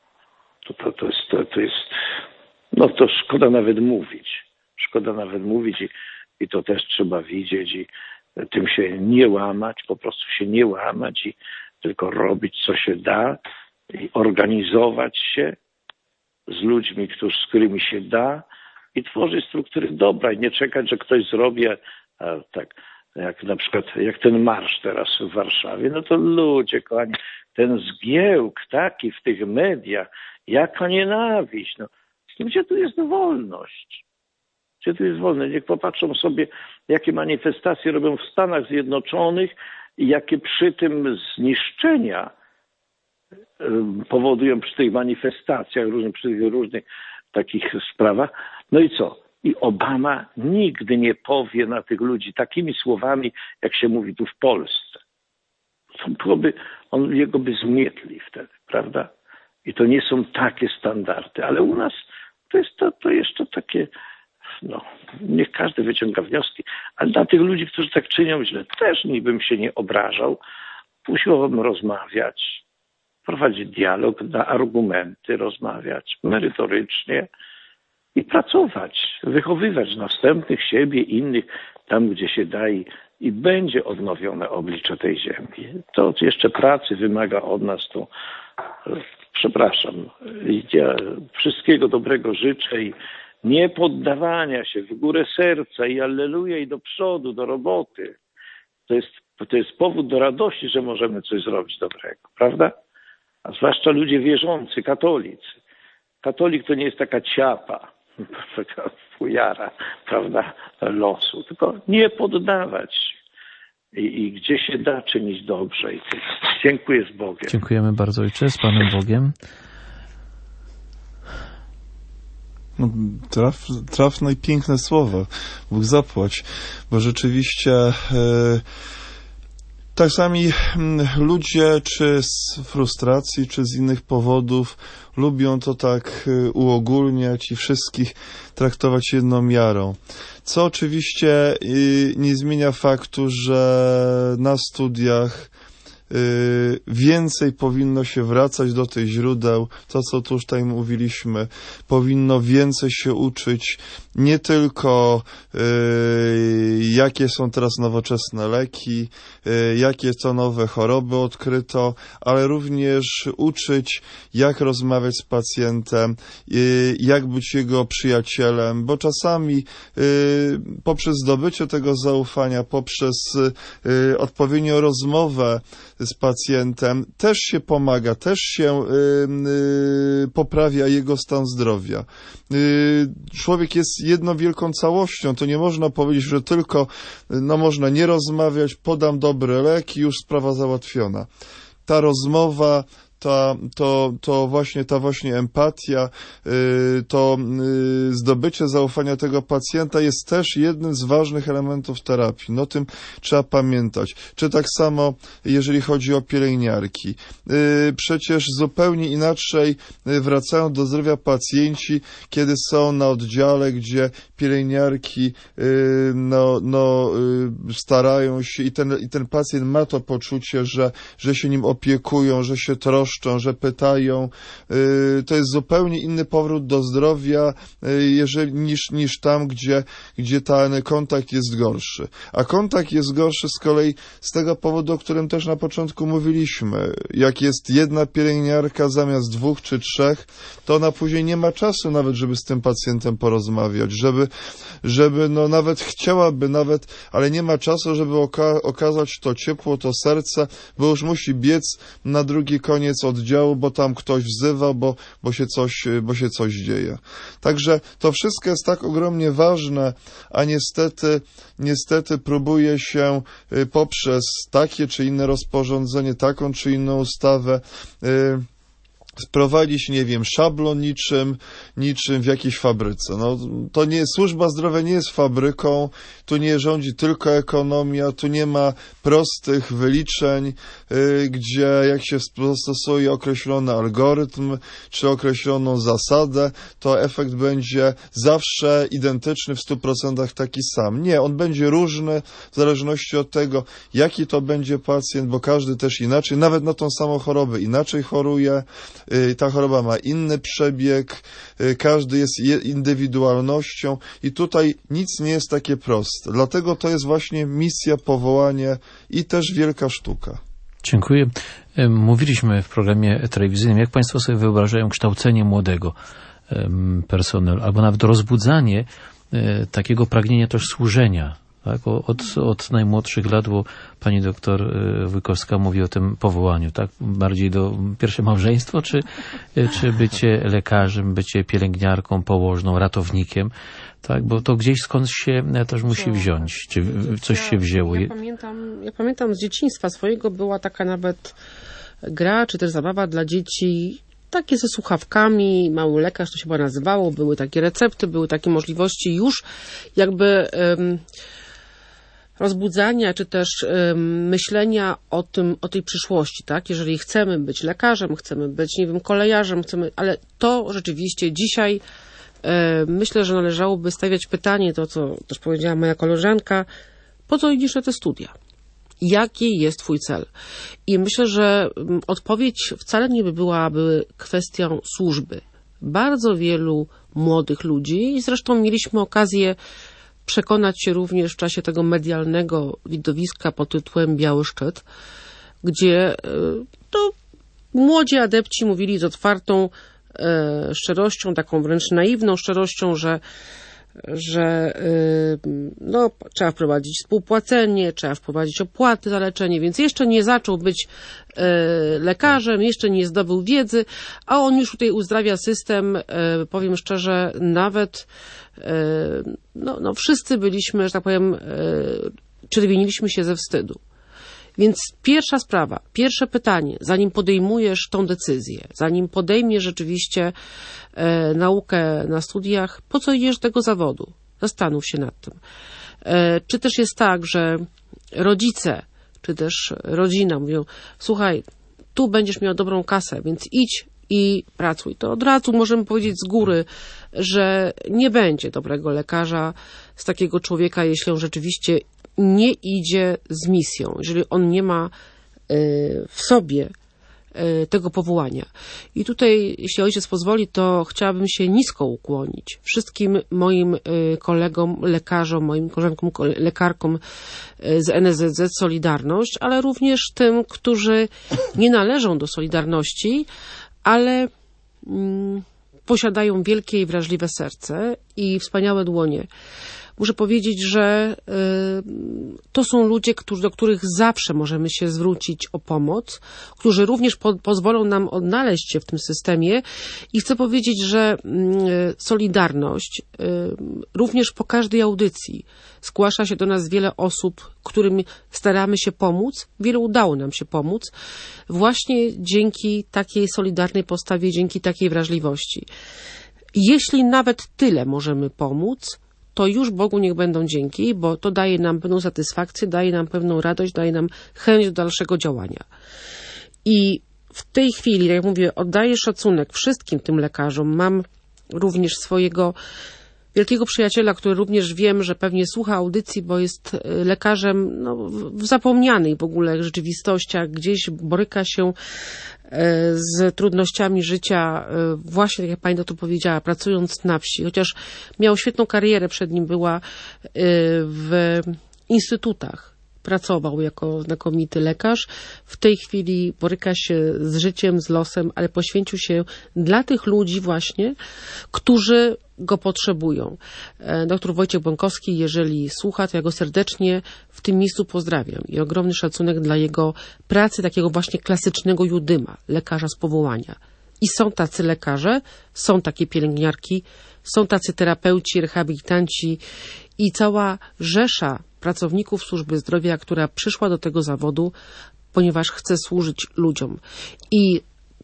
jest, no to szkoda nawet mówić. Szkoda nawet mówić i to też trzeba widzieć i tym się nie łamać, po prostu się nie łamać i tylko robić co się da i organizować się z ludźmi, z którymi się da i tworzyć struktury dobra i nie czekać, że ktoś zrobi tak, jak na przykład jak ten marsz teraz w Warszawie, no to ludzie, kochani, ten zgiełk taki w tych mediach, jaka nienawiść, no. Gdzie tu jest wolność? Gdzie tu jest wolność? Niech popatrzą sobie, jakie manifestacje robią w Stanach Zjednoczonych i jakie przy tym zniszczenia powodują przy tych manifestacjach, przy tych różnych takich sprawach. No i co? I Obama nigdy nie powie na tych ludzi takimi słowami, jak się mówi tu w Polsce. Jego by zmietli wtedy, prawda? I to nie są takie standardy, ale u nas to jeszcze takie, no, niech każdy wyciąga wnioski, ale dla tych ludzi, którzy tak czynią źle, też bym się nie obrażał. Usiłowałbym rozmawiać, prowadzić dialog, na argumenty rozmawiać, merytorycznie i pracować, wychowywać następnych, siebie, innych, tam gdzie się da i będzie odnowione oblicze tej ziemi. To jeszcze pracy wymaga od nas, to przepraszam. Ja wszystkiego dobrego życzę i nie poddawania się, w górę serca i alleluja i do przodu, do roboty. To jest powód do radości, że możemy coś zrobić dobrego, prawda? A zwłaszcza ludzie wierzący, katolicy. Katolik to nie jest taka ciapa, taka fujara, prawda, losu, tylko nie poddawać się. I gdzie się da czynić dobrze. I dziękuję z Bogiem. Dziękujemy bardzo, Ojcze, z Panem Bogiem. No, trafne i piękne słowa. Bóg zapłać. Bo rzeczywiście czasami ludzie, czy z frustracji, czy z innych powodów, lubią to tak uogólniać i wszystkich traktować jedną miarą. Co oczywiście nie zmienia faktu, że na studiach więcej powinno się wracać do tych źródeł, to co tu już tutaj mówiliśmy, powinno więcej się uczyć nie tylko jakie są teraz nowoczesne leki, jakie to nowe choroby odkryto, ale również uczyć, jak rozmawiać z pacjentem, jak być jego przyjacielem, bo czasami poprzez zdobycie tego zaufania, poprzez odpowiednią rozmowę z pacjentem też się pomaga, też się poprawia jego stan zdrowia. Człowiek jest jedną wielką całością, to nie można powiedzieć, że tylko można nie rozmawiać, podam dobry lek i już sprawa załatwiona. Ta rozmowa, ta właśnie empatia, to zdobycie zaufania tego pacjenta jest też jednym z ważnych elementów terapii. No o tym trzeba pamiętać. Czy tak samo, jeżeli chodzi o pielęgniarki. Przecież zupełnie inaczej wracają do zdrowia pacjenci, kiedy są na oddziale, gdzie pielęgniarki starają się i ten pacjent ma to poczucie, że się nim opiekują, że się troszczą, że pytają. To jest zupełnie inny powrót do zdrowia niż tam, gdzie ten kontakt jest gorszy. A kontakt jest gorszy z kolei z tego powodu, o którym też na początku mówiliśmy. Jak jest jedna pielęgniarka zamiast 2 czy 3, to ona później nie ma czasu nawet, żeby z tym pacjentem porozmawiać, żeby nawet chciałaby, ale nie ma czasu, żeby okazać to ciepło, to serce, bo już musi biec na drugi koniec oddziału, bo tam ktoś wzywa, bo się coś dzieje. Także to wszystko jest tak ogromnie ważne, a niestety próbuje się poprzez takie czy inne rozporządzenie, taką czy inną ustawę sprowadzić, szablon niczym w jakiejś fabryce. Służba zdrowia nie jest fabryką, tu nie rządzi tylko ekonomia, tu nie ma prostych wyliczeń, gdzie jak się stosuje określony algorytm, czy określoną zasadę, to efekt będzie zawsze identyczny w 100% taki sam. Nie, on będzie różny w zależności od tego, jaki to będzie pacjent, bo każdy też inaczej, nawet na tą samą chorobę inaczej choruje, ta choroba ma inny przebieg, każdy jest indywidualnością i tutaj nic nie jest takie proste. Dlatego to jest właśnie misja, powołanie i też wielka sztuka. Dziękuję. Mówiliśmy w programie telewizyjnym, jak Państwo sobie wyobrażają kształcenie młodego personelu, albo nawet rozbudzanie takiego pragnienia też służenia. Tak? Od najmłodszych lat, bo pani doktor Wójkowska mówi o tym powołaniu, tak? Bardziej do pierwsze małżeństwo, czy bycie lekarzem, bycie pielęgniarką, położną, ratownikiem, tak? Bo to gdzieś skąd się też musi wziąć, czy coś się wzięło. Ja pamiętam z dzieciństwa swojego, była taka nawet gra, czy też zabawa dla dzieci, takie ze słuchawkami, mały lekarz to się chyba nazywało, były takie recepty, były takie możliwości już jakby rozbudzania, czy też myślenia o tej przyszłości, tak? Jeżeli chcemy być lekarzem, chcemy być, kolejarzem, ale to rzeczywiście dzisiaj myślę, że należałoby stawiać pytanie, to co też powiedziała moja koleżanka, po co idziesz na te studia? Jaki jest twój cel? I myślę, że odpowiedź wcale nie byłaby kwestią służby. Bardzo wielu młodych ludzi, i zresztą mieliśmy okazję przekonać się również w czasie tego medialnego widowiska pod tytułem Biały Szczyt, gdzie to młodzi adepci mówili z otwartą szczerością, taką wręcz naiwną szczerością, że trzeba wprowadzić współpłacenie, trzeba wprowadzić opłaty za leczenie, więc jeszcze nie zaczął być lekarzem, jeszcze nie zdobył wiedzy, a on już tutaj uzdrawia system, powiem szczerze, nawet wszyscy byliśmy, że tak powiem, czerwieniliśmy się ze wstydu. Więc pierwsza sprawa, pierwsze pytanie, zanim podejmujesz tą decyzję, zanim podejmiesz rzeczywiście naukę na studiach, po co idziesz do tego zawodu? Zastanów się nad tym. Czy też jest tak, że rodzice, czy też rodzina mówią, słuchaj, tu będziesz miał dobrą kasę, więc idź i pracuj. To od razu możemy powiedzieć z góry, że nie będzie dobrego lekarza z takiego człowieka, jeśli on rzeczywiście nie idzie z misją, jeżeli on nie ma w sobie tego powołania. I tutaj, jeśli ojciec pozwoli, to chciałabym się nisko ukłonić wszystkim moim kolegom, lekarzom, moim koleżankom, lekarkom z NSZZ Solidarność, ale również tym, którzy nie należą do Solidarności, ale posiadają wielkie i wrażliwe serce i wspaniałe dłonie. Muszę powiedzieć, że to są ludzie, do których zawsze możemy się zwrócić o pomoc, którzy również pozwolą nam odnaleźć się w tym systemie i chcę powiedzieć, że Solidarność również po każdej audycji zgłasza się do nas wiele osób, którym staramy się pomóc. Wielu udało nam się pomóc właśnie dzięki takiej solidarnej postawie, dzięki takiej wrażliwości. Jeśli nawet tyle możemy pomóc, to już Bogu niech będą dzięki, bo to daje nam pewną satysfakcję, daje nam pewną radość, daje nam chęć do dalszego działania. I w tej chwili, jak mówię, oddaję szacunek wszystkim tym lekarzom. Mam również swojego wielkiego przyjaciela, który również wiem, że pewnie słucha audycji, bo jest lekarzem w zapomnianej w ogóle rzeczywistościach, gdzieś boryka się z trudnościami życia, właśnie tak jak pani doktor powiedziała, pracując na wsi, chociaż miał świetną karierę, przed nim była w instytutach, pracował jako znakomity lekarz. W tej chwili boryka się z życiem, z losem, ale poświęcił się dla tych ludzi właśnie, którzy go potrzebują. Doktor Wojciech Bąkowski, jeżeli słucha, to ja go serdecznie w tym miejscu pozdrawiam i ogromny szacunek dla jego pracy, takiego właśnie klasycznego judyma, lekarza z powołania. I są tacy lekarze, są takie pielęgniarki, są tacy terapeuci, rehabilitanci i cała rzesza pracowników służby zdrowia, która przyszła do tego zawodu, ponieważ chce służyć ludziom. I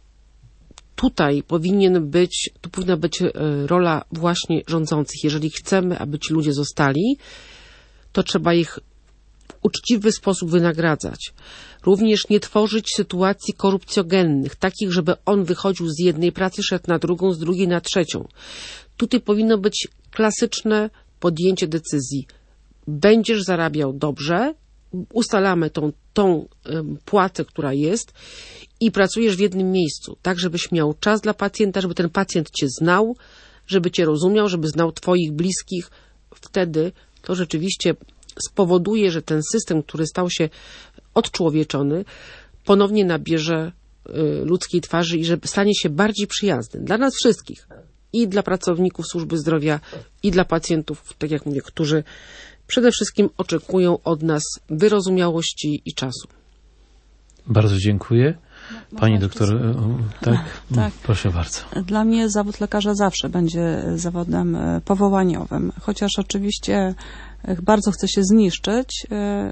tutaj powinna być rola właśnie rządzących. Jeżeli chcemy, aby ci ludzie zostali, to trzeba ich w uczciwy sposób wynagradzać. Również nie tworzyć sytuacji korupcjogennych, takich, żeby on wychodził z jednej pracy, szedł na drugą, z drugiej na trzecią. Tutaj powinno być klasyczne podjęcie decyzji. Będziesz zarabiał dobrze, ustalamy tą płacę, która jest i pracujesz w jednym miejscu, tak żebyś miał czas dla pacjenta, żeby ten pacjent cię znał, żeby cię rozumiał, żeby znał twoich bliskich. Wtedy to rzeczywiście spowoduje, że ten system, który stał się odczłowieczony, ponownie nabierze ludzkiej twarzy i że stanie się bardziej przyjazny dla nas wszystkich. I dla pracowników służby zdrowia, i dla pacjentów, tak jak mówię, którzy przede wszystkim oczekują od nas wyrozumiałości i czasu. Bardzo dziękuję. Pani doktor, tak? Proszę bardzo. Dla mnie zawód lekarza zawsze będzie zawodem powołaniowym, chociaż oczywiście bardzo chce się zniszczyć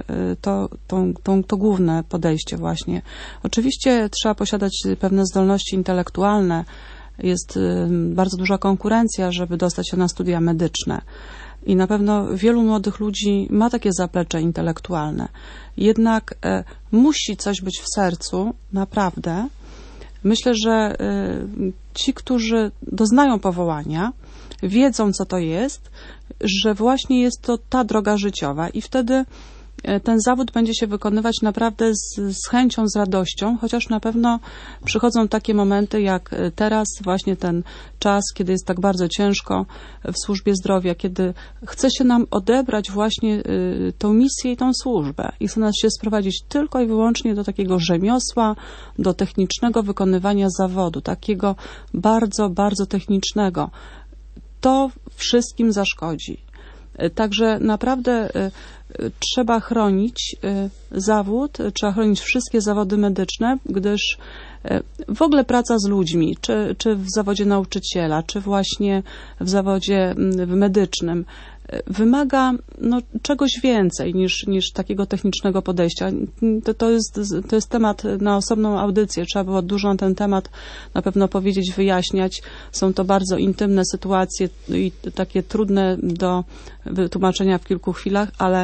to główne podejście właśnie. Oczywiście trzeba posiadać pewne zdolności intelektualne, jest bardzo duża konkurencja, żeby dostać się na studia medyczne. I na pewno wielu młodych ludzi ma takie zaplecze intelektualne. Jednak musi coś być w sercu, naprawdę. Myślę, że ci, którzy doznają powołania, wiedzą, co to jest, że właśnie jest to ta droga życiowa i wtedy ten zawód będzie się wykonywać naprawdę z chęcią, z radością, chociaż na pewno przychodzą takie momenty jak teraz, właśnie ten czas, kiedy jest tak bardzo ciężko w służbie zdrowia, kiedy chce się nam odebrać właśnie tą misję i tą służbę i chce nas się sprowadzić tylko i wyłącznie do takiego rzemiosła, do technicznego wykonywania zawodu, takiego bardzo, bardzo technicznego. To wszystkim zaszkodzi. Także naprawdę trzeba chronić zawód, trzeba chronić wszystkie zawody medyczne, gdyż w ogóle praca z ludźmi, czy w zawodzie nauczyciela, czy właśnie w zawodzie medycznym, wymaga czegoś więcej niż takiego technicznego podejścia. To jest temat na osobną audycję. Trzeba było dużo na ten temat na pewno powiedzieć, wyjaśniać. Są to bardzo intymne sytuacje i takie trudne do wytłumaczenia w kilku chwilach, ale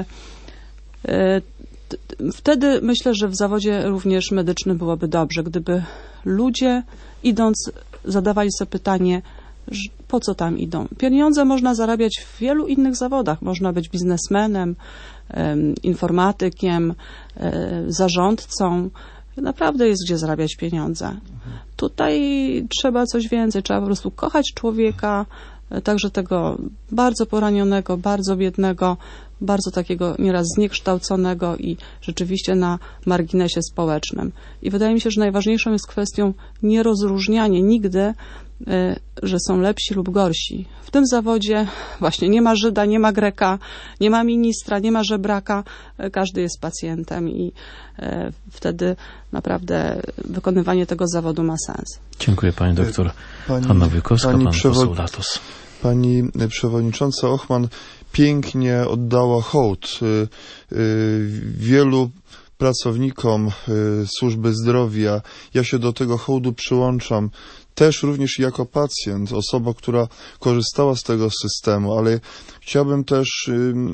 wtedy myślę, że w zawodzie również medycznym byłoby dobrze, gdyby ludzie idąc zadawali sobie pytanie, po co tam idą. Pieniądze można zarabiać w wielu innych zawodach. Można być biznesmenem, informatykiem, zarządcą. Naprawdę jest gdzie zarabiać pieniądze. Tutaj trzeba coś więcej. Trzeba po prostu kochać człowieka, także tego bardzo poranionego, bardzo biednego, bardzo takiego nieraz zniekształconego i rzeczywiście na marginesie społecznym. I wydaje mi się, że najważniejszą jest kwestią nierozróżnianie nigdy, że są lepsi lub gorsi. W tym zawodzie właśnie nie ma Żyda, nie ma Greka, nie ma ministra, nie ma żebraka. Każdy jest pacjentem i wtedy naprawdę wykonywanie tego zawodu ma sens. Dziękuję pani doktor Hanna Wojkowska, pan poseł Latos. Pani przewodnicząca Ochman pięknie oddała hołd wielu pracownikom służby zdrowia. Ja się do tego hołdu przyłączam. Też również jako pacjent, osoba, która korzystała z tego systemu, ale chciałbym też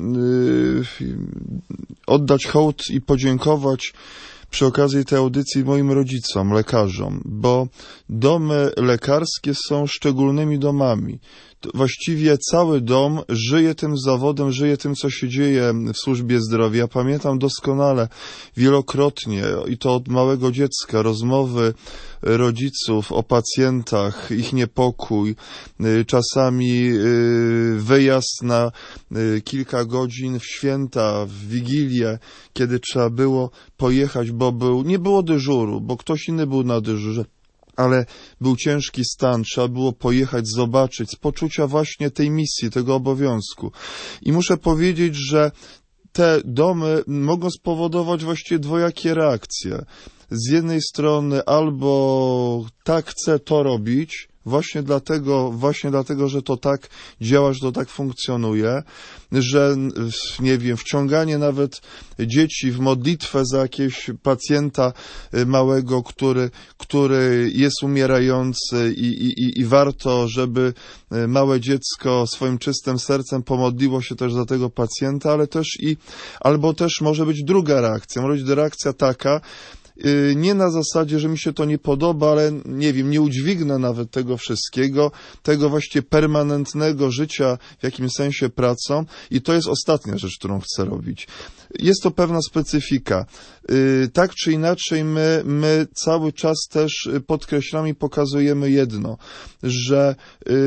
oddać hołd i podziękować przy okazji tej audycji moim rodzicom, lekarzom, bo domy lekarskie są szczególnymi domami. Właściwie cały dom żyje tym zawodem, żyje tym, co się dzieje w służbie zdrowia. Ja pamiętam doskonale, wielokrotnie, i to od małego dziecka, rozmowy rodziców o pacjentach, ich niepokój, czasami wyjazd na kilka godzin w święta, w Wigilię, kiedy trzeba było pojechać, bo nie było dyżuru, bo ktoś inny był na dyżurze. Ale był ciężki stan, trzeba było pojechać, zobaczyć, z poczucia właśnie tej misji, tego obowiązku. I muszę powiedzieć, że te domy mogą spowodować właściwie dwojakie reakcje. Z jednej strony albo tak chcę to robić, właśnie dlatego, że to tak działa, że to tak funkcjonuje, że, nie wiem, wciąganie nawet dzieci w modlitwę za jakiegoś pacjenta małego, który jest umierający i warto, żeby małe dziecko swoim czystym sercem pomodliło się też za tego pacjenta, ale też albo też może być druga reakcja, może być reakcja taka, nie na zasadzie, że mi się to nie podoba, ale nie wiem, nie udźwignę nawet tego wszystkiego, tego właściwie permanentnego życia w jakimś sensie pracą i to jest ostatnia rzecz, którą chcę robić. Jest to pewna specyfika. Tak czy inaczej my cały czas też podkreślamy i pokazujemy jedno, że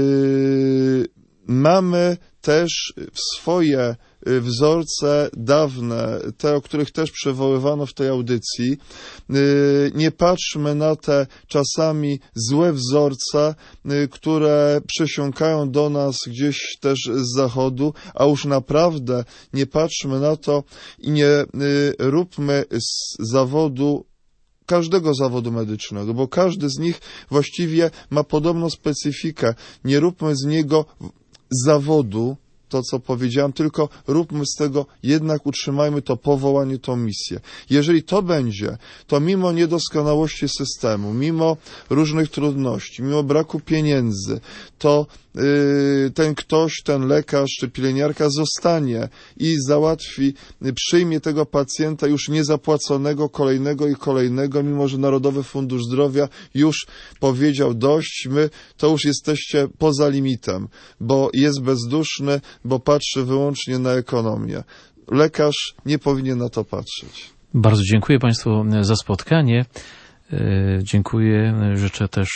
mamy też swoje wzorce dawne, te, o których też przywoływano w tej audycji. Nie patrzmy na te czasami złe wzorce, które przesiąkają do nas gdzieś też z zachodu, a już naprawdę nie patrzmy na to i nie róbmy z zawodu, każdego zawodu medycznego, bo każdy z nich właściwie ma podobną specyfikę. Nie róbmy z niego zawodu, to co powiedziałem, tylko róbmy z tego, jednak utrzymajmy to powołanie, tą misję. Jeżeli to będzie, to mimo niedoskonałości systemu, mimo różnych trudności, mimo braku pieniędzy, to ten ktoś, ten lekarz czy pielęgniarka zostanie i załatwi, przyjmie tego pacjenta już niezapłaconego kolejnego, mimo że Narodowy Fundusz Zdrowia już powiedział dość, to już jesteście poza limitem, bo jest bezduszny, bo patrzy wyłącznie na ekonomię. Lekarz nie powinien na to patrzeć. Bardzo dziękuję Państwu za spotkanie. Dziękuję. Życzę też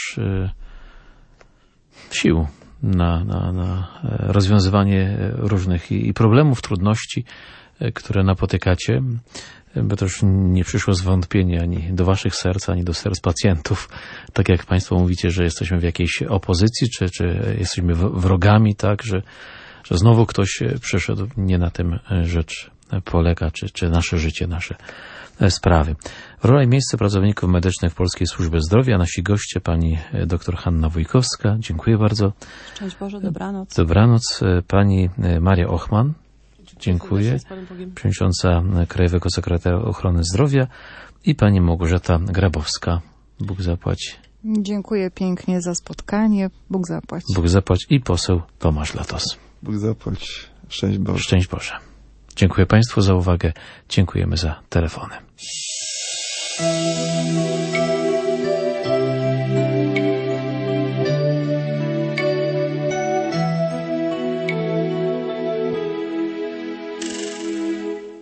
sił na rozwiązywanie różnych i problemów, trudności, które napotykacie, by też nie przyszło zwątpienie ani do waszych serc, ani do serc pacjentów. Tak jak Państwo mówicie, że jesteśmy w jakiejś opozycji, czy jesteśmy wrogami, tak, że znowu ktoś przyszedł. Nie na tym rzecz polega, czy nasze życie, nasze sprawy. Rola i miejsce pracowników medycznych Polskiej Służby Zdrowia. Nasi goście, pani dr Hanna Wójkowska. Dziękuję bardzo. Szczęść Boże, dobranoc. Dobranoc. Pani Maria Ochman. Dziękuję. Przewodnicząca Krajowego Sekretariatu Ochrony Zdrowia i pani Małgorzata Grabowska. Bóg zapłać. Dziękuję pięknie za spotkanie. Bóg zapłać. Bóg zapłać i poseł Tomasz Latos. Bóg zapłać. Szczęść Boże. Szczęść Boże. Dziękuję Państwu za uwagę. Dziękujemy za telefony.